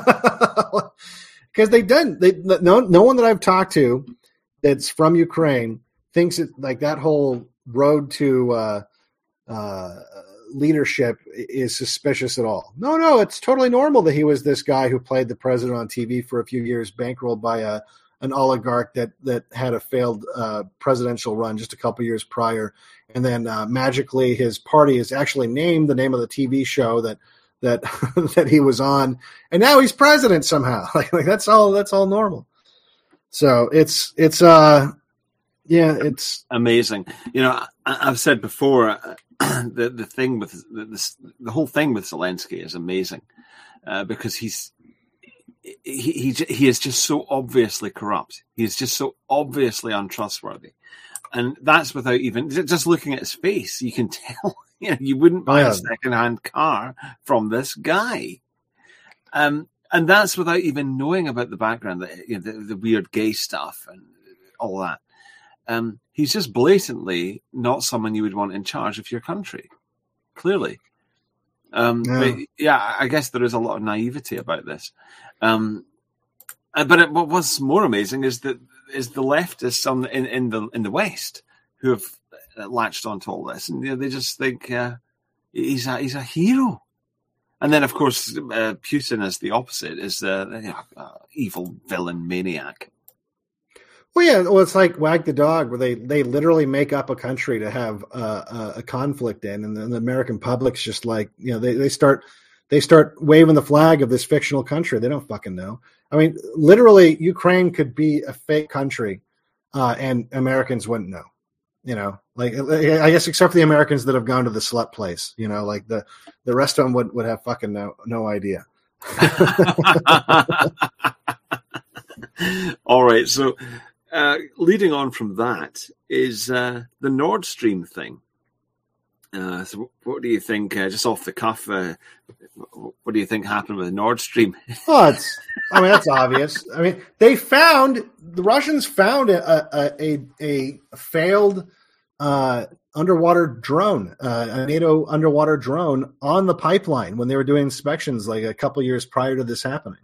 because they didn't. They no no one that I've talked to that's from Ukraine thinks it like that whole road to. Uh, Uh, leadership is suspicious at all. No, no, it's totally normal that he was this guy who played the president on T V for a few years, bankrolled by a an oligarch that that had a failed uh, presidential run just a couple years prior, and then uh, magically his party is actually named the name of the T V show that that that he was on, and now he's president somehow. Like, like that's all that's all normal. So it's it's uh yeah it's amazing. You know, I, I've said before. The the thing with the, the the whole thing with Zelensky is amazing uh, because he's he, he he is just so obviously corrupt. He is just so obviously untrustworthy, and that's without even just looking at his face. You can tell. You know, you wouldn't buy yeah. a secondhand car from this guy. Um, and that's without even knowing about the background, the, you know, the, the weird gay stuff and all that. Um, he's just blatantly not someone you would want in charge of your country, clearly. Um, yeah. But yeah, I guess there is a lot of naivety about this. Um, but it, what was more amazing is that is the leftists on, in, in the in the West who have latched onto all this, and you know, they just think uh, he's a he's a hero. And then, of course, uh, Putin is the opposite, is the you know, uh, evil villain maniac. Well, yeah, well, it's like Wag the Dog, where they, they literally make up a country to have uh, a, a conflict in, and the, the American public's just like, you know, they, they start they start waving the flag of this fictional country. They don't fucking know. I mean, literally, Ukraine could be a fake country, uh, and Americans wouldn't know. You know, like I guess except for the Americans that have gone to the slut place. You know, like the the rest of them would, would have fucking no no idea. All right, so. Uh, leading on from that is uh, the Nord Stream thing. Uh, so, what do you think? Uh, just off the cuff, uh, what do you think happened with Nord Stream? Oh, it's. I mean, that's obvious. I mean, they found the Russians found a a a, a failed uh, underwater drone, uh, a NATO underwater drone on the pipeline when they were doing inspections, like a couple years prior to this happening.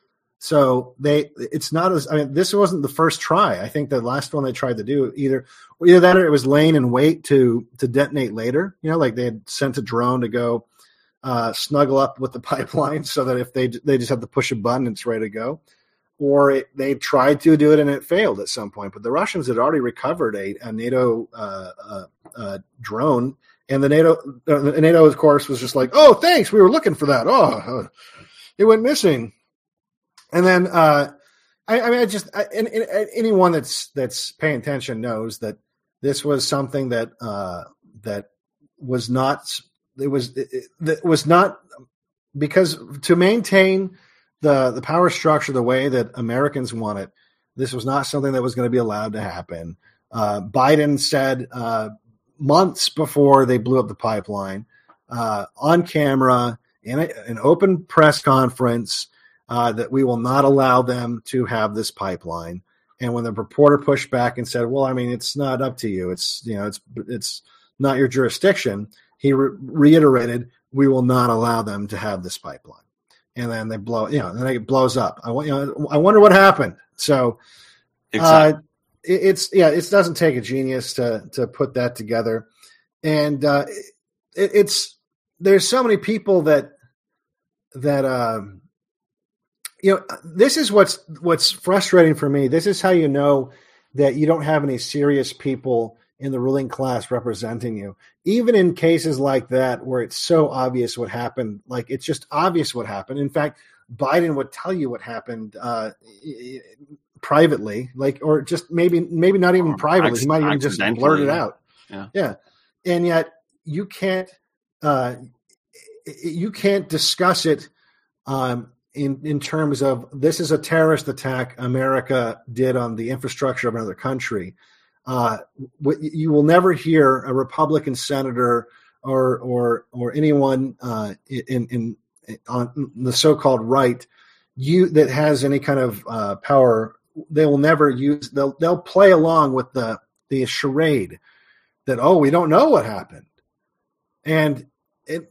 So they, it's not as, I mean, this wasn't the first try. I think the last one they tried to do either, either that or it was laying in wait to, to detonate later. You know, like they had sent a drone to go uh, snuggle up with the pipeline so that if they, they just have to push a button, it's ready to go. Or it, they tried to do it and it failed at some point. But the Russians had already recovered a, a NATO uh, uh, uh, drone, and the NATO, uh, the NATO, of course, was just like, oh, thanks, we were looking for that. Oh, it went missing. And then, uh, I, I mean, I just I, and, and anyone that's that's paying attention knows that this was something that uh, that was not it was it, that was not because to maintain the the power structure the way that Americans want it, this was not something that was going to be allowed to happen. Uh, Biden said uh, months before they blew up the pipeline uh, on camera in a, an open press conference. Uh, that we will not allow them to have this pipeline. And when the reporter pushed back and said, well, I mean, it's not up to you. It's, you know, it's, it's not your jurisdiction. He re- reiterated, we will not allow them to have this pipeline. And then they blow, you know, and then it blows up. I want, you know, I wonder what happened. So exactly. uh, it, it's, yeah, it doesn't take a genius to, to put that together. And uh, it, it's, there's so many people that, that, um, you know, this is what's what's frustrating for me. This is how you know that you don't have any serious people in the ruling class representing you. Even in cases like that where it's so obvious what happened, like it's just obvious what happened. In fact, Biden would tell you what happened uh, privately, like, or just maybe maybe not even or privately. He might even just blurt it out. Yeah, yeah. And yet you can't uh, you can't discuss it. Um, In, in terms of this is a terrorist attack America did on the infrastructure of another country. Uh, you will never hear a Republican senator or or or anyone uh, in, in on the so-called right you that has any kind of uh, power. They will never use. They'll they'll play along with the the charade that oh we don't know what happened, and it.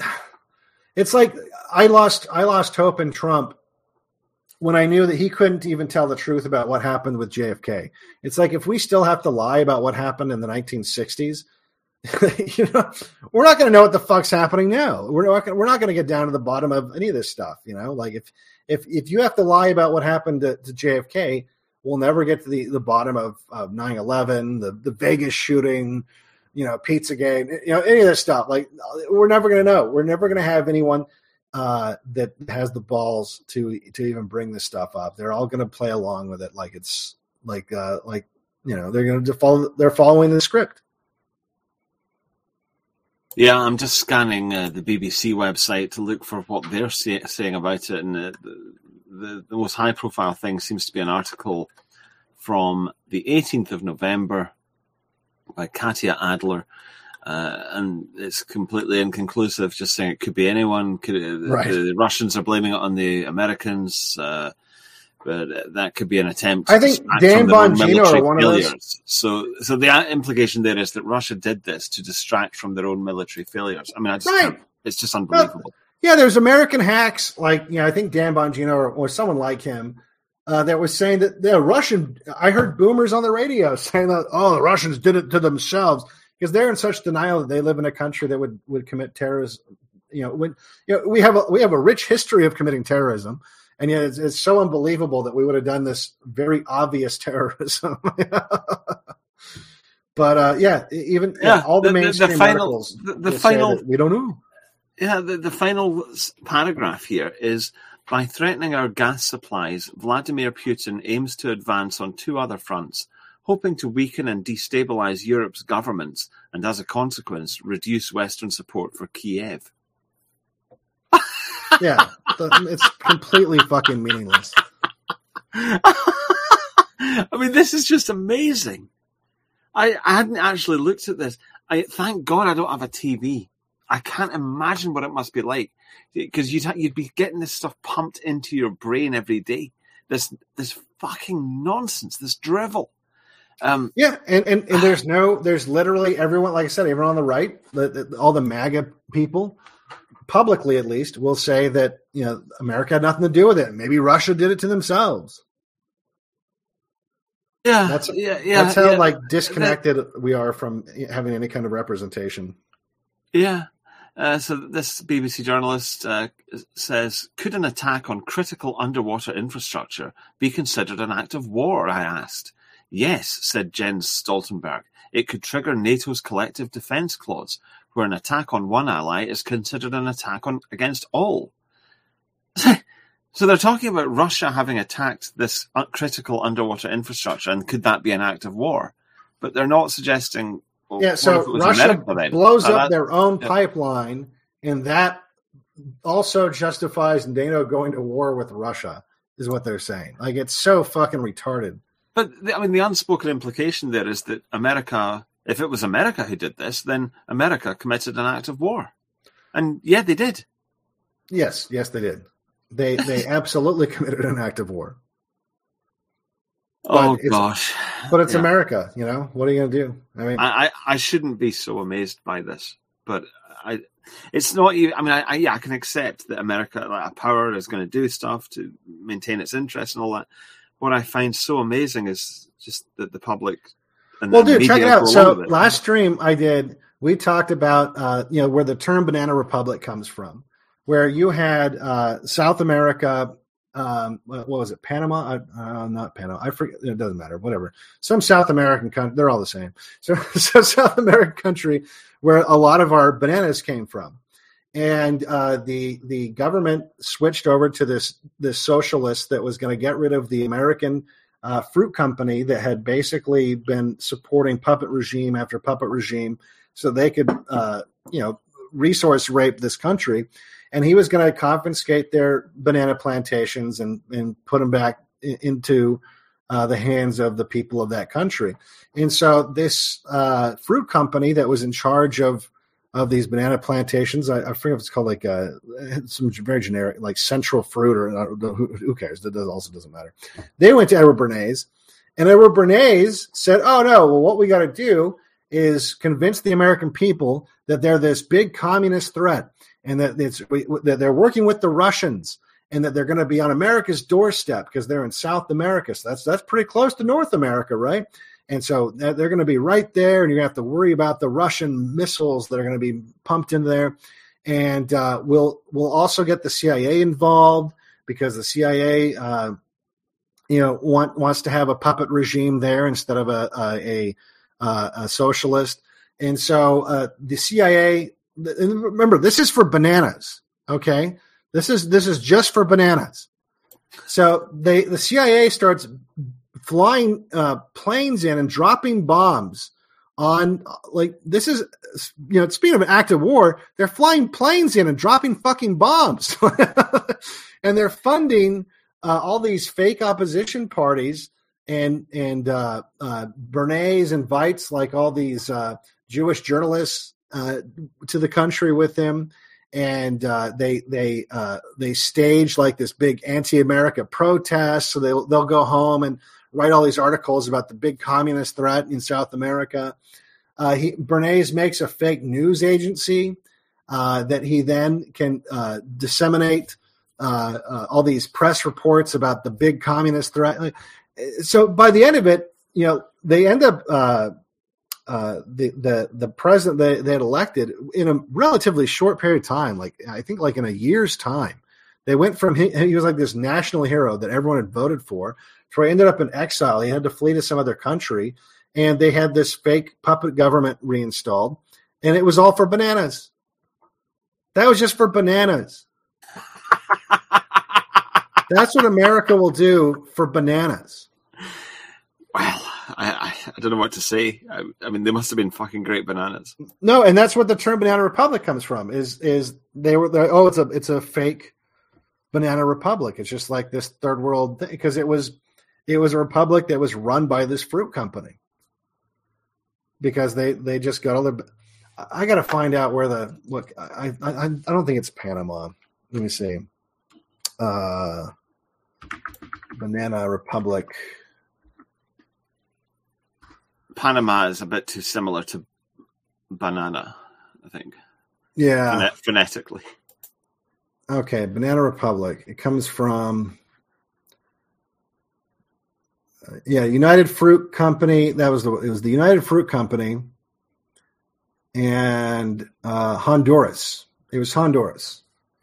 It's like I lost I lost hope in Trump when I knew that he couldn't even tell the truth about what happened with J F K. It's like if we still have to lie about what happened in the nineteen sixties, you know, we're not going to know what the fuck's happening now. We're not gonna, we're not going to get down to the bottom of any of this stuff. You know, like if if if you have to lie about what happened to, to J F K, we'll never get to the, the bottom of, of nine eleven, the the Vegas shooting. You know, Pizzagate, you know, any of this stuff. Like, we're never going to know. We're never going to have anyone uh, that has the balls to to even bring this stuff up. They're all going to play along with it, like it's like uh, like you know they're going to follow. They're following the script. Yeah, I'm just scanning uh, the B B C website to look for what they're say- saying about it, and the, the the most high profile thing seems to be an article from the eighteenth of November. By Katya Adler, Uh, and it's completely inconclusive, just saying it could be anyone. Could, right. the, the Russians are blaming it on the Americans, uh, but that could be an attempt. I think Dan Bongino or one failures. of those. So, so the implication there is that Russia did this to distract from their own military failures. I mean, I just right. can't, it's just unbelievable. Well, yeah, there's American hacks, like, you know, I think Dan Bongino or, or someone like him uh, that was saying that the Russian, I heard boomers on the radio saying that, oh, the Russians did it to themselves because they're in such denial that they live in a country that would, would commit terrorism. You know, when, you know, we have a, we have a rich history of committing terrorism, and yet it's, it's so unbelievable that we would have done this very obvious terrorism. But uh, yeah, even yeah, yeah, all the, the mainstream the, the final, articles, the, the final, we don't know. Yeah, the, the final paragraph here is, by threatening our gas supplies, Vladimir Putin aims to advance on two other fronts, hoping to weaken and destabilize Europe's governments and, as a consequence, reduce Western support for Kiev. Yeah, it's completely fucking meaningless. I mean, this is just amazing. I, I hadn't actually looked at this. I thank God I don't have a T V. I can't imagine what it must be like, because you'd you'd be getting this stuff pumped into your brain every day. This this fucking nonsense, this drivel. Um, yeah, and, and, and there's no, there's literally everyone, like I said, everyone on the right, the, the, all the MAGA people, publicly at least, will say that, you know, America had nothing to do with it. Maybe Russia did it to themselves. Yeah, that's yeah, yeah. That's how yeah. like disconnected that, we are from having any kind of representation. Yeah. Uh, so this B B C journalist uh, says, could an attack on critical underwater infrastructure be considered an act of war, I asked. Yes, said Jens Stoltenberg. It could trigger NATO's collective defence clause, where an attack on one ally is considered an attack on against all. So they're talking about Russia having attacked this critical underwater infrastructure, and could that be an act of war? But they're not suggesting... Well, yeah, so Russia America, blows uh, up that, their own yeah. pipeline, and that also justifies NATO going to war with Russia, is what they're saying. Like, it's so fucking retarded. But, the, I mean, the unspoken implication there is that America, if it was America who did this, then America committed an act of war. And, yeah, they did. Yes, yes, they did. They they absolutely committed an act of war. Oh, but gosh. But it's yeah. America, you know? What are you going to do? I mean, I, I, I shouldn't be so amazed by this, but I, it's not even, I mean, I, I, yeah, I can accept that America, like a power, is going to do stuff to maintain its interests and all that. What I find so amazing is just that the public and well, the dude, check it media out. go So along with it. last stream I did, we talked about, uh, you know, where the term Banana Republic comes from, where you had uh, South America, um, what was it, Panama? Uh, not Panama. I forget. It doesn't matter. Whatever. Some South American country. They're all the same. So, so South American country where a lot of our bananas came from, and uh, the the government switched over to this this socialist that was going to get rid of the American uh, fruit company that had basically been supporting puppet regime after puppet regime, so they could uh, you know resource rape this country. And he was going to confiscate their banana plantations and, and put them back in, into uh, the hands of the people of that country. And so this uh, fruit company that was in charge of of these banana plantations, I, I forget if it's called like uh, some very generic, like Central Fruit, or uh, who, who cares? That also doesn't matter. They went to Edward Bernays, and Edward Bernays said, oh, no, well, what we got to do is convince the American people that they're this big communist threat, and that it's that they're working with the Russians, and that they're going to be on America's doorstep because they're in South America. So that's that's pretty close to North America, right? And so they're going to be right there, and you're going to have to worry about the Russian missiles that are going to be pumped in there. And uh, we'll we'll also get the C I A involved, because the C I A, uh, you know, want, wants to have a puppet regime there instead of a a, a, a socialist. And so uh, the C I A. And remember, this is for bananas, okay? This is this is just for bananas. So they the C I A starts flying uh, planes in and dropping bombs on, like, this is, you know, speaking of an active war, they're flying planes in and dropping fucking bombs. And they're funding uh, all these fake opposition parties, and and uh, uh, Bernays invites like all these uh, Jewish journalists uh, to the country with him, and uh, they they uh, they stage like this big anti-America protest. So they'll they'll go home and write all these articles about the big communist threat in South America. Uh, he, Bernays makes a fake news agency uh, that he then can uh, disseminate uh, uh, all these press reports about the big communist threat. So by the end of it, you know, they end up uh, uh, the the the president they, they had elected in a relatively short period of time, like I think like in a year's time. They went from he, he was like this national hero that everyone had voted for. So he ended up in exile. He had to flee to some other country, and they had this fake puppet government reinstalled, and it was all for bananas. That was just for bananas. That's what America will do for bananas. Well, I, I, I don't know what to say. I, I mean, they must have been fucking great bananas. No, and that's what the term "banana republic" comes from. Is is they were oh, it's a it's a fake banana republic. It's just like this third world thing because it was it was a republic that was run by this fruit company because they they just got all their. I got to find out where the look. I, I I don't think it's Panama. Let me see. Uh, Banana Republic. Panama is a bit too similar to banana, I think. Yeah. Phonet- phonetically. Okay, Banana Republic. It comes from uh, yeah, United Fruit Company. That was the it was the United Fruit Company and uh, Honduras. It was Honduras.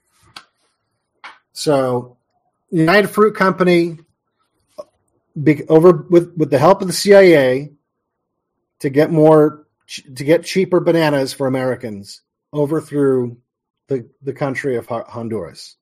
So, United Fruit Company, big, over with, with the help of the C I A, to get more to get cheaper bananas for Americans, overthrew the the country of Honduras.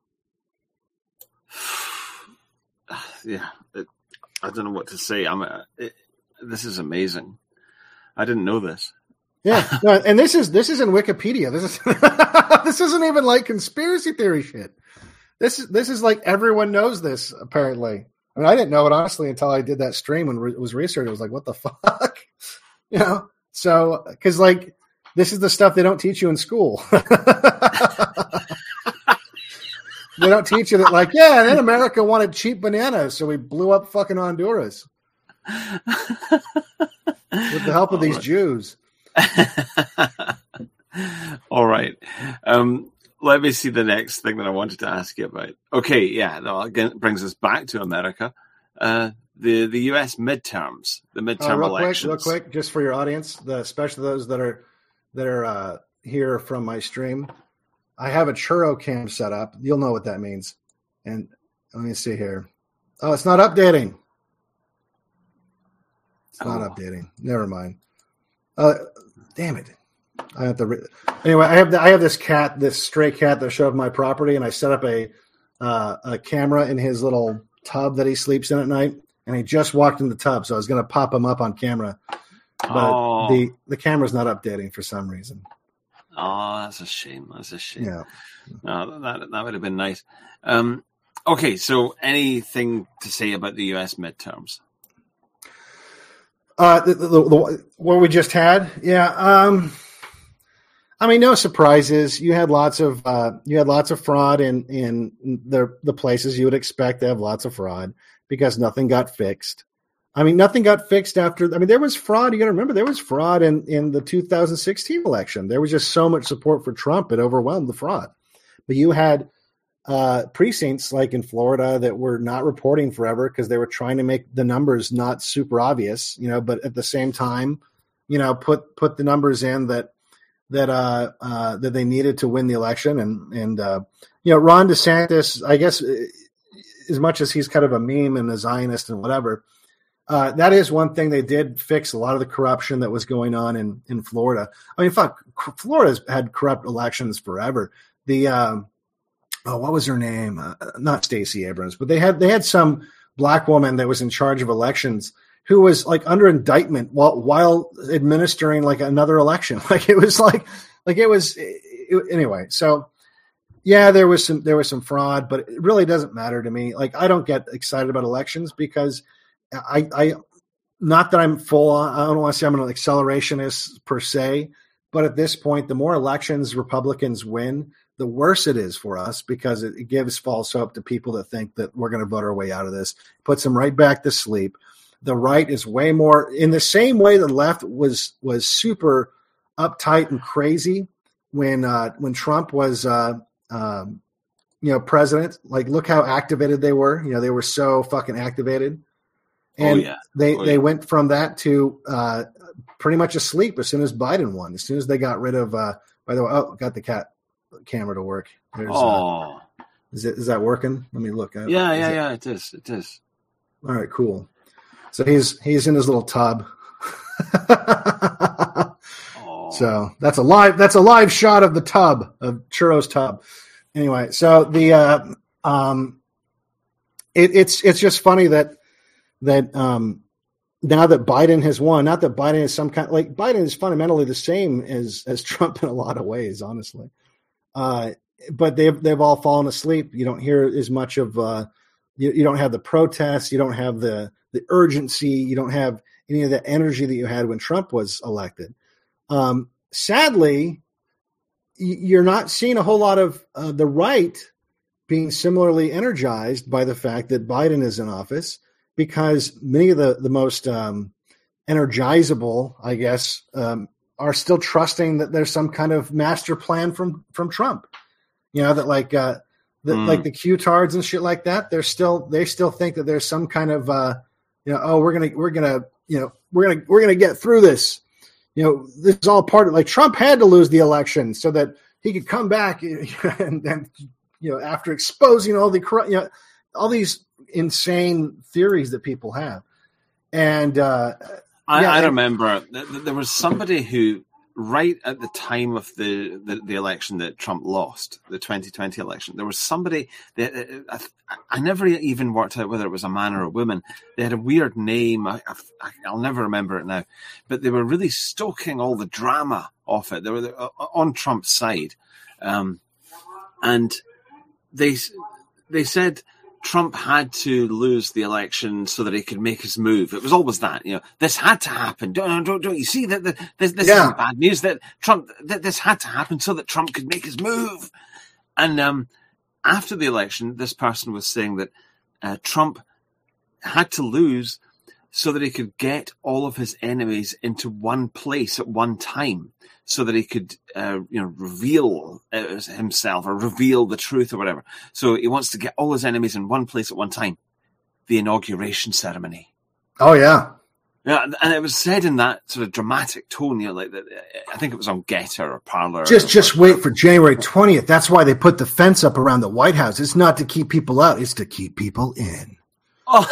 Yeah, it, I don't know what to say. I'm. A, it, this is amazing. I didn't know this. Yeah, no, and this is this is in Wikipedia. This is this isn't even like conspiracy theory shit. This is this is like everyone knows this, apparently. I mean, I didn't know it, honestly, until I did that stream when it was research. I was like, what the fuck? You know? So, because, like, this is the stuff they don't teach you in school. They don't teach you that, like, yeah, and then America wanted cheap bananas, so we blew up fucking Honduras. With the help of All these right. Jews. All right. Um, let me see the next thing that I wanted to ask you about. Okay, yeah, no, again, brings us back to America. Uh, the the U S midterms, the midterm uh, real elections. Quick, real quick, just for your audience, the, especially those that are that are uh, here from my stream, I have a churro cam set up. You'll know what that means. And let me see here. Oh, it's not updating. It's not oh. updating. Never mind. Uh, damn it. I have to. Re- anyway, I have the, I have this cat, this stray cat that showed up my property, and I set up a uh, a camera in his little tub that he sleeps in at night, and he just walked in the tub, so I was going to pop him up on camera, but oh. the the camera's not updating for some reason. Oh, that's a shame. That's a shame. Yeah, no, that that would have been nice. Um, okay, so anything to say about the U S midterms? Uh, the, the, the, what we just had, yeah. Um, I mean, no surprises. You had lots of uh, you had lots of fraud in in the the places you would expect to have lots of fraud because nothing got fixed. I mean, nothing got fixed after. I mean, there was fraud. You got to remember, there was fraud in in the two thousand sixteen election. There was just so much support for Trump, it overwhelmed the fraud. But you had uh, precincts like in Florida that were not reporting forever because they were trying to make the numbers not super obvious, you know. But at the same time, you know, put put the numbers in that. that uh, uh, that they needed to win the election. And, and uh, you know, Ron DeSantis, I guess, as much as he's kind of a meme and a Zionist and whatever, uh, that is one thing they did fix a lot of the corruption that was going on in, in Florida. I mean, fuck, Florida's had corrupt elections forever. The, um, oh, what was her name? Uh, not Stacey Abrams, but they had they had some black woman that was in charge of elections who was like under indictment while while administering like another election. Like it was like, like it was it, anyway. So yeah, there was some there was some fraud, but it really doesn't matter to me. Like I don't get excited about elections because I I not that I'm full on, I don't want to say I'm an accelerationist per se, but at this point, the more elections Republicans win, the worse it is for us because it, it gives false hope to people that think that we're going to vote our way out of this, puts them right back to sleep. The right is way more in the same way the left was was super uptight and crazy when uh, when Trump was uh, um, you know president. Like, look how activated they were. You know, they were so fucking activated, and oh, yeah. they oh, they yeah. went from that to uh, pretty much asleep as soon as Biden won. As soon as they got rid of. Uh, by the way, oh, got the cat. Camera to work. There's, oh, uh, is it is that working? Let me look. Yeah, yeah, it? yeah. It is. It is. All right, cool. So he's he's in his little tub. oh. So that's a live that's a live shot of the tub of Churro's tub. Anyway, so the uh, um, it, it's it's just funny that that um, now that Biden has won, not that Biden is some kind like Biden is fundamentally the same as as Trump in a lot of ways, honestly. Uh, but they've they've all fallen asleep. You don't hear as much of uh, you, you don't have the protests. You don't have the the urgency. You don't have any of the energy that you had when Trump was elected. Um, sadly, you're not seeing a whole lot of uh, the right being similarly energized by the fact that Biden is in office, because many of the the most um, energizable, I guess, um, are still trusting that there's some kind of master plan from, from Trump, you know, that like, uh, the, mm. like the Q-tards and shit like that. They're still, they still think that there's some kind of, uh, you know, oh, we're going to, we're going to, you know, we're going to, we're going to get through this. You know, this is all part of like Trump had to lose the election so that he could come back and then, you know, after exposing all the, you know, all these insane theories that people have. And, uh, I, yeah, I and, remember that there was somebody who, right at the time of the, the, the election that Trump lost, the twenty twenty election, there was somebody that I, I never even worked out whether it was a man or a woman. They had a weird name. I, I, I'll never remember it now, but they were really stoking all the drama off it. They were on Trump's side, um, and they they said Trump had to lose the election so that he could make his move. It was always that, you know, this had to happen. Don't, don't, don't you see that the, this, this yeah. isn't bad news that Trump, that this had to happen so that Trump could make his move. And um, after the election, this person was saying that uh, Trump had to lose so that he could get all of his enemies into one place at one time, so that he could, uh, you know, reveal uh, himself or reveal the truth or whatever. So he wants to get all his enemies in one place at one time. The inauguration ceremony. Oh yeah, yeah, and it was said in that sort of dramatic tone. You know, like that. I think it was on Getter or Parler. Just, or, just wait for January twentieth. That's why they put the fence up around the White House. It's not to keep people out; it's to keep people in. Oh.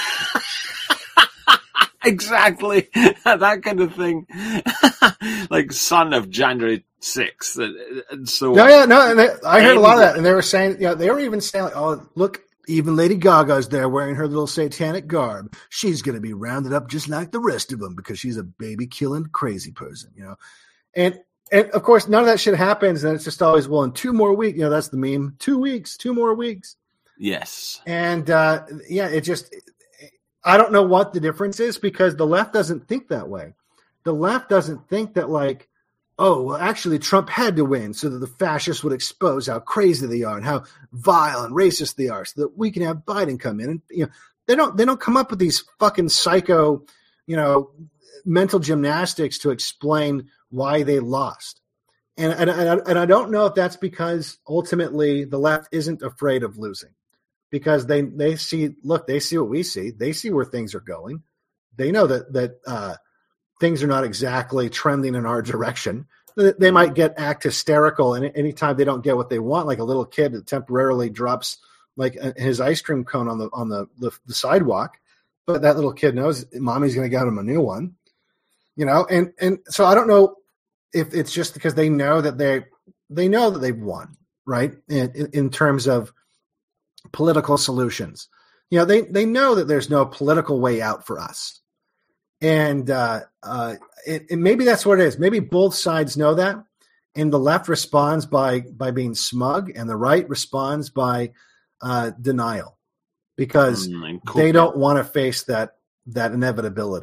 Exactly, that kind of thing, like son of January sixth, and, and so. No, yeah, no, and they, I heard a lot of that, and they were saying, you know, they were even saying, like, "Oh, look, even Lady Gaga's there wearing her little satanic garb. She's going to be rounded up just like the rest of them because she's a baby killing crazy person," you know. And and of course, none of that shit happens, and it's just always, well, in two more weeks, you know, that's the meme. Two weeks, two more weeks. Yes, and uh, yeah, it just. I don't know what the difference is because the left doesn't think that way. The left doesn't think that like, oh, well, actually Trump had to win so that the fascists would expose how crazy they are and how vile and racist they are so that we can have Biden come in. And, you know, they don't, they don't come up with these fucking psycho, you know, mental gymnastics to explain why they lost. And, and, and, I, and I don't know if that's because ultimately the left isn't afraid of losing. Because they, they see, look, they see what we see. They see where things are going. They know that that uh, things are not exactly trending in our direction. They, they might get act hysterical, and anytime they don't get what they want, like a little kid that temporarily drops like a, his ice cream cone on the on the, the, the sidewalk, but that little kid knows mommy's going to get him a new one, you know. And and so I don't know if it's just because they know that they they know that they've won, right? In, in, in terms of political solutions. You know, they, they know that there's no political way out for us. And uh, uh, it, it, maybe that's what it is. Maybe both sides know that. And the left responds by by being smug, and the right responds by uh, denial because mm, cool. they don't want to face that that inevitability.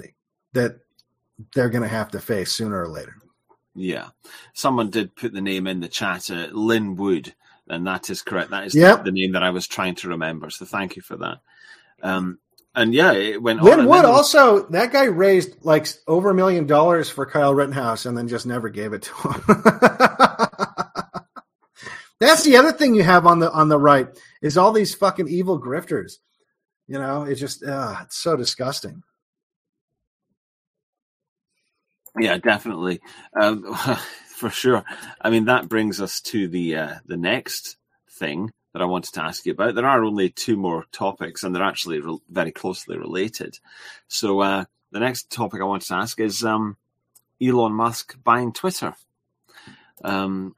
that they're going to have to face sooner or later. Yeah. Someone did put the name in the chat, uh, Lynn Wood, and that is correct. That is yep. the, the name that I was trying to remember. So thank you for that. Um, and yeah, it went Lynn on. Wood also, that guy raised like over a million dollars for Kyle Rittenhouse and then just never gave it to him. That's the other thing you have on the on the right is all these fucking evil grifters. You know, it's just uh, it's so disgusting. Yeah, definitely, um, for sure. I mean, that brings us to the uh, the next thing that I wanted to ask you about. There are only two more topics, and they're actually re- very closely related. So uh, the next topic I wanted to ask is um, Elon Musk buying Twitter. Um,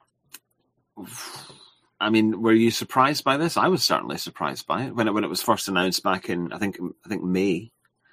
I mean, were you surprised by this? I was certainly surprised by it when it when it was first announced back in I think I think May,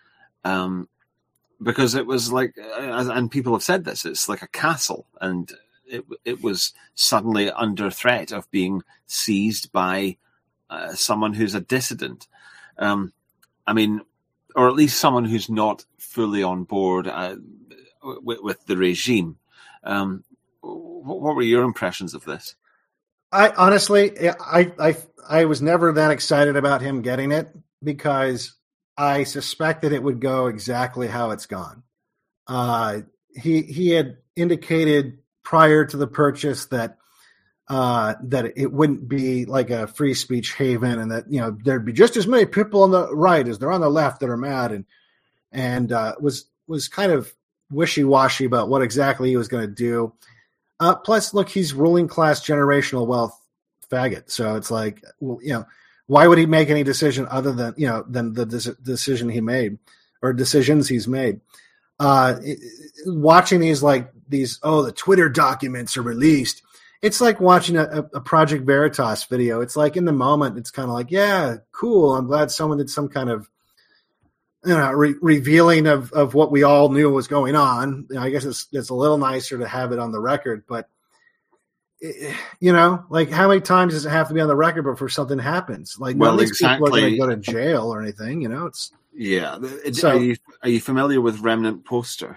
um, because it was like, and people have said this, it's like a castle, and it it was suddenly under threat of being seized by uh, someone who's a dissident. Um, I mean, or at least someone who's not fully on board uh, with, with the regime. Um, what, what were your impressions of this? I honestly, I, I, I was never that excited about him getting it because I suspected it would go exactly how it's gone. Uh, he, he had indicated prior to the purchase that, uh, that it wouldn't be like a free speech haven and that, you know, there'd be just as many people on the right as there are on the left that are mad and, and, uh, was, was kind of wishy-washy about what exactly he was going to do. Uh, plus, look, he's ruling class generational wealth faggot. So it's like, well, you know, why would he make any decision other than, you know, than the des- decision he made or decisions he's made? Uh, it, watching these, like these, oh, the Twitter documents are released. It's like watching a, a Project Veritas video. It's like in the moment, it's kind of like, yeah, cool. I'm glad someone did some kind of, you know, re- revealing of, of what we all knew was going on. You know, I guess it's it's a little nicer to have it on the record, but it, you know, like how many times does it have to be on the record before something happens? Like, well, none of these exactly. people are going to go to jail or anything. You know, it's yeah. So, are you are you familiar with Remnant Poster?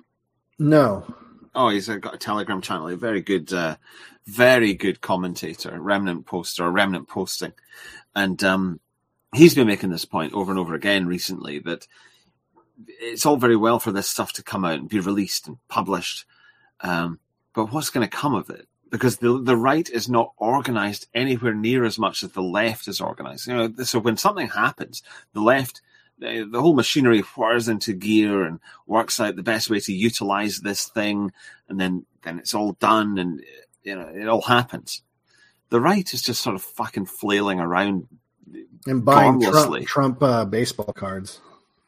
No. Oh, he's got a Telegram channel. A very good, uh, very good commentator. Remnant Poster, or Remnant Posting, and um. He's been making this point over and over again recently that it's all very well for this stuff to come out and be released and published, um, but what's going to come of it? Because the the right is not organized anywhere near as much as the left is organized. You know, so when something happens, the left, the, the whole machinery whirs into gear and works out the best way to utilize this thing, and then then it's all done, and you know it all happens. The right is just sort of fucking flailing around. And buying Trump, Trump uh, baseball cards.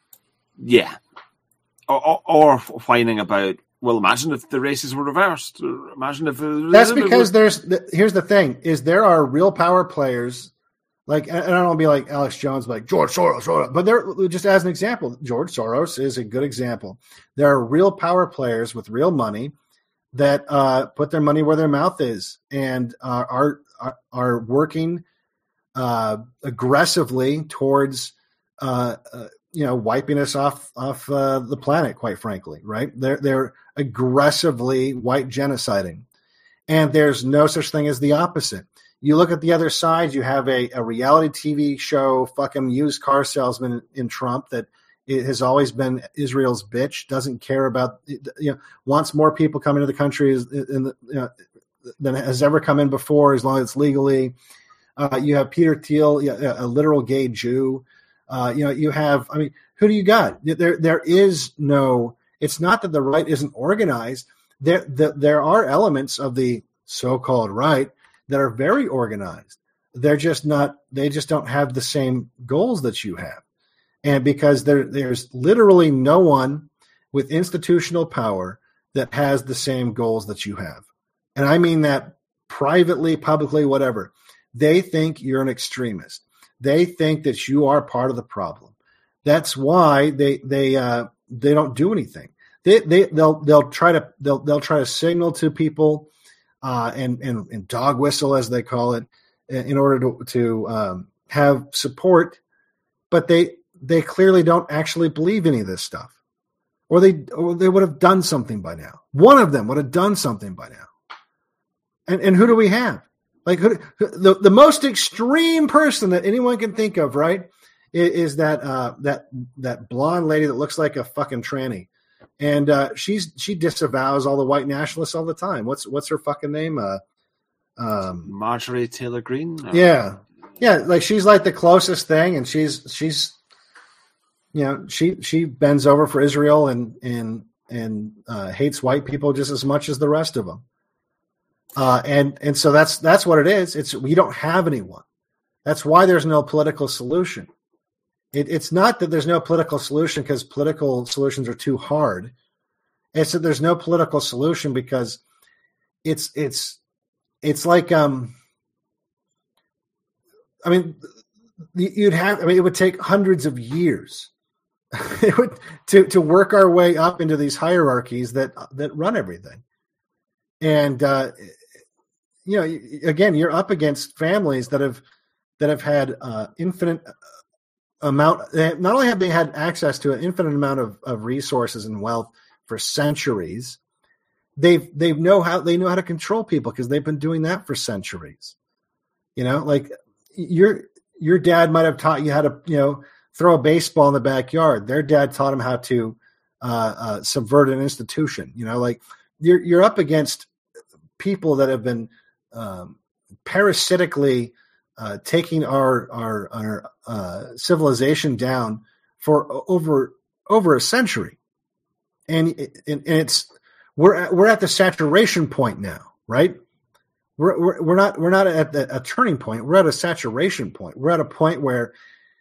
Yeah. Or, or, or whining about, well, imagine if the races were reversed. Or imagine if... That's because there's... Here's the thing, is there are real power players, like, and I don't want to be like Alex Jones, like George Soros, Soros, but they're, just as an example, George Soros is a good example. There are real power players with real money that uh, put their money where their mouth is and uh, are, are are working... Uh, aggressively towards, uh, uh, you know, wiping us off off uh, the planet. Quite frankly, right? They're they're aggressively white genociding, and there's no such thing as the opposite. You look at the other side. You have a, a reality T V show, fucking used car salesman in Trump that it has always been Israel's bitch. Doesn't care about, you know, wants more people coming to the country in the, you know, than has ever come in before, as long as it's legally. Uh, you have Peter Thiel, a literal gay Jew. Uh, you know, you have, I mean, who do you got? There, there is no, it's not that the right isn't organized. There, the, there are elements of the so-called right that are very organized. They're just not, they just don't have the same goals that you have. And because there, there's literally no one with institutional power that has the same goals that you have. And I mean that privately, publicly, whatever. They think you're an extremist. They think that you are part of the problem. That's why they they uh, they don't do anything. They they they'll they'll try to they'll they'll try to signal to people uh, and and and dog whistle, as they call it, in order to to um, have support. But they they clearly don't actually believe any of this stuff, or they or they would have done something by now. One of them would have done something by now. And and who do we have? Like who, the the most extreme person that anyone can think of, right? Is, is that uh, that that blonde lady that looks like a fucking tranny, and uh, she's she disavows all the white nationalists all the time. What's what's her fucking name? Uh, um, Marjorie Taylor Greene. Or... Yeah, yeah. Like she's like the closest thing, and she's she's you know she she bends over for Israel and and and uh, hates white people just as much as the rest of them. Uh, and and so that's that's what it is. It's we don't have anyone. That's why there's no political solution. It, it's not that there's no political solution because political solutions are too hard. It's that there's no political solution because it's it's it's like um. I mean, you'd have. I mean, it would take hundreds of years. it would to to work our way up into these hierarchies that that run everything, and. Uh, You know, again, you're up against families that have that have had uh, infinite amount. Not only have they had access to an infinite amount of, of resources and wealth for centuries, they've they know how they know how to control people because they've been doing that for centuries. You know, like your your dad might have taught you how to you know throw a baseball in the backyard. Their dad taught them how to uh, uh, subvert an institution. You know, like you're you're up against people that have been Um, parasitically uh, taking our our, our uh, civilization down for over over a century, and, and and it's we're at, we're at the saturation point now, right? We're we're, we're not we're not at the, a turning point. We're at a saturation point. We're at a point where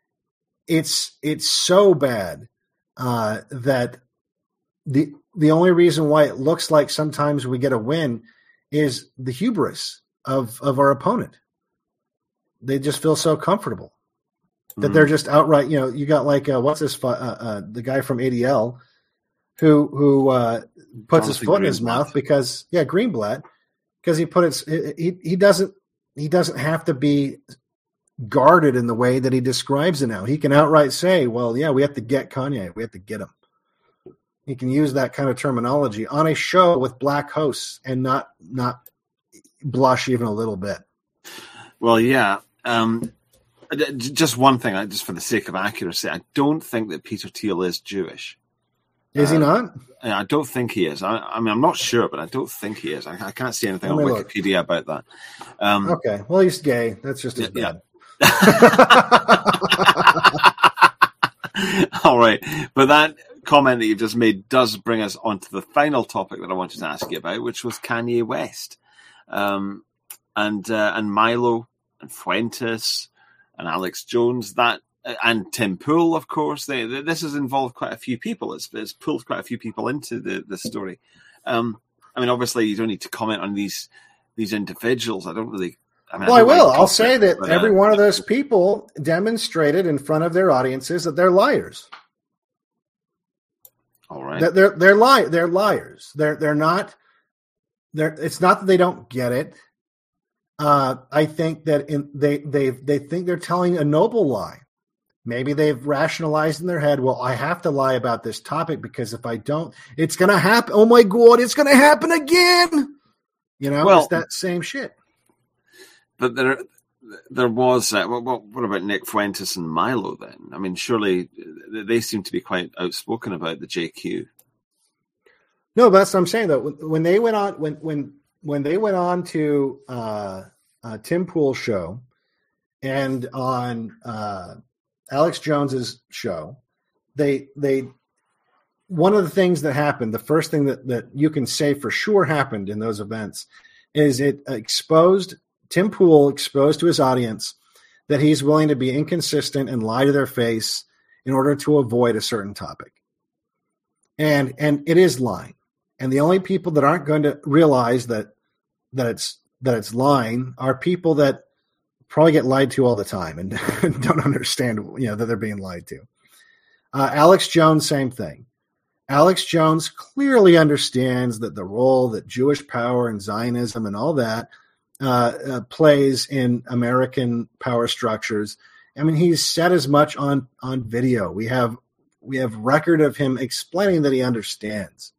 it's it's so bad uh, that the the only reason why it looks like sometimes we get a win is the hubris of, of our opponent. They just feel so comfortable that mm. they're just outright, you know, you got like, uh, what's this, uh, uh, the guy from A D L who, who, uh, puts Jonathan his foot in his mouth because, yeah, Greenblatt, because he put it, he, he doesn't, he doesn't have to be guarded in the way that he describes it now. He can outright say, well, yeah, we have to get Kanye. We have to get him. He can use that kind of terminology on a show with black hosts and not not blush even a little bit. Well, yeah. Um, just one thing, just for the sake of accuracy, I don't think that Peter Thiel is Jewish. Is uh, he not? I don't think he is. I, I mean, I'm not sure, but I don't think he is. I, I can't see anything on Wikipedia look. about that. Um, okay. Well, he's gay. That's just as yeah, bad. Yeah. All right. But that comment that you've just made does bring us on to the final topic that I wanted to ask you about, which was Kanye West, um, and uh, and Milo and Fuentes and Alex Jones, that and Tim Pool, of course. They, they, this has involved quite a few people. It's, it's pulled quite a few people into the, the story. Um, I mean, obviously, you don't need to comment on these these individuals. I don't really. I mean, well, I, I will. Like I'll say that but, every uh, one of those people demonstrated in front of their audiences that they're liars. All right. They're they're they're, li- they're liars. They're they're not. They're. It's not that they don't get it. Uh, I think that in, they they they think they're telling a noble lie. Maybe they've rationalized in their head, well, I have to lie about this topic because if I don't, it's going to happen. Oh my God, it's going to happen again. You know, well, it's that same shit. But there, there was. Uh, what, what about Nick Fuentes and Milo then? I mean, surely they seem to be quite outspoken about the J Q. No, but that's what I'm saying though. When they went on, when when when they went on to uh, uh, Tim Pool's show and on uh, Alex Jones's show, they they one of the things that happened, the first thing that that you can say for sure happened in those events is it exposed. Tim Pool exposed to his audience that he's willing to be inconsistent and lie to their face in order to avoid a certain topic. And and it is lying. And the only people that aren't going to realize that that it's that it's lying are people that probably get lied to all the time and don't understand, you know, that they're being lied to. Uh, Alex Jones, same thing. Alex Jones clearly understands that the role that Jewish power and Zionism and all that Uh, uh, plays in American power structures. I mean, he's said as much on, on video. We have we have record of him explaining that he understands.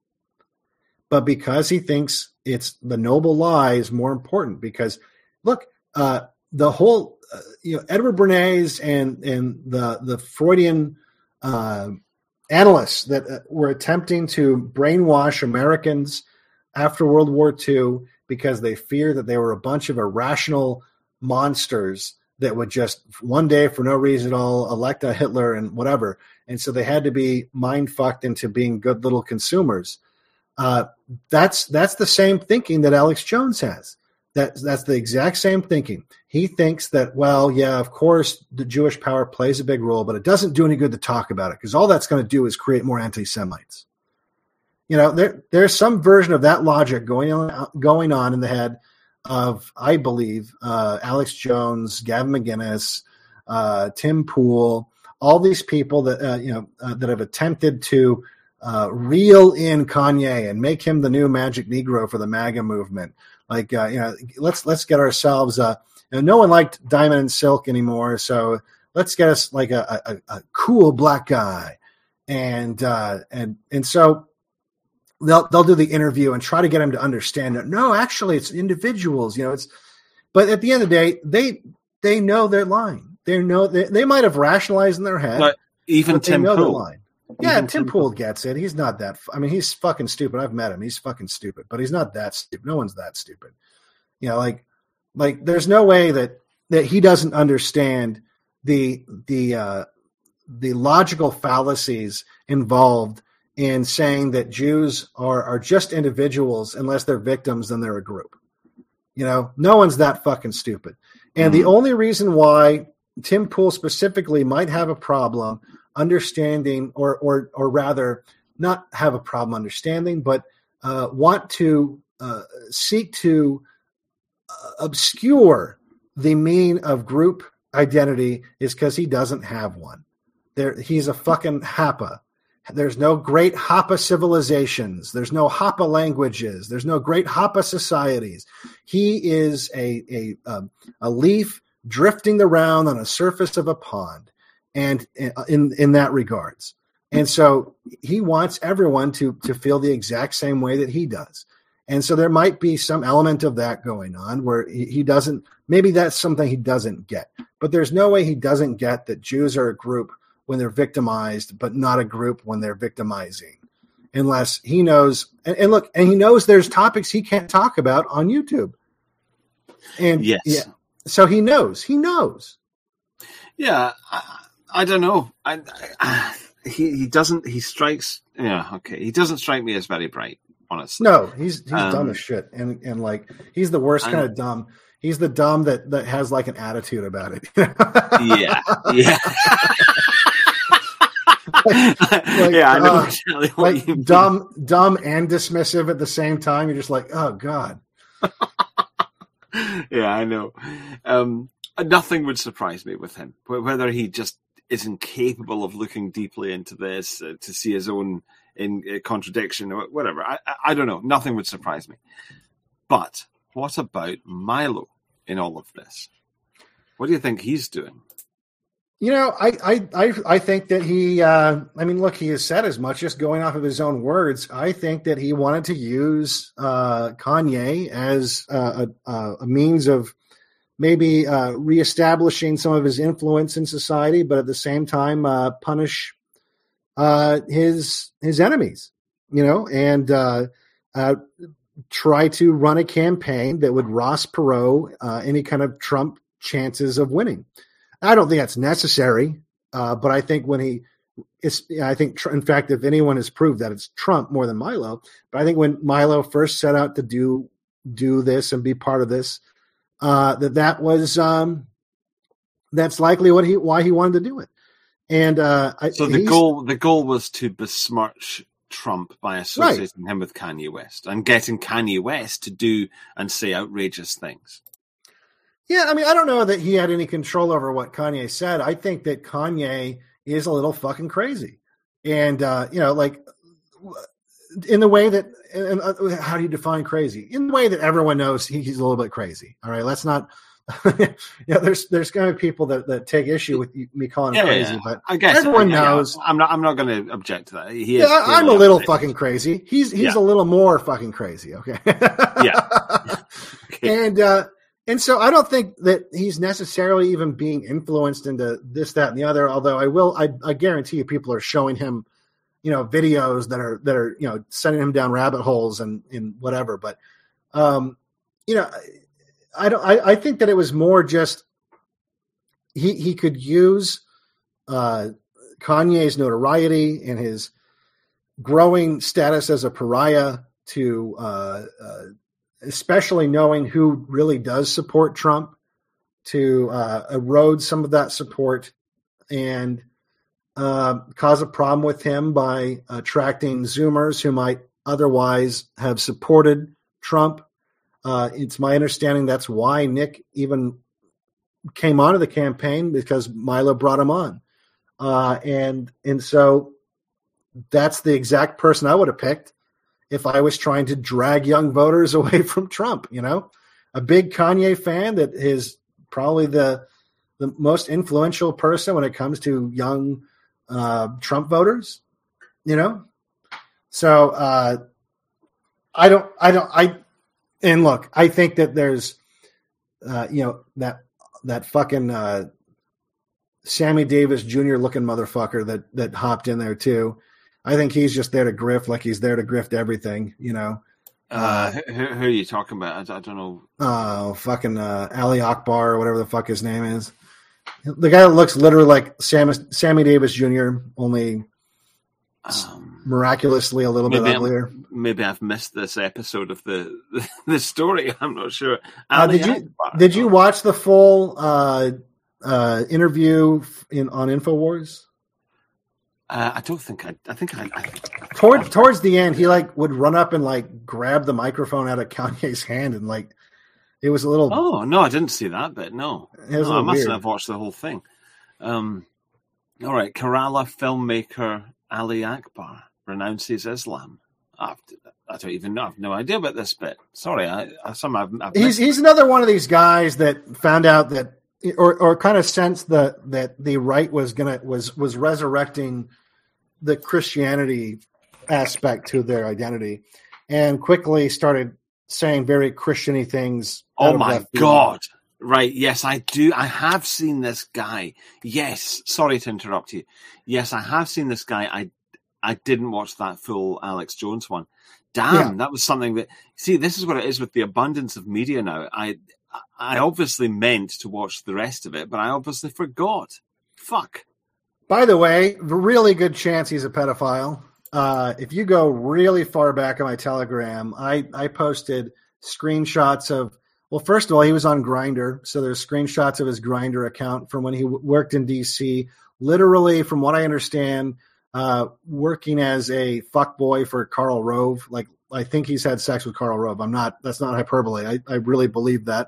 But because he thinks it's the noble lie is more important, because look, uh, the whole, uh, you know, Edward Bernays and, and the, the Freudian uh, analysts that uh, were attempting to brainwash Americans after World War Two because they feared that they were a bunch of irrational monsters that would just one day for no reason at all elect a Hitler and whatever. And so they had to be mind fucked into being good little consumers. Uh, that's that's the same thinking that Alex Jones has. That, that's the exact same thinking. He thinks that, well, yeah, of course, the Jewish power plays a big role, but it doesn't do any good to talk about it because all that's going to do is create more anti-Semites. You know, there there's some version of that logic going on going on in the head of, I believe, uh, Alex Jones, Gavin McInnes, uh, Tim Pool, all these people that uh, you know uh, that have attempted to uh, reel in Kanye and make him the new Magic Negro for the MAGA movement. Like, uh, you know, let's let's get ourselves. Uh, you know, no one liked Diamond and Silk anymore, so let's get us like a, a, a cool black guy, and uh, and and so. They'll they'll do the interview and try to get him to understand it. No, actually, it's individuals. You know, it's. But at the end of the day, they they know they're lying. They know they, they might have rationalized in their head. But even but Tim they know Pool. they're lying. Yeah, Even Tim Tim Pool gets it. He's not that. I mean, he's fucking stupid. I've met him. He's fucking stupid, but he's not that stupid. No one's that stupid. You know, like like there's no way that that he doesn't understand the the uh, the logical fallacies involved in saying that Jews are, are just individuals unless they're victims, then they're a group. You know, no one's that fucking stupid. And mm-hmm. the only reason why Tim Pool specifically might have a problem understanding, or or or rather not have a problem understanding, but uh, want to uh, seek to uh, obscure the meaning of group identity is because he doesn't have one. There, he's a fucking Hapa. There's no great Hapa civilizations. There's no Hapa languages. There's no great Hapa societies. He is a a um, a leaf drifting around on a surface of a pond, and in in that regards. And so he wants everyone to to feel the exact same way that he does. And so there might be some element of that going on where he, he doesn't. Maybe that's something he doesn't get. But there's no way he doesn't get that Jews are a group when they're victimized, but not a group when they're victimizing, unless he knows. And, and look, and he knows there's topics he can't talk about on YouTube. And yes, yeah, so he knows. He knows. Yeah, I, I don't know. I, I, he he doesn't. He strikes. Yeah, okay. He doesn't strike me as very bright, honestly. No, he's he's um, dumb as shit, and and like he's the worst kind of dumb. He's the dumb that that has like an attitude about it. yeah, yeah. like, like, yeah, I know uh, exactly what like you mean. dumb, dumb and dismissive at the same time. You're just like, oh god. Yeah, I know. Um, nothing would surprise me with him. Whether he just is incapable of looking deeply into this uh, to see his own in uh, contradiction or whatever. I, I, I don't know. Nothing would surprise me. But what about Milo in all of this? What do you think he's doing? You know, I I I, I think that he. Uh, I mean, look, he has said as much. Just going off of his own words, I think that he wanted to use uh, Kanye as uh, a, a means of maybe uh, reestablishing some of his influence in society, but at the same time uh, punish uh, his his enemies. You know, and uh, uh, try to run a campaign that would Ross Perot uh, any kind of Trump chances of winning. I don't think that's necessary, uh, but I think when he, it's, I think, in fact, if anyone has proved that, it's Trump more than Milo. But I think when Milo first set out to do do this and be part of this, uh, that that was um, that's likely what he why he wanted to do it. And uh, so the goal the goal was to besmirch Trump by associating right. him with Kanye West and getting Kanye West to do and say outrageous things. Yeah, I mean, I don't know that he had any control over what Kanye said. I think that Kanye is a little fucking crazy. And, uh, you know, like, in the way that, and, uh, how do you define crazy? In the way that everyone knows he's a little bit crazy. All right, let's not, yeah, there's there's going to be people that, that take issue with me calling him yeah, crazy, yeah. but I guess everyone yeah, knows. Yeah. I'm not. I'm not going to object to that. He yeah, is I'm a little upset. fucking crazy. He's he's yeah. a little more fucking crazy. Okay. yeah. Okay. And uh, and so I don't think that he's necessarily even being influenced into this, that, and the other. Although I will, I, I guarantee you, people are showing him, you know, videos that are that are you know sending him down rabbit holes and and whatever. But um, you know, I don't. I, I think that it was more just he he could use uh, Kanye's notoriety and his growing status as a pariah to, uh, uh, especially knowing who really does support Trump, to uh, erode some of that support and uh, cause a problem with him by attracting Zoomers who might otherwise have supported Trump. Uh, it's my understanding that's why Nick even came onto the campaign, because Milo brought him on. Uh, and and so that's the exact person I would have picked if I was trying to drag young voters away from Trump. You know, a big Kanye fan that is probably the the most influential person when it comes to young uh, Trump voters. You know, so uh, I don't, I don't, I. And look, I think that there's, uh, you know, that that fucking uh, Sammy Davis Junior looking motherfucker that that hopped in there too. I think he's just there to grift, like he's there to grift everything, you know. Uh, who, who are you talking about? I, I don't know. Oh, uh, fucking uh, Ali Akbar or whatever the fuck his name is. The guy that looks literally like Sam, Sammy Davis Junior, only um, miraculously a little bit uglier. I'm, maybe I've missed this episode of the the, the story. I'm not sure. Uh, did you Akbar, did you watch the full uh, uh, interview in on InfoWars? Uh, I don't think I. I think I. I towards towards the end, he like would run up and like grab the microphone out of Kanye's hand, and like it was a little. Oh no, I didn't see that bit. No, it was no I mustn't weird. have watched the whole thing. Um, all right, Kerala filmmaker Ali Akbar renounces Islam. I've, I don't even know. I've no idea about this bit. Sorry, I, I some I've, I've he's he's another one of these guys that found out that, or or kind of sensed that that the right was gonna was was resurrecting the Christianity aspect to their identity, and quickly started saying very Christian-y things. Oh my God. Right. Yes, I do. I have seen this guy. Yes. Sorry to interrupt you. Yes, I have seen this guy. I, I didn't watch that full Alex Jones one. Damn. Yeah. That was something that, see, this is what it is with the abundance of media now. I, I obviously meant to watch the rest of it, but I obviously forgot. Fuck. By the way, really good chance he's a pedophile. Uh, if you go really far back on my Telegram, I, I posted screenshots of, well, first of all, he was on Grindr. So there's screenshots of his Grindr account from when he w- worked in D C. Literally, from what I understand, uh, working as a fuckboy for Karl Rove. Like, I think he's had sex with Karl Rove. I'm not, that's not hyperbole. I, I really believe that.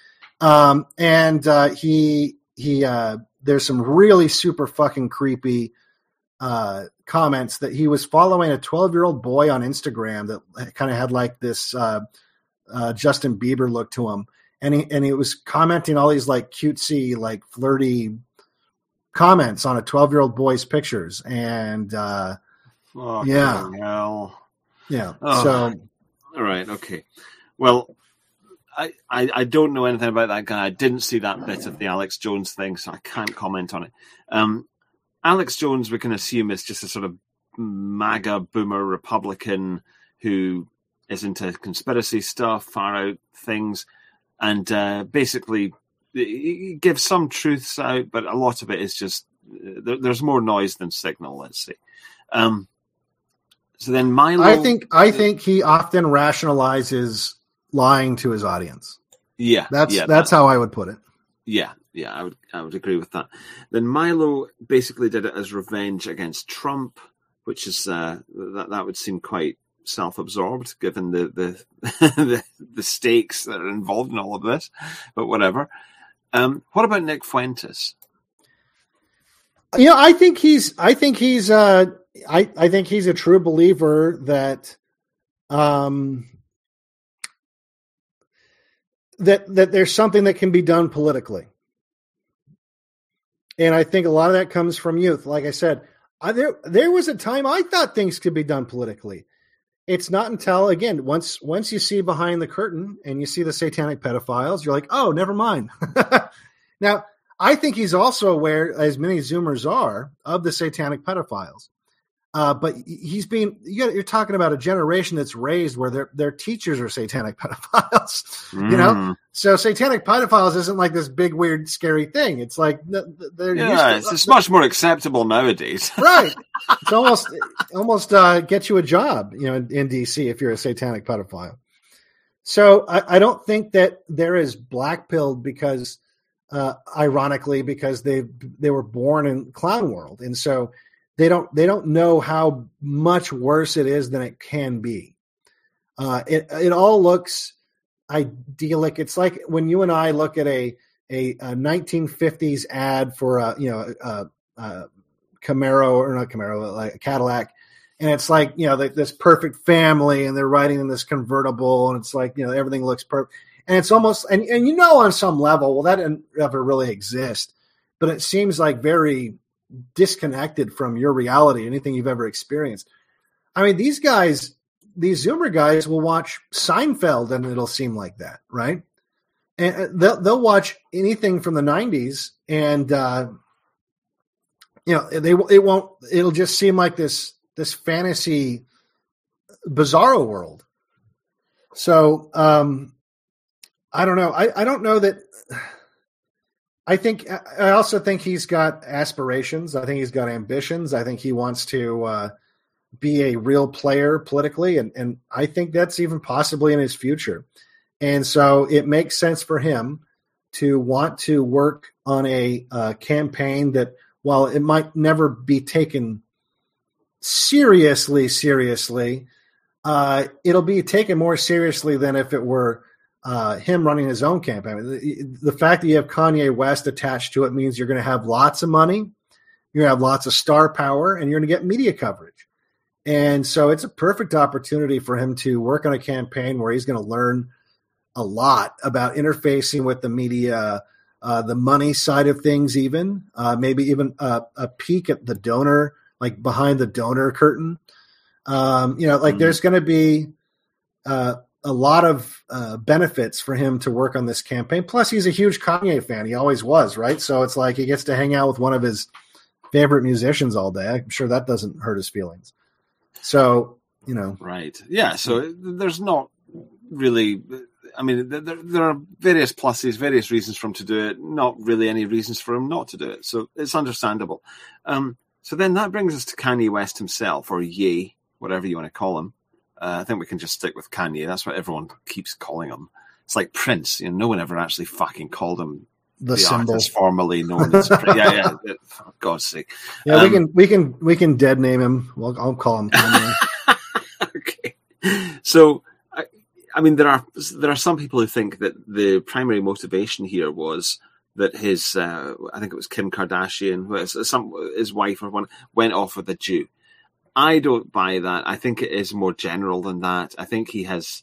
Um, and uh, he, he, uh, there's some really super fucking creepy uh, comments that he was following a twelve-year-old boy on Instagram that kind of had like this uh, uh, Justin Bieber look to him. And he, and he was commenting all these like cutesy, like flirty comments on a twelve-year-old boy's pictures. And uh, oh, yeah. Hell. Yeah. Oh. So. All right. Okay. Well, I, I, I don't know anything about that guy. I didn't see that bit of the Alex Jones thing, so I can't comment on it. Um, Alex Jones, we can assume, is just a sort of MAGA boomer Republican who is into conspiracy stuff, far out things, and uh, basically he gives some truths out, but a lot of it is just there, there's more noise than signal. Let's say. Um, so then Milo, I think I think he often rationalizes lying to his audience. Yeah, that's yeah, that's that, how I would put it. Yeah, yeah, I would I would agree with that. Then Milo basically did it as revenge against Trump, which is uh, that that would seem quite self-absorbed given the the, the the stakes that are involved in all of this. But whatever. Um, what about Nick Fuentes? You know, I think he's I think he's uh, I I think he's a true believer that um. that that there's something that can be done politically. And I think a lot of that comes from youth. Like I said, I, there there was a time I thought things could be done politically. It's not until, again, once once you see behind the curtain and you see the satanic pedophiles, you're like, oh, never mind. Now, I think he's also aware, as many Zoomers are, of the satanic pedophiles. Uh, but he's being, you're talking about a generation that's raised where their their teachers are satanic pedophiles, mm. you know? So satanic pedophiles isn't like this big, weird, scary thing. It's like, they're yeah, used to, it's, it's much more acceptable nowadays. Right. It's almost, almost uh, gets you a job, you know, in, in D C if you're a satanic pedophile. So I, I don't think that there is blackpilled because, uh, ironically, because they they were born in clown world. And so, They don't. They don't know how much worse it is than it can be. Uh, it it all looks idyllic. It's like when you and I look at a a, a nineteen fifties ad for a you know a, a Camaro or not Camaro, like a Cadillac, and it's like you know like this perfect family, and they're riding in this convertible, and it's like you know everything looks perfect, and it's almost and and you know on some level, well that didn't ever really exist, but it seems like very disconnected from your reality, anything you've ever experienced. I mean, these guys, these Zoomer guys will watch Seinfeld and it'll seem like that, right? And they'll, they'll watch anything from the nineties and, uh, you know, they, it won't, it'll just seem like this, this fantasy bizarro world. So, um, I don't know. I, I don't know that, I think I also think he's got aspirations. I think he's got ambitions. I think he wants to uh, be a real player politically, and, and I think that's even possibly in his future. And so it makes sense for him to want to work on a uh, campaign that, while it might never be taken seriously, seriously, uh, it'll be taken more seriously than if it were Uh, him running his own campaign. The, the fact that you have Kanye West attached to it means you're going to have lots of money, you're going to have lots of star power, and you're going to get media coverage. And so it's a perfect opportunity for him to work on a campaign where he's going to learn a lot about interfacing with the media, uh, the money side of things, even uh, maybe even a, a peek at the donor, like behind the donor curtain. Um, you know, like mm-hmm. there's going to be uh, a lot of uh, benefits for him to work on this campaign. Plus, he's a huge Kanye fan. He always was, right? So it's like he gets to hang out with one of his favorite musicians all day. I'm sure that doesn't hurt his feelings. So, you know. Right. Yeah, so there's not really – I mean, there, there are various pluses, various reasons for him to do it, not really any reasons for him not to do it. So it's understandable. Um, so then that brings us to Kanye West himself, or Ye, whatever you want to call him. Uh, I think we can just stick with Kanye. That's what everyone keeps calling him. It's like Prince. You know, no one ever actually fucking called him the, the symbol, artist formerly known as Prince. Yeah, yeah. For God's sake. Yeah, um, we can we can we can dead name him. Well, I'll call him Kanye. Okay. So, I, I mean, there are there are some people who think that the primary motivation here was that his, uh, I think it was Kim Kardashian, some his wife or one, went off with a Jew. I don't buy that. I think it is more general than that. I think he has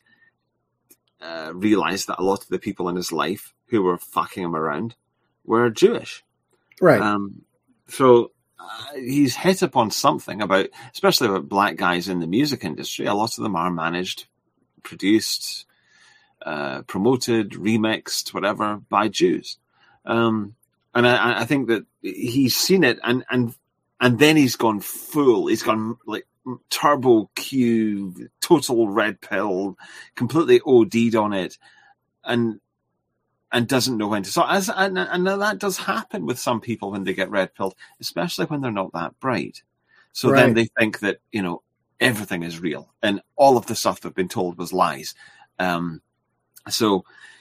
uh, realized that a lot of the people in his life who were fucking him around were Jewish. Right. Um, so uh, he's hit upon something about, especially about black guys in the music industry. A lot of them are managed, produced, uh, promoted, remixed, whatever, by Jews. Um, and I, I think that he's seen it and, and, And then he's gone full. He's gone like turbo Q, total red pill, completely O D'd on it, and and doesn't know when to stop. As and, and that does happen with some people when they get red pilled, especially when they're not that bright. So right. Then they think that you know everything is real, and all of the stuff they've been told was lies. Um, so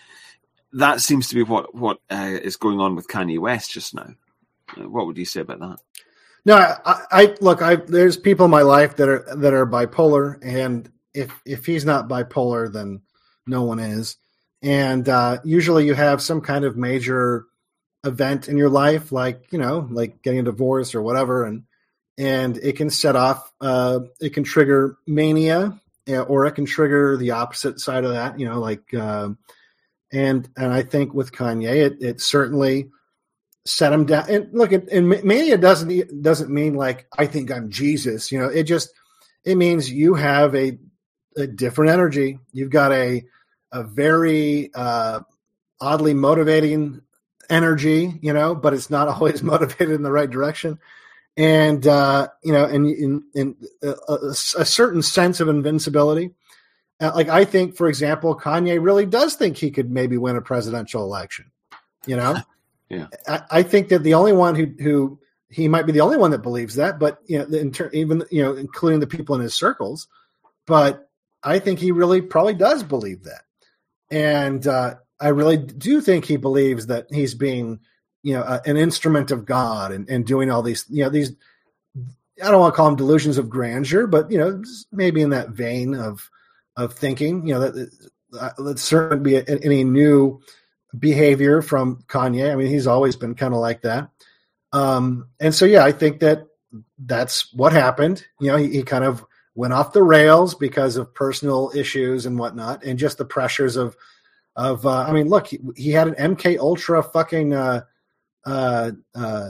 that seems to be what what uh, is going on with Kanye West just now. Uh, what would you say about that? No, I, I look. I there's people in my life that are that are bipolar, and if if he's not bipolar, then no one is. And uh, usually, you have some kind of major event in your life, like you know, like getting a divorce or whatever, and and it can set off. Uh, it can trigger mania, or it can trigger the opposite side of that. You know, like uh, And and I think with Kanye, it, it certainly set him down. And look, and mania doesn't doesn't mean like I think I'm Jesus. You know, it just it means you have a a different energy. You've got a a very uh, oddly motivating energy, you know, but it's not always motivated in the right direction. And uh, you know, and in, in, in a, a certain sense of invincibility. Uh, like I think, for example, Kanye really does think he could maybe win a presidential election. You know, yeah. I, I think that the only one who who he might be the only one that believes that, but you know, in ter- even you know, including the people in his circles. But I think he really probably does believe that, and uh, I really do think he believes that he's being, you know, uh, an instrument of God and, and doing all these, you know, these. I don't want to call them delusions of grandeur, but you know, maybe in that vein of. of thinking, you know, that uh, let's certainly be a, any new behavior from Kanye. I mean, he's always been kind of like that. Um, and so, yeah, I think that that's what happened. You know, he, he kind of went off the rails because of personal issues and whatnot, and just the pressures of, of, uh, I mean, look, he, he had an M K Ultra fucking, uh, uh, uh,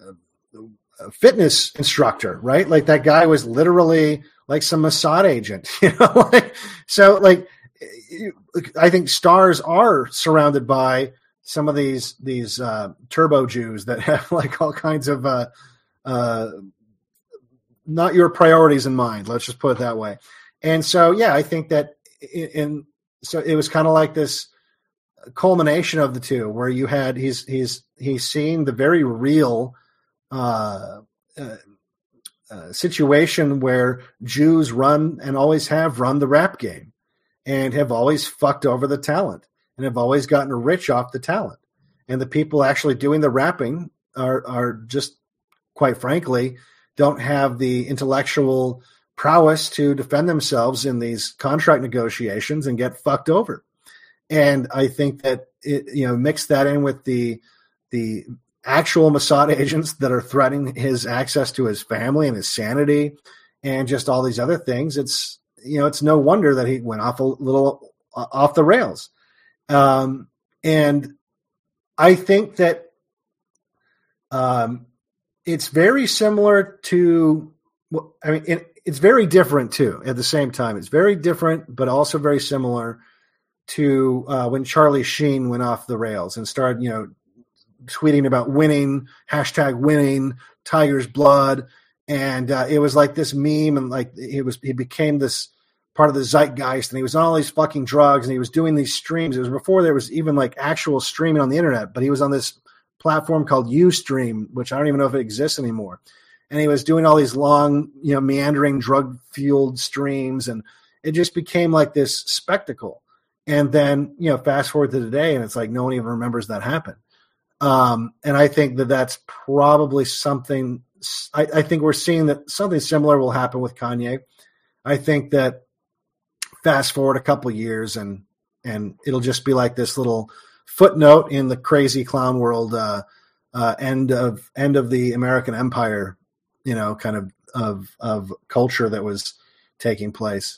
fitness instructor, right? Like that guy was literally like some Mossad agent, you know, like, so like, I think stars are surrounded by some of these, these, uh, turbo Jews that have like all kinds of, uh, uh, not your priorities in mind. Let's just put it that way. And so, yeah, I think that in, in so it was kind of like this culmination of the two where you had, he's, he's, he's seeing the very real, uh, uh Uh, situation where Jews run and always have run the rap game and have always fucked over the talent and have always gotten rich off the talent. And the people actually doing the rapping are, are just, quite frankly, don't have the intellectual prowess to defend themselves in these contract negotiations and get fucked over. And I think that, it, you know, mix that in with the, the, actual Mossad agents that are threatening his access to his family and his sanity and just all these other things. It's, you know, it's no wonder that he went off a little off the rails. Um, and I think that um, it's very similar to, I mean, it, it's very different too at the same time. It's very different, but also very similar to uh, when Charlie Sheen went off the rails and started, you know, tweeting about winning, hashtag winning, Tiger's blood. And uh, it was like this meme, and like it was, he became this part of the zeitgeist, and he was on all these fucking drugs, and he was doing these streams. It was before there was even like actual streaming on the internet, but he was on this platform called Ustream, which I don't even know if it exists anymore. And he was doing all these long, you know, meandering drug fueled streams, and it just became like this spectacle. And then, you know, fast forward to today, and it's like no one even remembers that happened. Um, and I think that that's probably something, I, I think we're seeing that something similar will happen with Kanye. I think that fast forward a couple of years and, and it'll just be like this little footnote in the crazy clown world, uh, uh, end of, end of the American empire, you know, kind of, of, of culture that was taking place.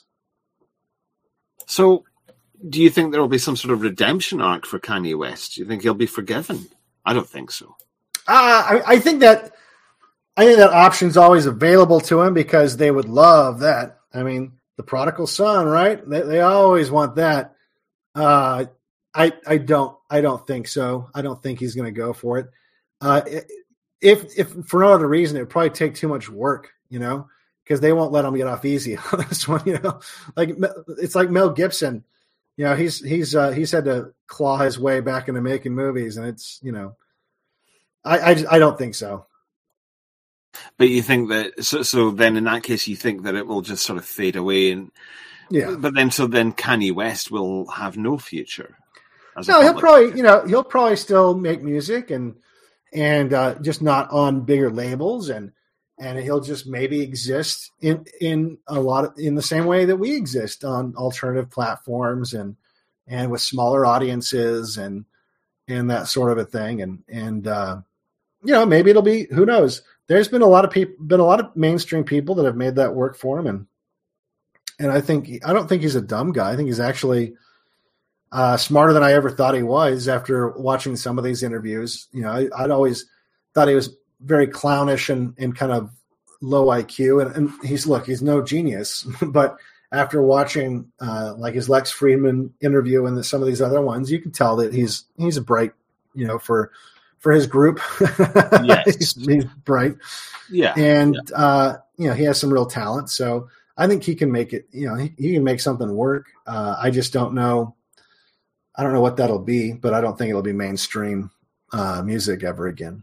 So do you think there will be some sort of redemption arc for Kanye West? Do you think he'll be forgiven? I don't think so. Uh, I, I think that I think that option's always available to him because they would love that. I mean, the prodigal son, right? They, they always want that. Uh, I I don't I don't think so. I don't think he's going to go for it. Uh, if if for no other reason, it would probably take too much work, you know, because they won't let him get off easy on this one. You know, like it's like Mel Gibson. You know, he's he's uh, he's had to claw his way back into making movies, and it's, you know, I I, I don't think so. But you think that so so then in that case you think that it will just sort of fade away, and yeah. But then so then Kanye West will have no future. As no, he'll probably you know he'll probably still make music and and uh, just not on bigger labels, and and he'll just maybe exist in, in a lot of, in the same way that we exist on alternative platforms and, and with smaller audiences and, and that sort of a thing. And, and, uh, you know, maybe it'll be, who knows? There's been a lot of people, been a lot of mainstream people that have made that work for him. And, and I think, I don't think he's a dumb guy. I think he's actually, uh, smarter than I ever thought he was after watching some of these interviews. You know, I, I'd always thought he was very clownish and, and kind of low I Q. And, and he's, look, he's no genius, but after watching uh, like his Lex Friedman interview and the, some of these other ones, you can tell that he's he's a bright, you know, for for his group. Yes, he's, he's bright. Yeah, and yeah. Uh, you know, he has some real talent. So I think he can make it. You know, he, he can make something work. Uh, I just don't know. I don't know what that'll be, but I don't think it'll be mainstream uh, music ever again.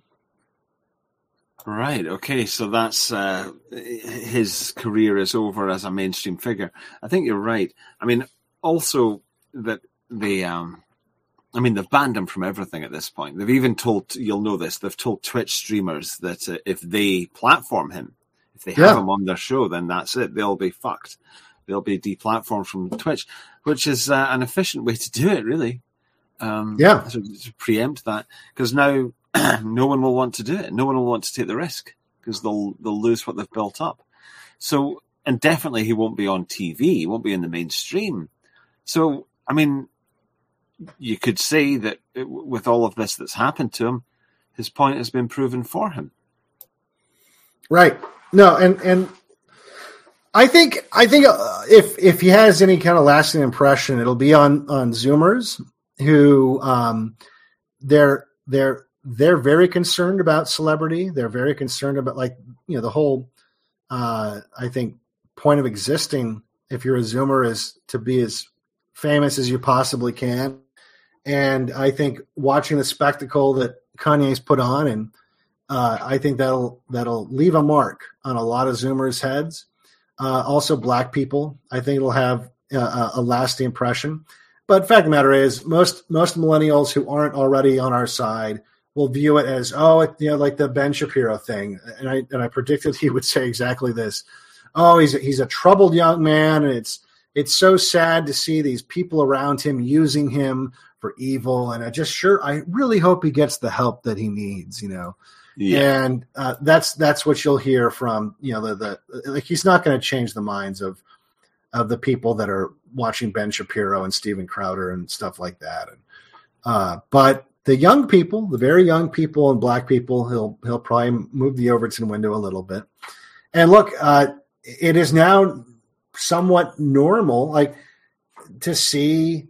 Right. Okay. So that's uh, his career is over as a mainstream figure. I think you're right. I mean, also that they, um, I mean, they've banned him from everything at this point. They've even told, you'll know this, they've told Twitch streamers that uh, if they platform him, if they have Yeah. him on their show, then that's it. They'll be fucked. They'll be deplatformed from Twitch, which is uh, an efficient way to do it, really. Um, Yeah. To, to preempt that, because now no one will want to do it. No one will want to take the risk because they'll they'll lose what they've built up. So, and definitely he won't be on T V. He won't be in the mainstream. So, I mean, you could say that it, with all of this that's happened to him, his point has been proven for him. Right. No, and and I think I think uh, if if he has any kind of lasting impression, it'll be on on Zoomers who um, they're they're they're very concerned about celebrity. They're very concerned about, like, you know, the whole uh, I think point of existing if you're a Zoomer is to be as famous as you possibly can. And I think watching the spectacle that Kanye's put on, and uh, I think that'll that'll leave a mark on a lot of Zoomers' heads. Uh, also, black people, I think it'll have uh, a lasting impression. But the fact of the matter is, most most millennials who aren't already on our side will view it as, oh, it, you know, like the Ben Shapiro thing. And I and I predicted he would say exactly this. Oh, he's a, he's a troubled young man, and it's it's so sad to see these people around him using him for evil. And I just sure I really hope he gets the help that he needs, you know. Yeah. And uh, that's that's what you'll hear from, you know, the the like he's not going to change the minds of of the people that are watching Ben Shapiro and Steven Crowder and stuff like that. And uh, but the young people, the very young people and black people, he'll he'll probably move the Overton window a little bit. And look, uh, it is now somewhat normal, like, to see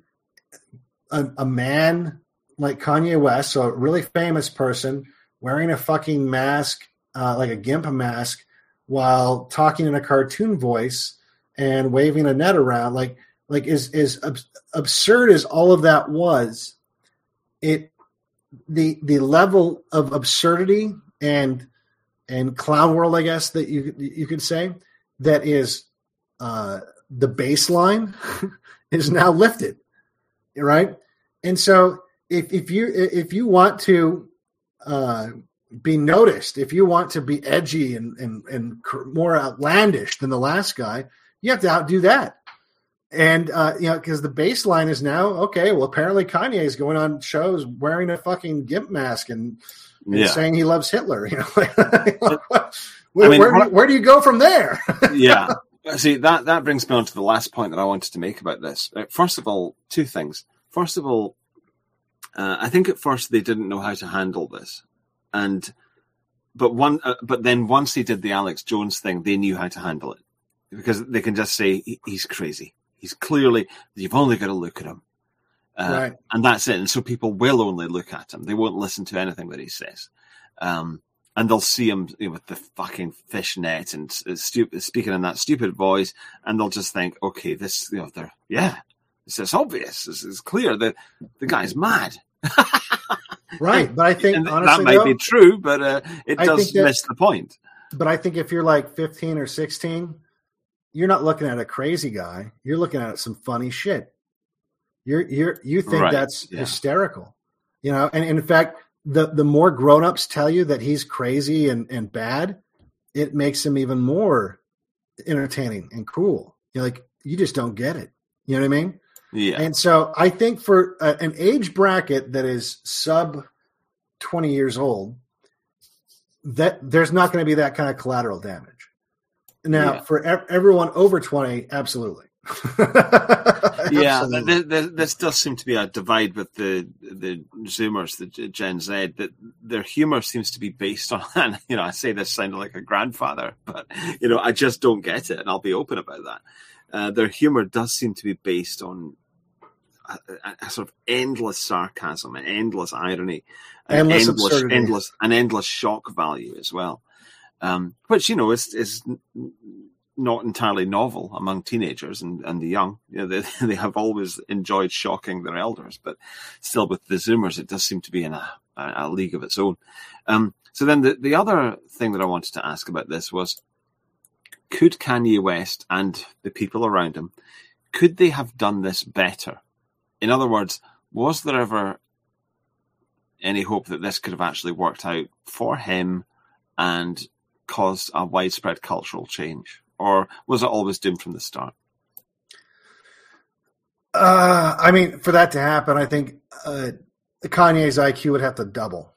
a, a man like Kanye West, so a really famous person, wearing a fucking mask, uh, like a GIMP mask, while talking in a cartoon voice and waving a net around. Like, like is is ab- absurd as all of that was, it the the level of absurdity and and clown world, I guess that you you could say, that is uh, the baseline is now lifted, right? And so if if you if you want to uh, be noticed, if you want to be edgy and, and and more outlandish than the last guy, you have to outdo that. And uh, you know, because the baseline is now, okay, well, apparently Kanye is going on shows wearing a fucking GIMP mask and, and yeah. saying he loves Hitler. You know, where, I mean, where, where do you go from there? Yeah. See, that, that brings me on to the last point that I wanted to make about this. First of all, two things. First of all, uh, I think at first they didn't know how to handle this, and but one, uh, but then once they did the Alex Jones thing, they knew how to handle it, because they can just say he, he's crazy. He's clearly, you've only got to look at him. Uh, right. And that's it. And so people will only look at him. They won't listen to anything that he says. Um, and they'll see him, you know, with the fucking fishnet and uh, stupid, speaking in that stupid voice. And they'll just think, okay, this, you know, they're, yeah, it's, it's obvious. It's, it's clear that the guy's mad. Right. But I think, and honestly, that might though, be true, but uh, it I does that, miss the point. But I think if you're like fifteen or sixteen, you're not looking at a crazy guy. You're looking at some funny shit. You're you're you think right. that's yeah. hysterical, you know. And, and in fact, the the more grown-ups tell you that he's crazy and, and bad, it makes him even more entertaining and cool. You're like, you just don't get it. You know what I mean? Yeah. And so I think for a, an age bracket that is sub twenty years old, that there's not going to be that kind of collateral damage. Now, yeah. for ev- everyone over twenty, absolutely. yeah, Yeah, th- th- this does seem to be a divide with the the Zoomers, the Gen Z, that their humor seems to be based on, and, you know, I say this sounding like a grandfather, but, you know, I just don't get it, and I'll be open about that. Uh, their humor does seem to be based on a, a, a sort of endless sarcasm, an endless irony, an endless, endless, endless, an endless shock value as well, um, which, you know, is is not entirely novel among teenagers and, and the young. You know, they they have always enjoyed shocking their elders, but still with the Zoomers, it does seem to be in a, a, a league of its own. Um, so then the, the other thing that I wanted to ask about this was, could Kanye West and the people around him, could they have done this better? In other words, was there ever any hope that this could have actually worked out for him and caused a widespread cultural change? Or was it always doomed from the start? Uh, I mean, for that to happen, I think uh, Kanye's I Q would have to double.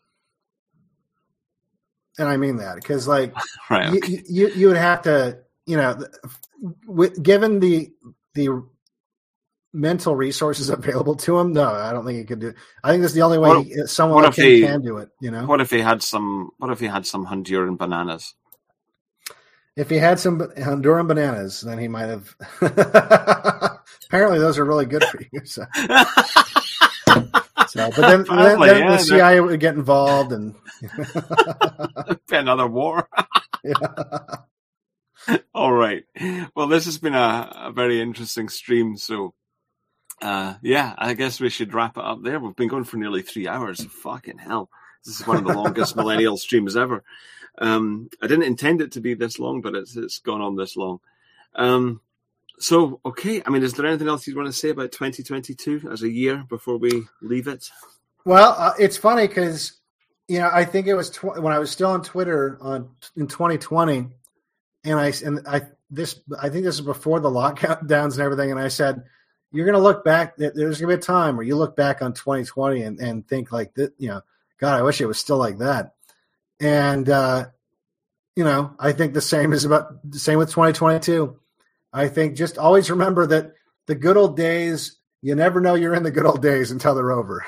And I mean that because, like, right, okay. you, you you would have to, you know, with, given the the mental resources available to him, no, I don't think he could do it. I think that's the only way what, he, someone like him he, can do it. You know, what if he had some? What if he had some Honduran bananas? If he had some Honduran bananas, then he might have. Apparently, those are really good for you. So, so but then, Probably, then, then yeah, the C I A would get involved, and another war. Yeah. All right. Well, this has been a, a very interesting stream. So, uh, yeah, I guess we should wrap it up there. We've been going for nearly three hours. Fucking hell! This is one of the longest millennial streams ever. Um, I didn't intend it to be this long, but it's it's gone on this long. Um, so, okay. I mean, is there anything else you'd want to say about twenty twenty-two as a year before we leave it? Well, uh, it's funny because, you know, I think it was tw- when I was still on Twitter on in twenty twenty, and I and I this I think this is before the lockdowns and everything, and I said, you're going to look back. There's going to be a time where you look back on twenty twenty and, and think like that. You know, God, I wish it was still like that. And, uh, you know, I think the same is about the same with twenty twenty-two. I think just always remember that the good old days, you never know you're in the good old days until they're over.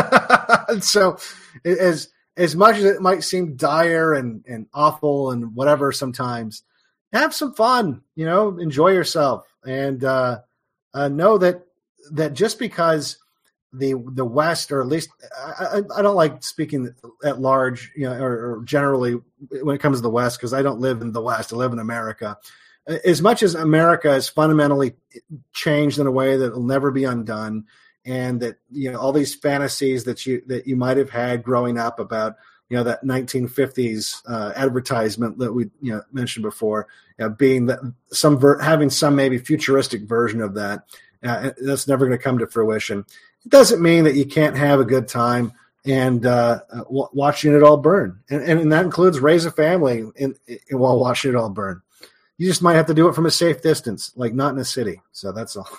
So as, as much as it might seem dire and, and awful and whatever, sometimes have some fun, you know, enjoy yourself and, uh, uh know that, that just because the the West, or at least I, I don't like speaking at large, you know, or, or generally when it comes to the West, because I don't live in the West. I live in America. As much as America has fundamentally changed in a way that will never be undone, and that, you know, all these fantasies that you that you might have had growing up about, you know, that nineteen fifties uh, advertisement that we, you know, mentioned before, you know, being that some ver- having some maybe futuristic version of that, uh, that's never going to come to fruition. It doesn't mean that you can't have a good time and uh, w- watching it all burn. And, and, and that includes raise a family in, in, while watching it all burn. You just might have to do it from a safe distance, like not in a city. So that's all.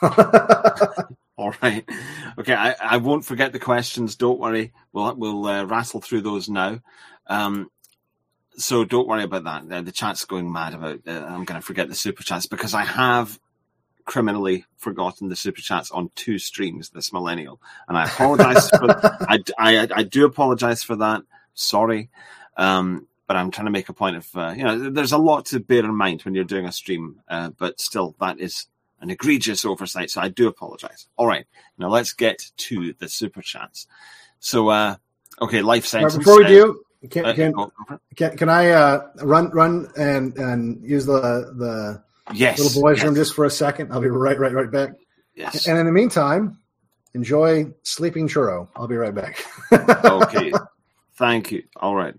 All right. Okay, I, I won't forget the questions. Don't worry. We'll, we'll uh, rattle through those now. Um, so don't worry about that. Uh, the chat's going mad about uh, I'm going to forget the super chats because I have criminally forgotten the super chats on two streams this millennial, and I apologize for I, I I do apologize for that. Sorry, um, but I'm trying to make a point of uh, you know, there's a lot to bear in mind when you're doing a stream, uh, but still that is an egregious oversight, so I do apologize. All right, now let's get to the super chats. So uh, okay, life sentence. Before we do, can uh, can, can, can I uh, run run and and use the the Yes. little boys' yes. room just for a second? I'll be right, right, right back. Yes. And in the meantime, enjoy Sleeping Churro. I'll be right back. Okay. Thank you. All right.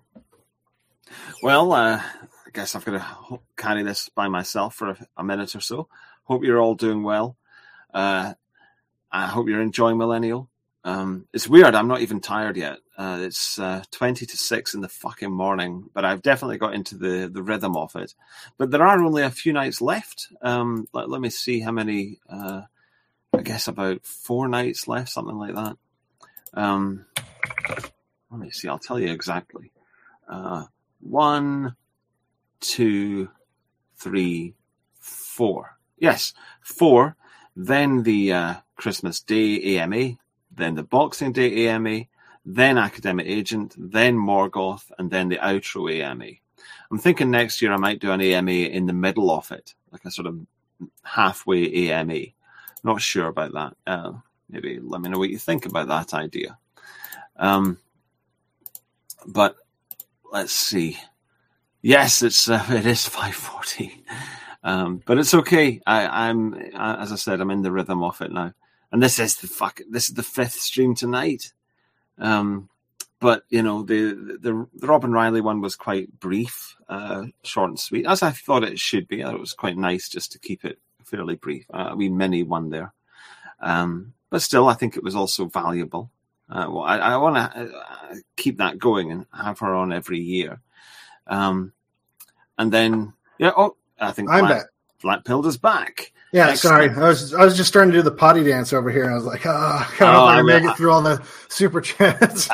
Well, uh, I guess I've got to carry this by myself for a, a minute or so. Hope you're all doing well. Uh, I hope you're enjoying Millennial. Um, it's weird. I'm not even tired yet. Uh, it's uh, twenty to six in the fucking morning, but I've definitely got into the, the rhythm of it. But there are only a few nights left. Um, let, let me see how many. Uh, I guess about four nights left, something like that. Um, let me see. I'll tell you exactly. Uh, one, two, three, four. Yes, four. then the uh, Christmas Day A M A, then the Boxing Day A M A, then Academic Agent, then Morgoth, and then the outro A M A. I'm thinking next year I might do an A M A in the middle of it, like a sort of halfway A M A. Not sure about that. Uh, maybe let me know what you think about that idea. Um, but let's see. Yes, it's uh, it is five forty, um, but it's okay. I, I'm as I said, I'm in the rhythm of it now, and this is the fuck. This is the fifth stream tonight. Um, but you know, the, the the Robin Riley one was quite brief, uh, short and sweet, as I thought it should be. It was quite nice just to keep it fairly brief. Uh, a wee mini one there, um, but still, I think it was also valuable. Uh, well, I, I want to uh, keep that going and have her on every year. Um, and then yeah, oh, I think I'm Black, back. Black Pilled is back. Yeah, Excellent. sorry. I was I was just starting to do the potty dance over here. And I was like, oh, I don't know Oh, if I can I- make it through all the super chats.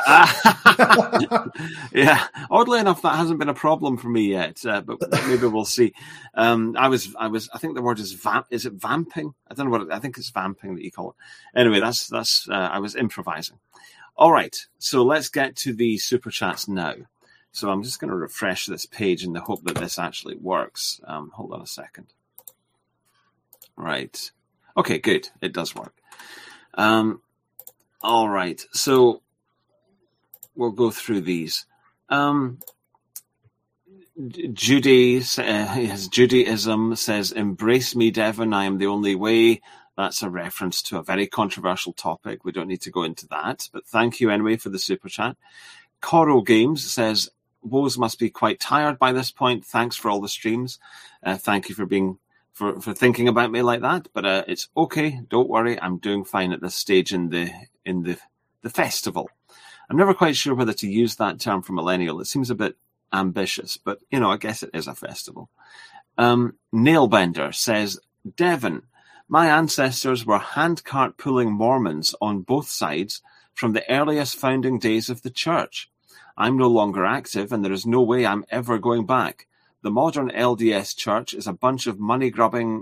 Yeah, oddly enough, that hasn't been a problem for me yet, uh, but maybe we'll see. Um, I was, I was, I think the word is vamp. Is it vamping? I don't know what. It, I think it's vamping that you call it. Anyway, that's that's. Uh, I was improvising. All right, so let's get to the super chats now. So I'm just going to refresh this page in the hope that this actually works. Um, hold on a second. Right. Okay, good. It does work. Um, all right. So we'll go through these. Um, Judy, uh, yes, Judaism says, "Embrace me, Devon. I am the only way." That's a reference to a very controversial topic. We don't need to go into that. But thank you anyway for the super chat. Coro Games says, "Woes must be quite tired by this point. Thanks for all the streams. Uh, thank you for being for, for thinking about me like that. But uh, it's okay. Don't worry. I'm doing fine at this stage in the in the the festival." I'm never quite sure whether to use that term for millennial. It seems a bit ambitious, but you know, I guess it is a festival. Um, Nailbender says, "Devon, my ancestors were handcart pulling Mormons on both sides from the earliest founding days of the church. I'm no longer active, and there is no way I'm ever going back. The modern L D S church is a bunch of money-grubbing,"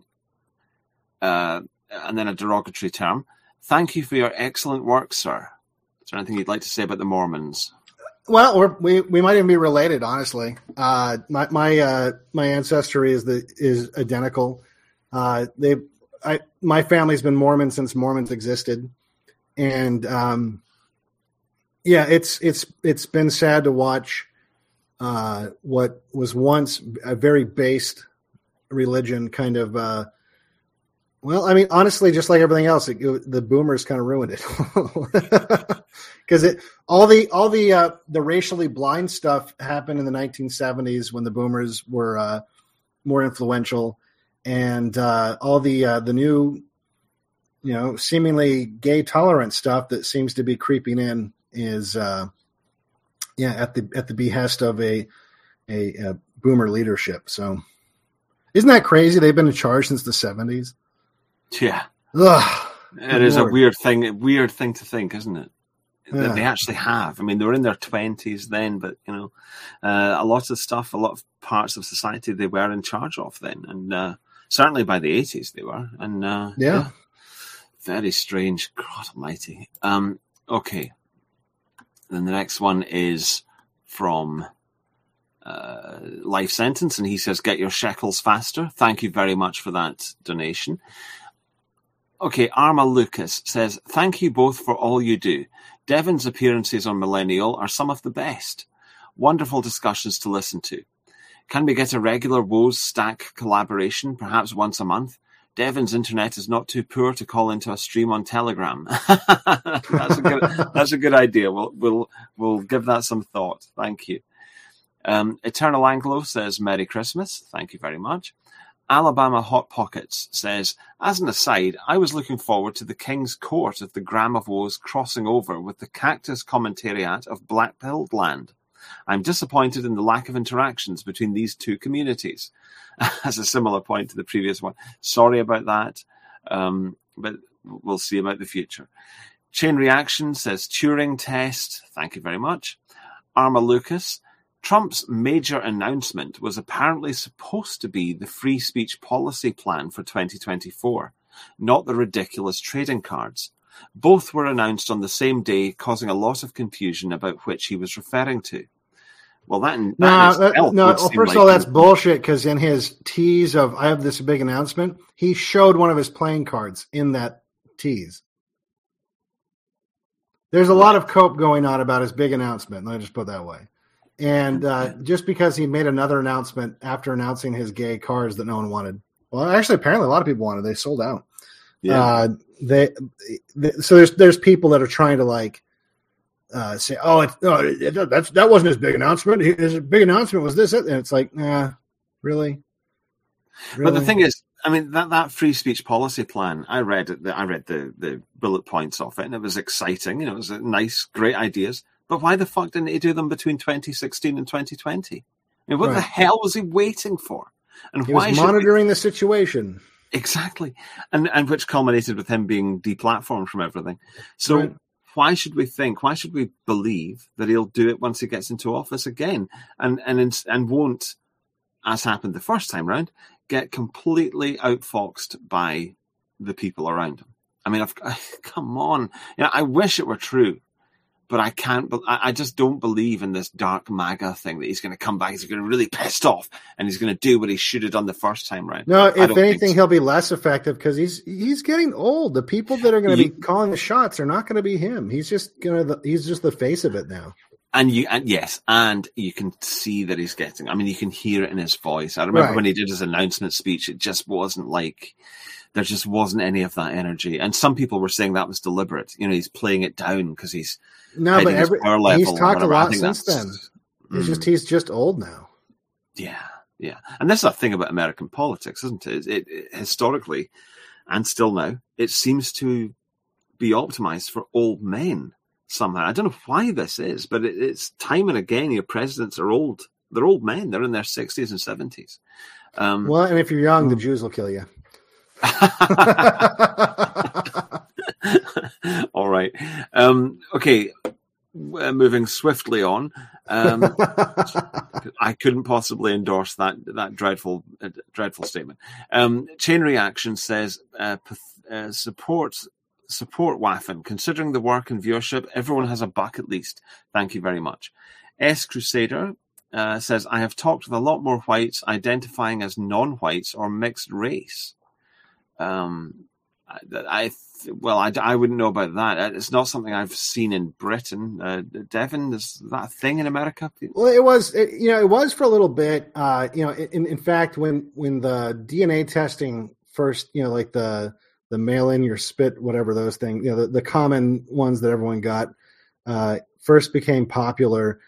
uh, and then a derogatory term. "Thank you for your excellent work, sir." Is there anything you'd like to say about the Mormons? Well, we're, we we might even be related, honestly. Uh, my my uh, my ancestry is the is identical. Uh, they, I, my family's been Mormon since Mormons existed, and um, yeah, it's it's it's been sad to watch uh, what was once a very based religion kind of. Uh, well, I mean, honestly, just like everything else, it, it, the boomers kind of ruined it because it all the all the uh, the racially blind stuff happened in the nineteen seventies when the boomers were uh, more influential, and uh, all the uh, the new, you know, seemingly gay tolerant stuff that seems to be creeping in is uh, yeah at the at the behest of a, a a boomer leadership. So isn't that crazy? They've been in charge since the seventies. Yeah. Ugh, It is Lord. a weird thing, weird thing to think, isn't it? Yeah. That they actually have. I mean, they were in their twenties then, but, you know, uh, a lot of stuff, a lot of parts of society they were in charge of then. And uh, certainly by the eighties they were. And uh, Yeah. yeah, very strange. God almighty. Um, okay. Then the next one is from uh, Life Sentence, and he says, "Get your shekels faster." Thank you very much for that donation. Okay, Arma Lucas says, "Thank you both for all you do. Devon's appearances on Millennial are some of the best. Wonderful discussions to listen to. Can we get a regular Woes Stack collaboration, perhaps once a month? Devon's internet is not too poor to call into a stream on Telegram." That's a good. That's a good idea. We'll we'll we'll give that some thought. Thank you. Um, Eternal Anglo says, "Merry Christmas." Thank you very much. Alabama Hot Pockets says, "As an aside, I was looking forward to the King's Court of the Gram of Woes crossing over with the Cactus Commentariat of Black-Pilled Land. I'm disappointed in the lack of interactions between these two communities." As a similar point to the previous one. Sorry about that, um, but we'll see about the future. Chain Reaction says, "Turing test." Thank you very much. Arma Lucas, "Trump's major announcement was apparently supposed to be the free speech policy plan for twenty twenty-four. not the ridiculous trading cards. Both were announced on the same day, causing a lot of confusion about which he was referring to. Well, that, that no, that, no. Well, first like of all, that's bullshit. Because in his tease of "I have this big announcement," he showed one of his playing cards in that tease. There's a lot of cope going on about his big announcement. Let me just put it that way. And uh, just because he made another announcement after announcing his gay cards that no one wanted, well, actually, apparently, a lot of people wanted. They sold out. Yeah. Uh, they, they so there's there's people that are trying to like. Uh, say, oh, it's, oh it, that's that wasn't his big announcement. His big announcement was this, and it's like, nah, really? really? But the thing is, I mean, that, that free speech policy plan, I read it. I read the, the bullet points of it, and it was exciting. You know, it was nice, great ideas. But why the fuck didn't he do them between twenty sixteen and twenty twenty? I mean, what right. the hell was he waiting for? And he why was monitoring we... the situation. Exactly, and and which culminated with him being deplatformed from everything. So. Right. Why should we think? Why should we believe that he'll do it once he gets into office again, and and and won't, as happened the first time round, get completely outfoxed by the people around him? I mean, I've, come on, you know, I wish it were true, but I can't. I just don't believe in this dark MAGA thing that he's going to come back. He's going to be really pissed off, and he's going to do what he should have done the first time round. No, if anything, so. he'll be less effective because he's he's getting old. The people that are going to be calling the shots are not going to be him. He's just going to. He's just the face of it now. And you, and yes, and you can see that he's getting. I mean, you can hear it in his voice. I remember right. when he did his announcement speech. It just wasn't like. There just wasn't any of that energy. And some people were saying that was deliberate. You know, he's playing it down because he's no, but every, he's talked a lot since then. It's mm. just he's just old now. Yeah, yeah. And that's the thing about American politics, isn't it? It, it, it? Historically, and still now, it seems to be optimized for old men somehow. I don't know why this is, but it, it's time and again your presidents are old. They're old men. They're in their sixties and seventies. Um, well, and if you're young, the Jews will kill you. All right. Um, okay. Uh, moving swiftly on. Um, I couldn't possibly endorse that that dreadful uh, dreadful statement. Um, Chain Reaction says uh, uh, support support W A F N. Considering the work and viewership, everyone has a buck at least. Thank you very much. S Crusader uh, says I have talked with a lot more whites identifying as non-whites or mixed race. Um, I, I well, I, I wouldn't know about that. It's not something I've seen in Britain. Uh, Devin, is that a thing in America? Well, it was, it, you know, it was for a little bit. Uh, you know, in, in fact, when when the D N A testing first, you know, like the the mail in your spit, whatever those things, you know, the, the common ones that everyone got uh, first became popular.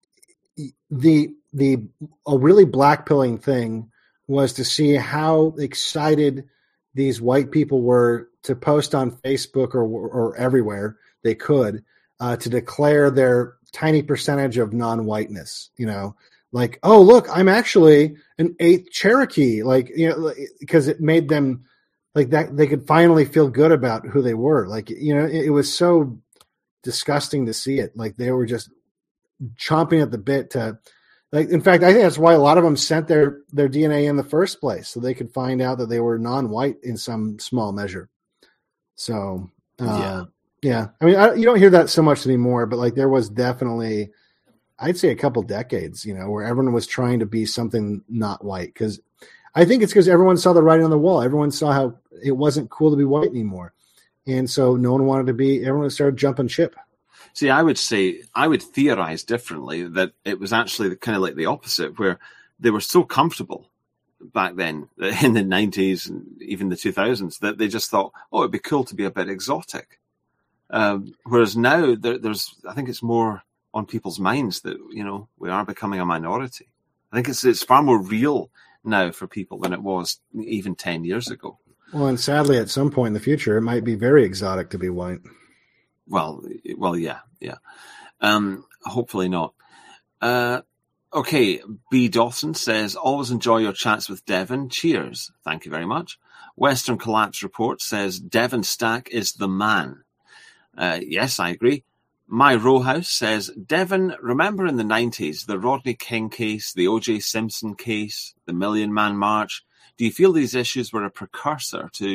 The the a really blackpilling thing was to see how excited these white people were to post on Facebook or or everywhere they could uh, to declare their tiny percentage of non-whiteness. You know, like, oh look, I'm actually an eighth Cherokee. Like, you know, because it made them like that they could finally feel good about who they were. Like, you know, it, it was so disgusting to see it. Like they were just chomping at the bit to. Like, in fact, I think that's why a lot of them sent their, their D N A in the first place, so they could find out that they were non-white in some small measure. So, uh, yeah. yeah. I mean, I, you don't hear that so much anymore, but like there was definitely, I'd say a couple decades, you know, where everyone was trying to be something not white. Because I think it's because everyone saw the writing on the wall. Everyone saw how it wasn't cool to be white anymore. And so no one wanted to be, everyone started jumping ship. See, I would say, I would theorize differently that it was actually kind of like the opposite, where they were so comfortable back then in the nineties and even the two thousands that they just thought, oh, it'd be cool to be a bit exotic. Um, whereas now there, there's, I think it's more on people's minds that, you know, we are becoming a minority. I think it's it's far more real now for people than it was even ten years ago. Well, and sadly, at some point in the future, it might be very exotic to be white. Well, well, yeah, yeah. Um, hopefully not. Uh, okay, B. Dawson says, always enjoy your chats with Devin. Cheers. Thank you very much. Western Collapse Report says, Devin Stack is the man. Uh, yes, I agree. My Row House says, Devin, remember in the nineties, the Rodney King case, the O J Simpson case, the Million Man March? Do you feel these issues were a precursor to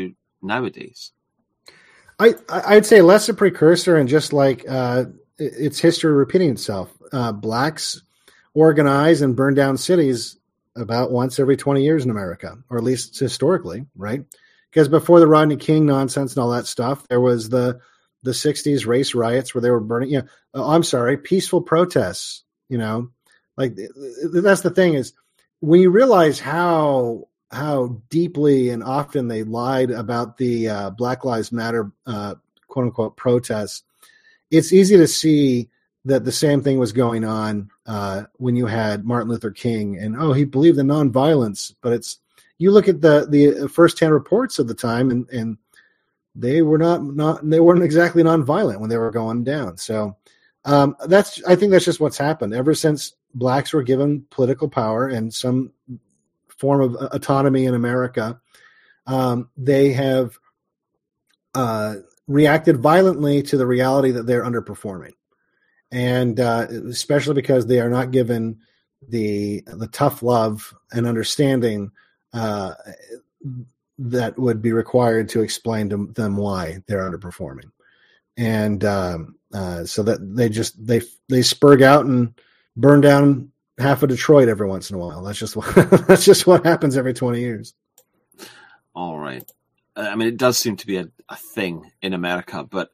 nowadays. I, I'd say less a precursor and just like uh, it's history repeating itself. Uh, blacks organize and burn down cities about once every twenty years in America, or at least historically, right? Because before the Rodney King nonsense and all that stuff, there was the the sixties race riots where they were burning, you know, oh, I'm sorry, peaceful protests, you know, like that's the thing is when you realize how how deeply and often they lied about the uh, Black Lives Matter, uh, quote unquote, protests, it's easy to see that the same thing was going on uh, when you had Martin Luther King and, oh, he believed in nonviolence. But it's, you look at the, the firsthand reports of the time and, and they were not, not, they weren't exactly nonviolent when they were going down. So um, that's, I think that's just what's happened ever since blacks were given political power and some form of autonomy in America. Um, they have uh, reacted violently to the reality that they're underperforming. And uh, especially because they are not given the the tough love and understanding uh, that would be required to explain to them why they're underperforming. And um, uh, so that they just they they spurg out and burn down half of Detroit every once in a while. That's just what that's just what happens every twenty years. All right. I mean, it does seem to be a, a thing in America, but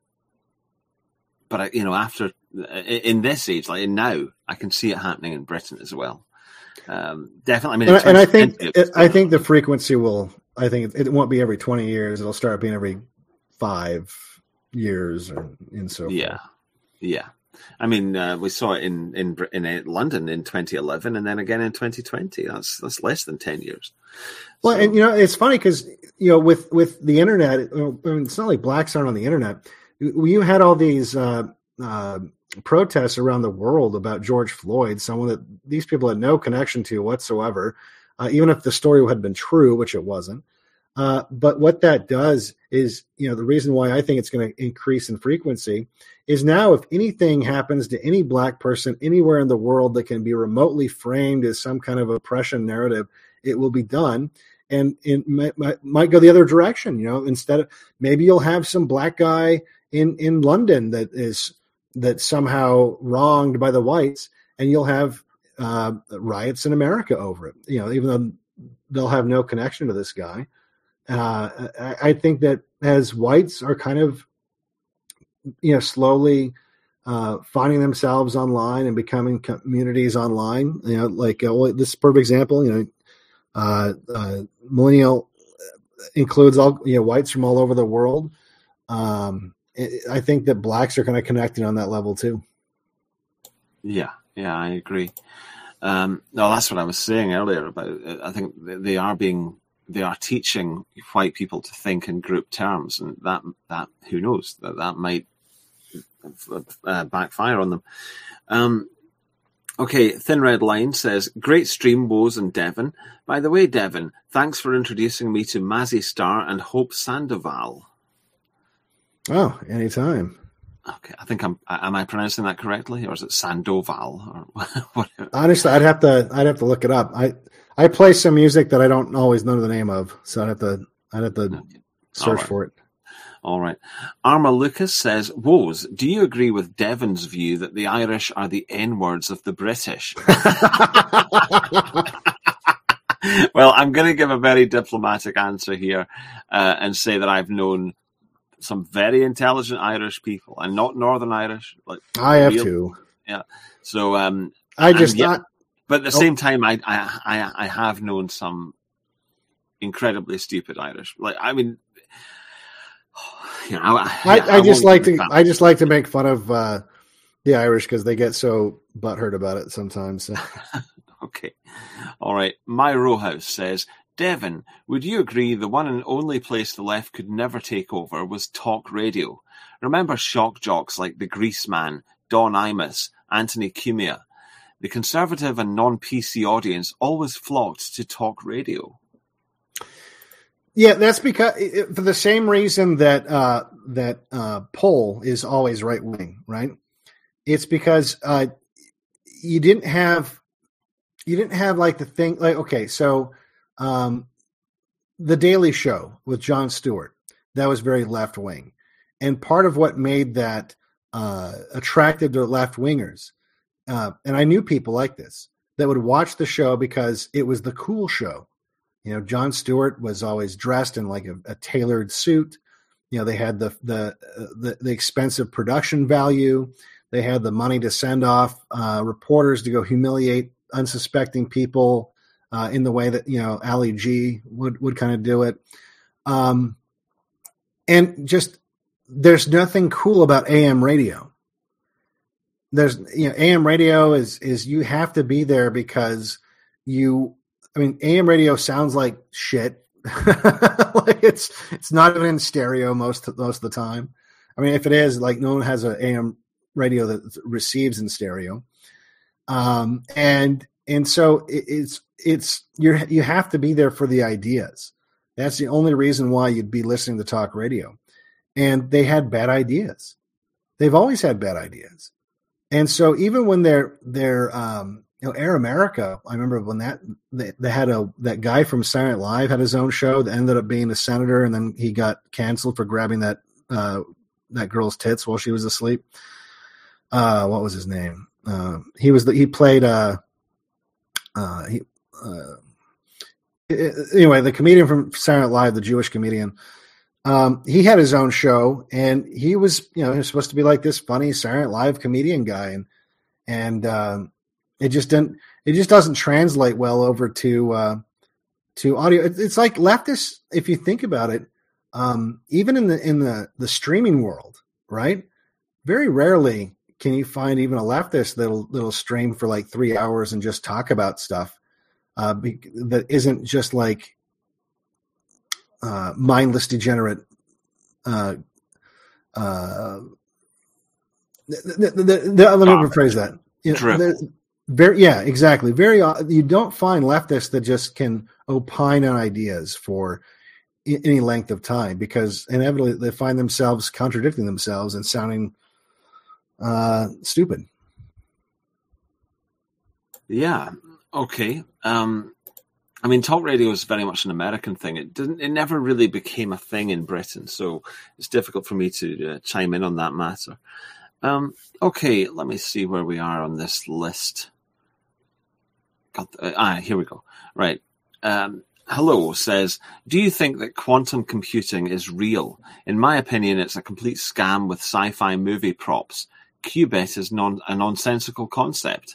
but you know, after in this age, like now, I can see it happening in Britain as well. Um, definitely. I mean, and, and I think it, I think the frequency will. I think it, it won't be every twenty years. It'll start being every five years, or and so. Yeah, forth. yeah. I mean, uh, we saw it in in in uh, London in twenty eleven, and then again in twenty twenty. That's that's less than ten years. Well, so, and you know, it's funny because you know, with with the internet, I mean, it's not like blacks aren't on the internet. You had all these uh, uh, protests around the world about George Floyd, someone that these people had no connection to whatsoever, uh, even if the story had been true, which it wasn't. Uh, but what that does is, you know, the reason why I think it's going to increase in frequency is now if anything happens to any black person anywhere in the world that can be remotely framed as some kind of oppression narrative, it will be done. And it might, might, might go the other direction, you know, instead of maybe you'll have some black guy in, in London that is that somehow wronged by the whites, and you'll have uh, riots in America over it, you know, even though they'll have no connection to this guy. Uh, I, I think that as whites are kind of, you know, slowly uh, finding themselves online and becoming communities online, you know, like uh, well, this is a perfect example, you know, uh, uh, millennial includes all, you know, whites from all over the world. Um, it, I think that blacks are kind of connecting on that level too. Yeah, yeah, I agree. Um, no, that's what I was saying earlier about, I think they are being, they are teaching white people to think in group terms, and that, that who knows, that that might uh, backfire on them. Um, okay, Thin Red Line says, great stream, Woz and Devon. By the way, Devon, thanks for introducing me to Mazzy Star and Hope Sandoval. Oh, anytime. Okay, I think I'm. Am I pronouncing that correctly, or is it Sandoval? Or whatever? Honestly, I'd have to. I'd have to look it up. I I play some music that I don't always know the name of, so I'd have to. I'd have to okay. search right. for it. All right. Arma Lucas says, Woz, do you agree with Devon's view that the Irish are the N-words of the British? Well, I'm going to give a very diplomatic answer here uh, and say that I've known some very intelligent Irish people, and not Northern Irish. Like I have real, too. Yeah. So um, I just yet, not. But at the oh. same time, I, I I I have known some incredibly stupid Irish. Like I mean, you know, I, I, I, I just like to that. I just like to make fun of uh, the Irish because they get so butthurt about it sometimes. So. Okay. All right. My row house says, Devon, would you agree the one and only place the left could never take over was talk radio? Remember shock jocks like the Grease Man, Don Imus, Anthony Cumia? The conservative and non-P C audience always flocked to talk radio. Yeah, that's because for the same reason that uh, that uh, Poll is always right wing, right? It's because uh, you didn't have you didn't have like the thing like okay, so. Um, the Daily Show with Jon Stewart. that was very left wing. And part of what made that uh, attractive to left wingers, uh, and I knew people like this, that would watch the show because it was the cool show. You know, Jon Stewart was always dressed in like a, a tailored suit. You know, they had the, the the the expensive production value. They had the money to send off uh, reporters to go humiliate unsuspecting people uh, in the way that, you know, Ali G would would kind of do it. Um, and just there's nothing cool about A M radio. There's, you know, A M radio is is you have to be there because you. I mean, A M radio sounds like shit. Like it's it's not even in stereo most most of the time. I mean, if it is, like, no one has an A M radio that receives in stereo. Um, and and so it, it's it's you you have to be there for the ideas. That's the only reason why you'd be listening to talk radio. And they had bad ideas. They've always had bad ideas. And so even when they're they're um, you know, Air America, I remember when that they, they had a that guy from Saturday Night Live had his own show that ended up being a senator, and then he got canceled for grabbing that uh, that girl's tits while she was asleep. Uh, what was his name? Uh, he was the, he played uh, uh, he uh, anyway the comedian from Saturday Night Live, the Jewish comedian. Um, he had his own show, and he was, you know, he was supposed to be like this funny Saturday Night Live comedian guy, and and um, it just didn't, it just doesn't translate well over to uh, to audio. It, it's like leftists, if you think about it, um, even in the in the the streaming world, right? Very rarely can you find even a leftist that'll that'll stream for like three hours and just talk about stuff uh, be, that isn't just like. Uh, mindless, degenerate. Uh, uh, the, the, the, the, let me rephrase that. You know, the, very, yeah, exactly. Very. You don't find leftists that just can opine on ideas for any length of time, because inevitably they find themselves contradicting themselves and sounding uh, stupid. Yeah. Okay. Um, I mean, talk radio is very much an American thing. It didn't. It never really became a thing in Britain, so it's difficult for me to uh, chime in on that matter. Um, okay, let me see where we are on this list. Got the, uh, ah, here we go. Right. Um, Hello says, do you think that quantum computing is real? In my opinion, it's a complete scam with sci-fi movie props. Qubit is non a nonsensical concept.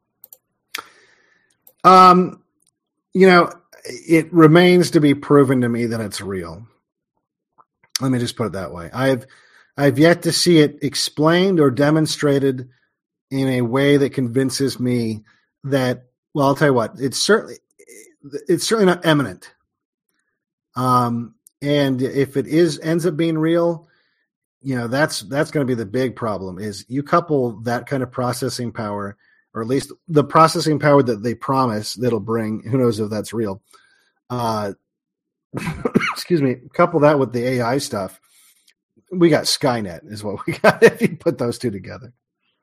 Um. You know, it remains to be proven to me that it's real. Let me just put it that way. I've I've yet to see it explained or demonstrated in a way that convinces me that, well, I'll tell you what, it's certainly it's certainly not imminent. Um, and if it is ends up being real, you know, that's that's going to be the big problem. Is you couple that kind of processing power, or at least the processing power that they promise that'll bring, who knows if that's real. Uh, excuse me. Couple that with the A I stuff. We got Skynet is what we got if you put those two together.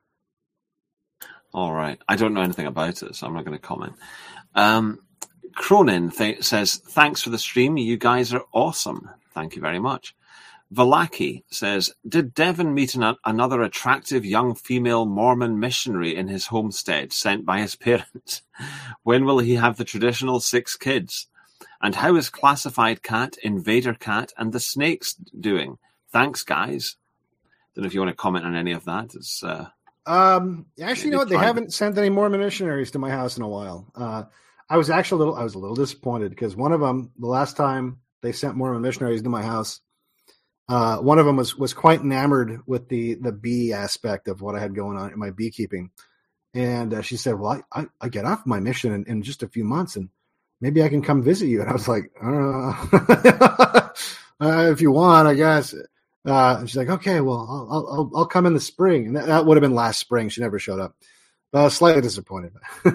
All right. I don't know anything about it, so I'm not going to comment. Um, Cronin th- says, thanks for the stream. You guys are awesome. Thank you very much. Valaki says, did Devon meet an, another attractive young female Mormon missionary in his homestead sent by his parents? When will he have the traditional six kids? And how is Classified Cat, Invader Cat, and the Snakes doing? Thanks, guys. Don't know if you want to comment on any of that. It's, uh, um, actually, you know what? They haven't sent any Mormon missionaries to my house in a while. Uh, I was actually a little, I was a little disappointed because one of them, the last time they sent Mormon missionaries to my house, Uh, one of them was, was quite enamored with the, the bee aspect of what I had going on in my beekeeping. And uh, she said, well, I, I, I get off my mission in, in just a few months and maybe I can come visit you. And I was like, I don't know. uh, if you want, I guess. Uh, and she's like, okay, well, I'll, I'll, I'll come in the spring. And that, that would have been last spring. She never showed up. Uh, slightly disappointed.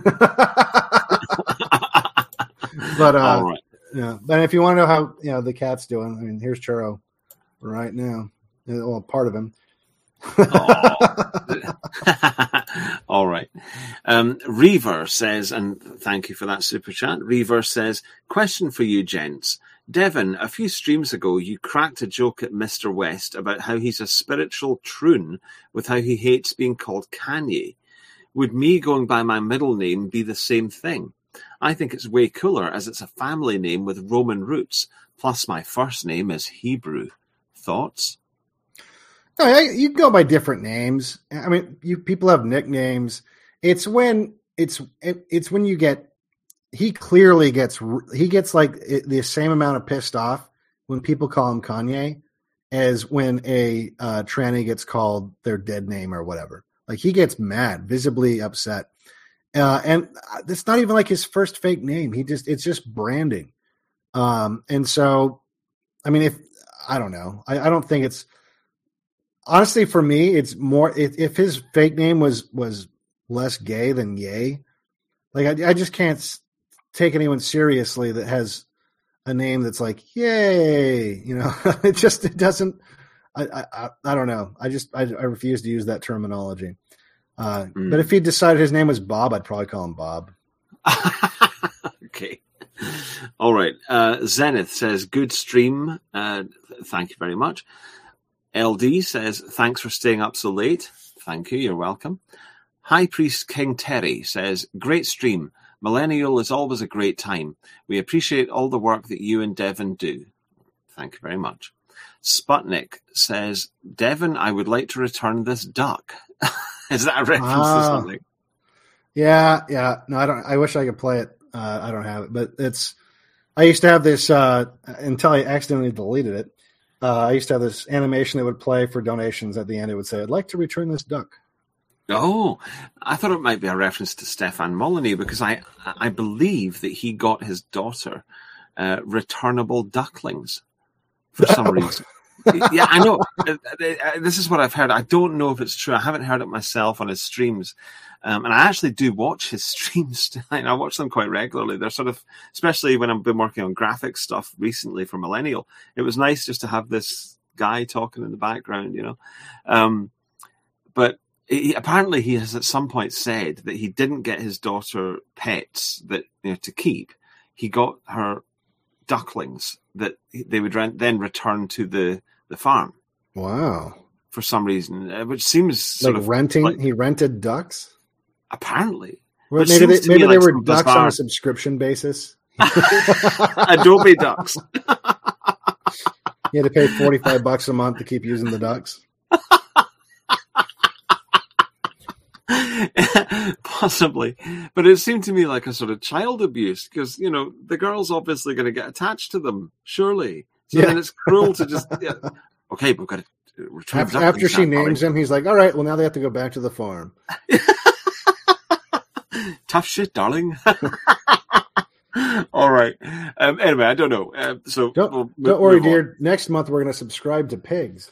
But, uh, all right. Yeah. But if you want to know how, you know, the cat's doing, I mean, here's Churro. Right now, well, part of him. All right. Um, Reaver says, and thank you for that super chat. Reaver says, question for you, gents. Devon, a few streams ago, you cracked a joke at Mister West about how he's a spiritual troon with how he hates being called Kanye. Would me going by my middle name be the same thing? I think it's way cooler as it's a family name with Roman roots. Plus, my first name is Hebrew. Thoughts? No, you can go by different names. I mean, you people have nicknames. It's when it's it, it's when you get. He clearly gets he gets like the same amount of pissed off when people call him Kanye as when a uh, tranny gets called their dead name or whatever. Like he gets mad, visibly upset, uh, and it's not even like his first fake name. He just it's just branding, um, and so I mean, if I don't know, I, I don't think it's honestly for me. It's more if, if his fake name was was less gay than Ye, like I, I just can't take anyone seriously that has a name that's like yay, you know. It just it doesn't. I, I I don't know. I just I, I refuse to use that terminology. Uh, mm. But if he decided his name was Bob, I'd probably call him Bob. Okay. All right. Uh, Zenith says good stream. Uh, th- thank you very much. L D says thanks for staying up so late. Thank you. You're welcome. High Priest King Terry says great stream. Millennial is always a great time. We appreciate all the work that you and Devon do. Thank you very much. Sputnik says, Devon, I would like to return this duck. Is that a reference uh, to something? Yeah, yeah. No, I don't. I wish I could play it. Uh, I don't have it, but it's. I used to have this uh, until I accidentally deleted it. Uh, I used to have this animation that would play for donations at the end. It would say, "I'd like to return this duck." Oh, I thought it might be a reference to Stefan Molyneux because I I believe that he got his daughter uh, returnable ducklings for some reason. Yeah, I know. This is what I've heard. I don't know if it's true. I haven't heard it myself on his streams. Um, and I actually do watch his streams. I watch them quite regularly. They're sort of, especially when I've been working on graphic stuff recently for Millennial. It was nice just to have this guy talking in the background, you know. Um, but he, apparently he has at some point said that he didn't get his daughter pets that you know to keep. He got her ducklings that they would rent, then return to the, the farm. Wow. For some reason, which seems sort like of renting. Like, he rented ducks. Apparently, well, maybe they, maybe they like were ducks bizarre... on a subscription basis. Adobe ducks. You had to pay forty-five bucks a month to keep using the ducks. Possibly, but it seemed to me like a sort of child abuse because you know the girl's obviously going to get attached to them, surely. So yeah. Then it's cruel to just yeah. Okay, we've got to retrieve after, after she names him. He's like, all right, well now they have to go back to the farm. Tough shit, darling. All right. Um, anyway, I don't know. Uh, so don't, we'll, don't worry, dear. Next month we're going to subscribe to pigs.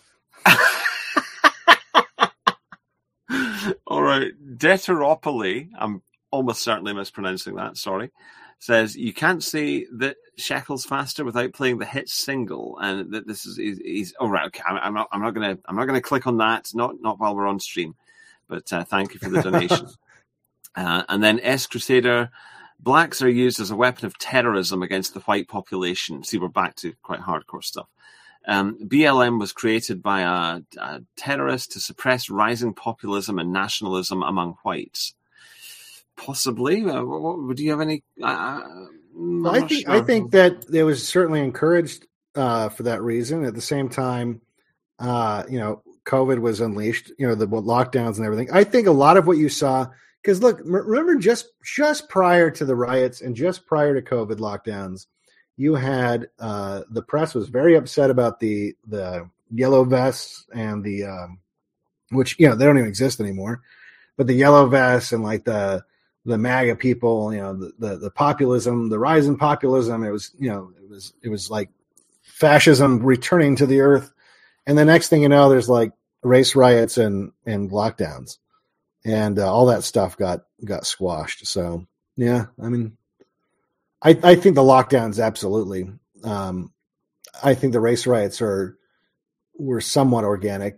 All right. Deuteropoly, I'm almost certainly mispronouncing that, sorry, says you can't say that Shekels faster without playing the hit single, and that this is he's, he's oh right, okay. I'm, I'm not I'm not gonna I'm not gonna click on that, not not while we're on stream. But uh, thank you for the donation. uh, and then S Crusader, blacks are used as a weapon of terrorism against the white population. See, we're back to quite hardcore stuff. Um, B L M was created by a, a terrorist to suppress rising populism and nationalism among whites. Possibly. Uh, what, do you have any? Uh, I think sure. I think that it was certainly encouraged uh, for that reason. At the same time, uh, you know, COVID was unleashed. You know, the lockdowns and everything. I think a lot of what you saw, because look, remember just just prior to the riots and just prior to COVID lockdowns, you had uh, the press was very upset about the the yellow vests and the um, which you know they don't even exist anymore, but the yellow vests and like the the MAGA people, you know, the, the, the populism, the rise in populism. It was, you know, it was, it was like fascism returning to the earth. And the next thing you know, there's like race riots and, and lockdowns and uh, all that stuff got, got squashed. So yeah, I mean, I, I think the lockdowns, absolutely. Um, I think the race riots are, were somewhat organic,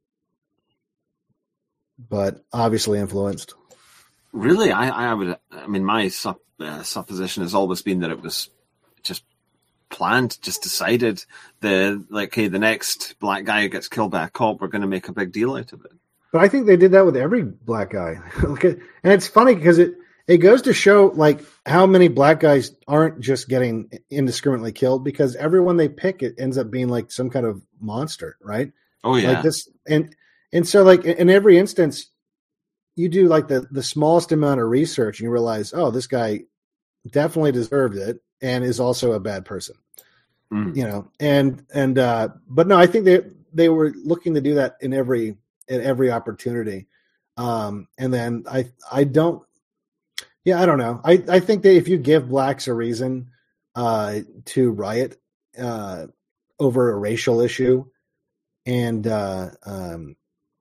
but obviously influenced. Really, I, I would. I mean, my sup, uh, supposition has always been that it was just planned, just decided the like, hey, the next black guy who gets killed by a cop, we're going to make a big deal out of it. But I think they did that with every black guy. And it's funny because it, it goes to show like how many black guys aren't just getting indiscriminately killed, because everyone they pick, it ends up being like some kind of monster, right? Oh yeah. Like this, and and so like in every instance, you do like the, the smallest amount of research and you realize, oh, this guy definitely deserved it and is also a bad person. Mm. You know, and and uh, but no, I think they they were looking to do that in every at every opportunity. Um, and then I I don't yeah, I don't know. I, I think that if you give blacks a reason uh, to riot uh, over a racial issue, and uh, um,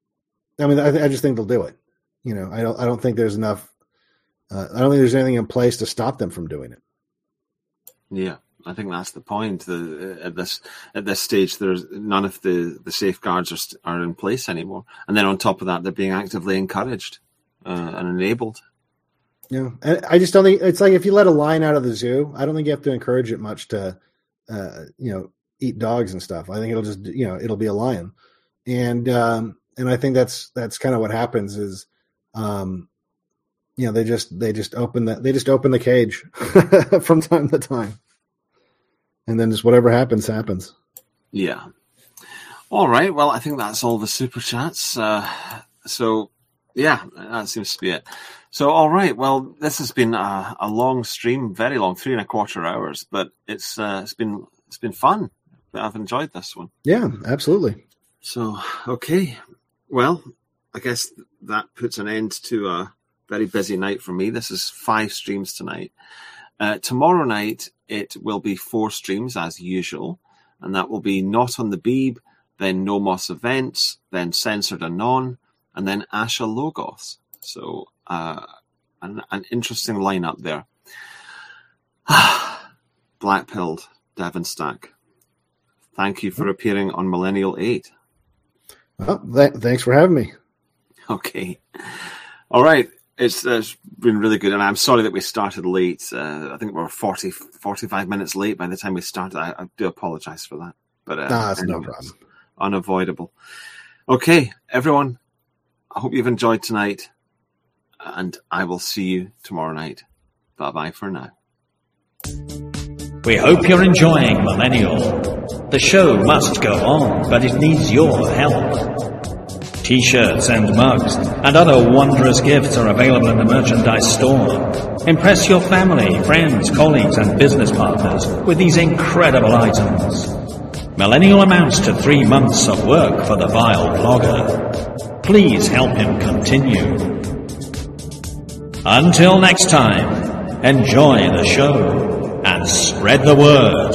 I mean, I, I just think they'll do it. You know, I don't I don't think there's enough. Uh, I don't think there's anything in place to stop them from doing it. Yeah, I think that's the point. The, at this at this stage, there's none of the, the safeguards are are in place anymore, and then on top of that, they're being actively encouraged uh, and enabled. Yeah, I just don't think it's like if you let a lion out of the zoo, I don't think you have to encourage it much to, uh, you know, eat dogs and stuff. I think it'll just, you know, it'll be a lion, and um, and I think that's that's kind of what happens is. Um, You know, they just they just open the they just open the cage from time to time, and then just whatever happens happens. Yeah. All right. Well, I think that's all the super chats. Uh, so, yeah, that seems to be it. So, all right. Well, this has been a, a long stream, very long, three and a quarter hours, but it's uh, it's been it's been fun. I've enjoyed this one. Yeah, absolutely. So, okay. Well, I guess that puts an end to a very busy night for me. This is five streams tonight. Uh, tomorrow night, it will be four streams as usual, and that will be Not on the Beeb, then No Moss Events, then Censored Anon, and then Asha Logos. So, uh, an, an interesting lineup there. Black-pilled Devon Stack. Thank you for appearing on Millennial eight. Well, th- thanks for having me. Okay. All right. It's, uh, it's been really good, and I'm sorry that we started late. Uh, I think we were forty, forty-five minutes late by the time we started. I, I do apologize for that. But uh, nah, that's no problem. Unavoidable. Okay, everyone, I hope you've enjoyed tonight, and I will see you tomorrow night. Bye-bye for now. We hope you're enjoying Millennial. The show must go on, but it needs your help. T-shirts and mugs and other wondrous gifts are available in the merchandise store. Impress your family, friends, colleagues and business partners with these incredible items. Millennial amounts to three months of work for the vile blogger. Please help him continue. Until next time, enjoy the show and spread the word.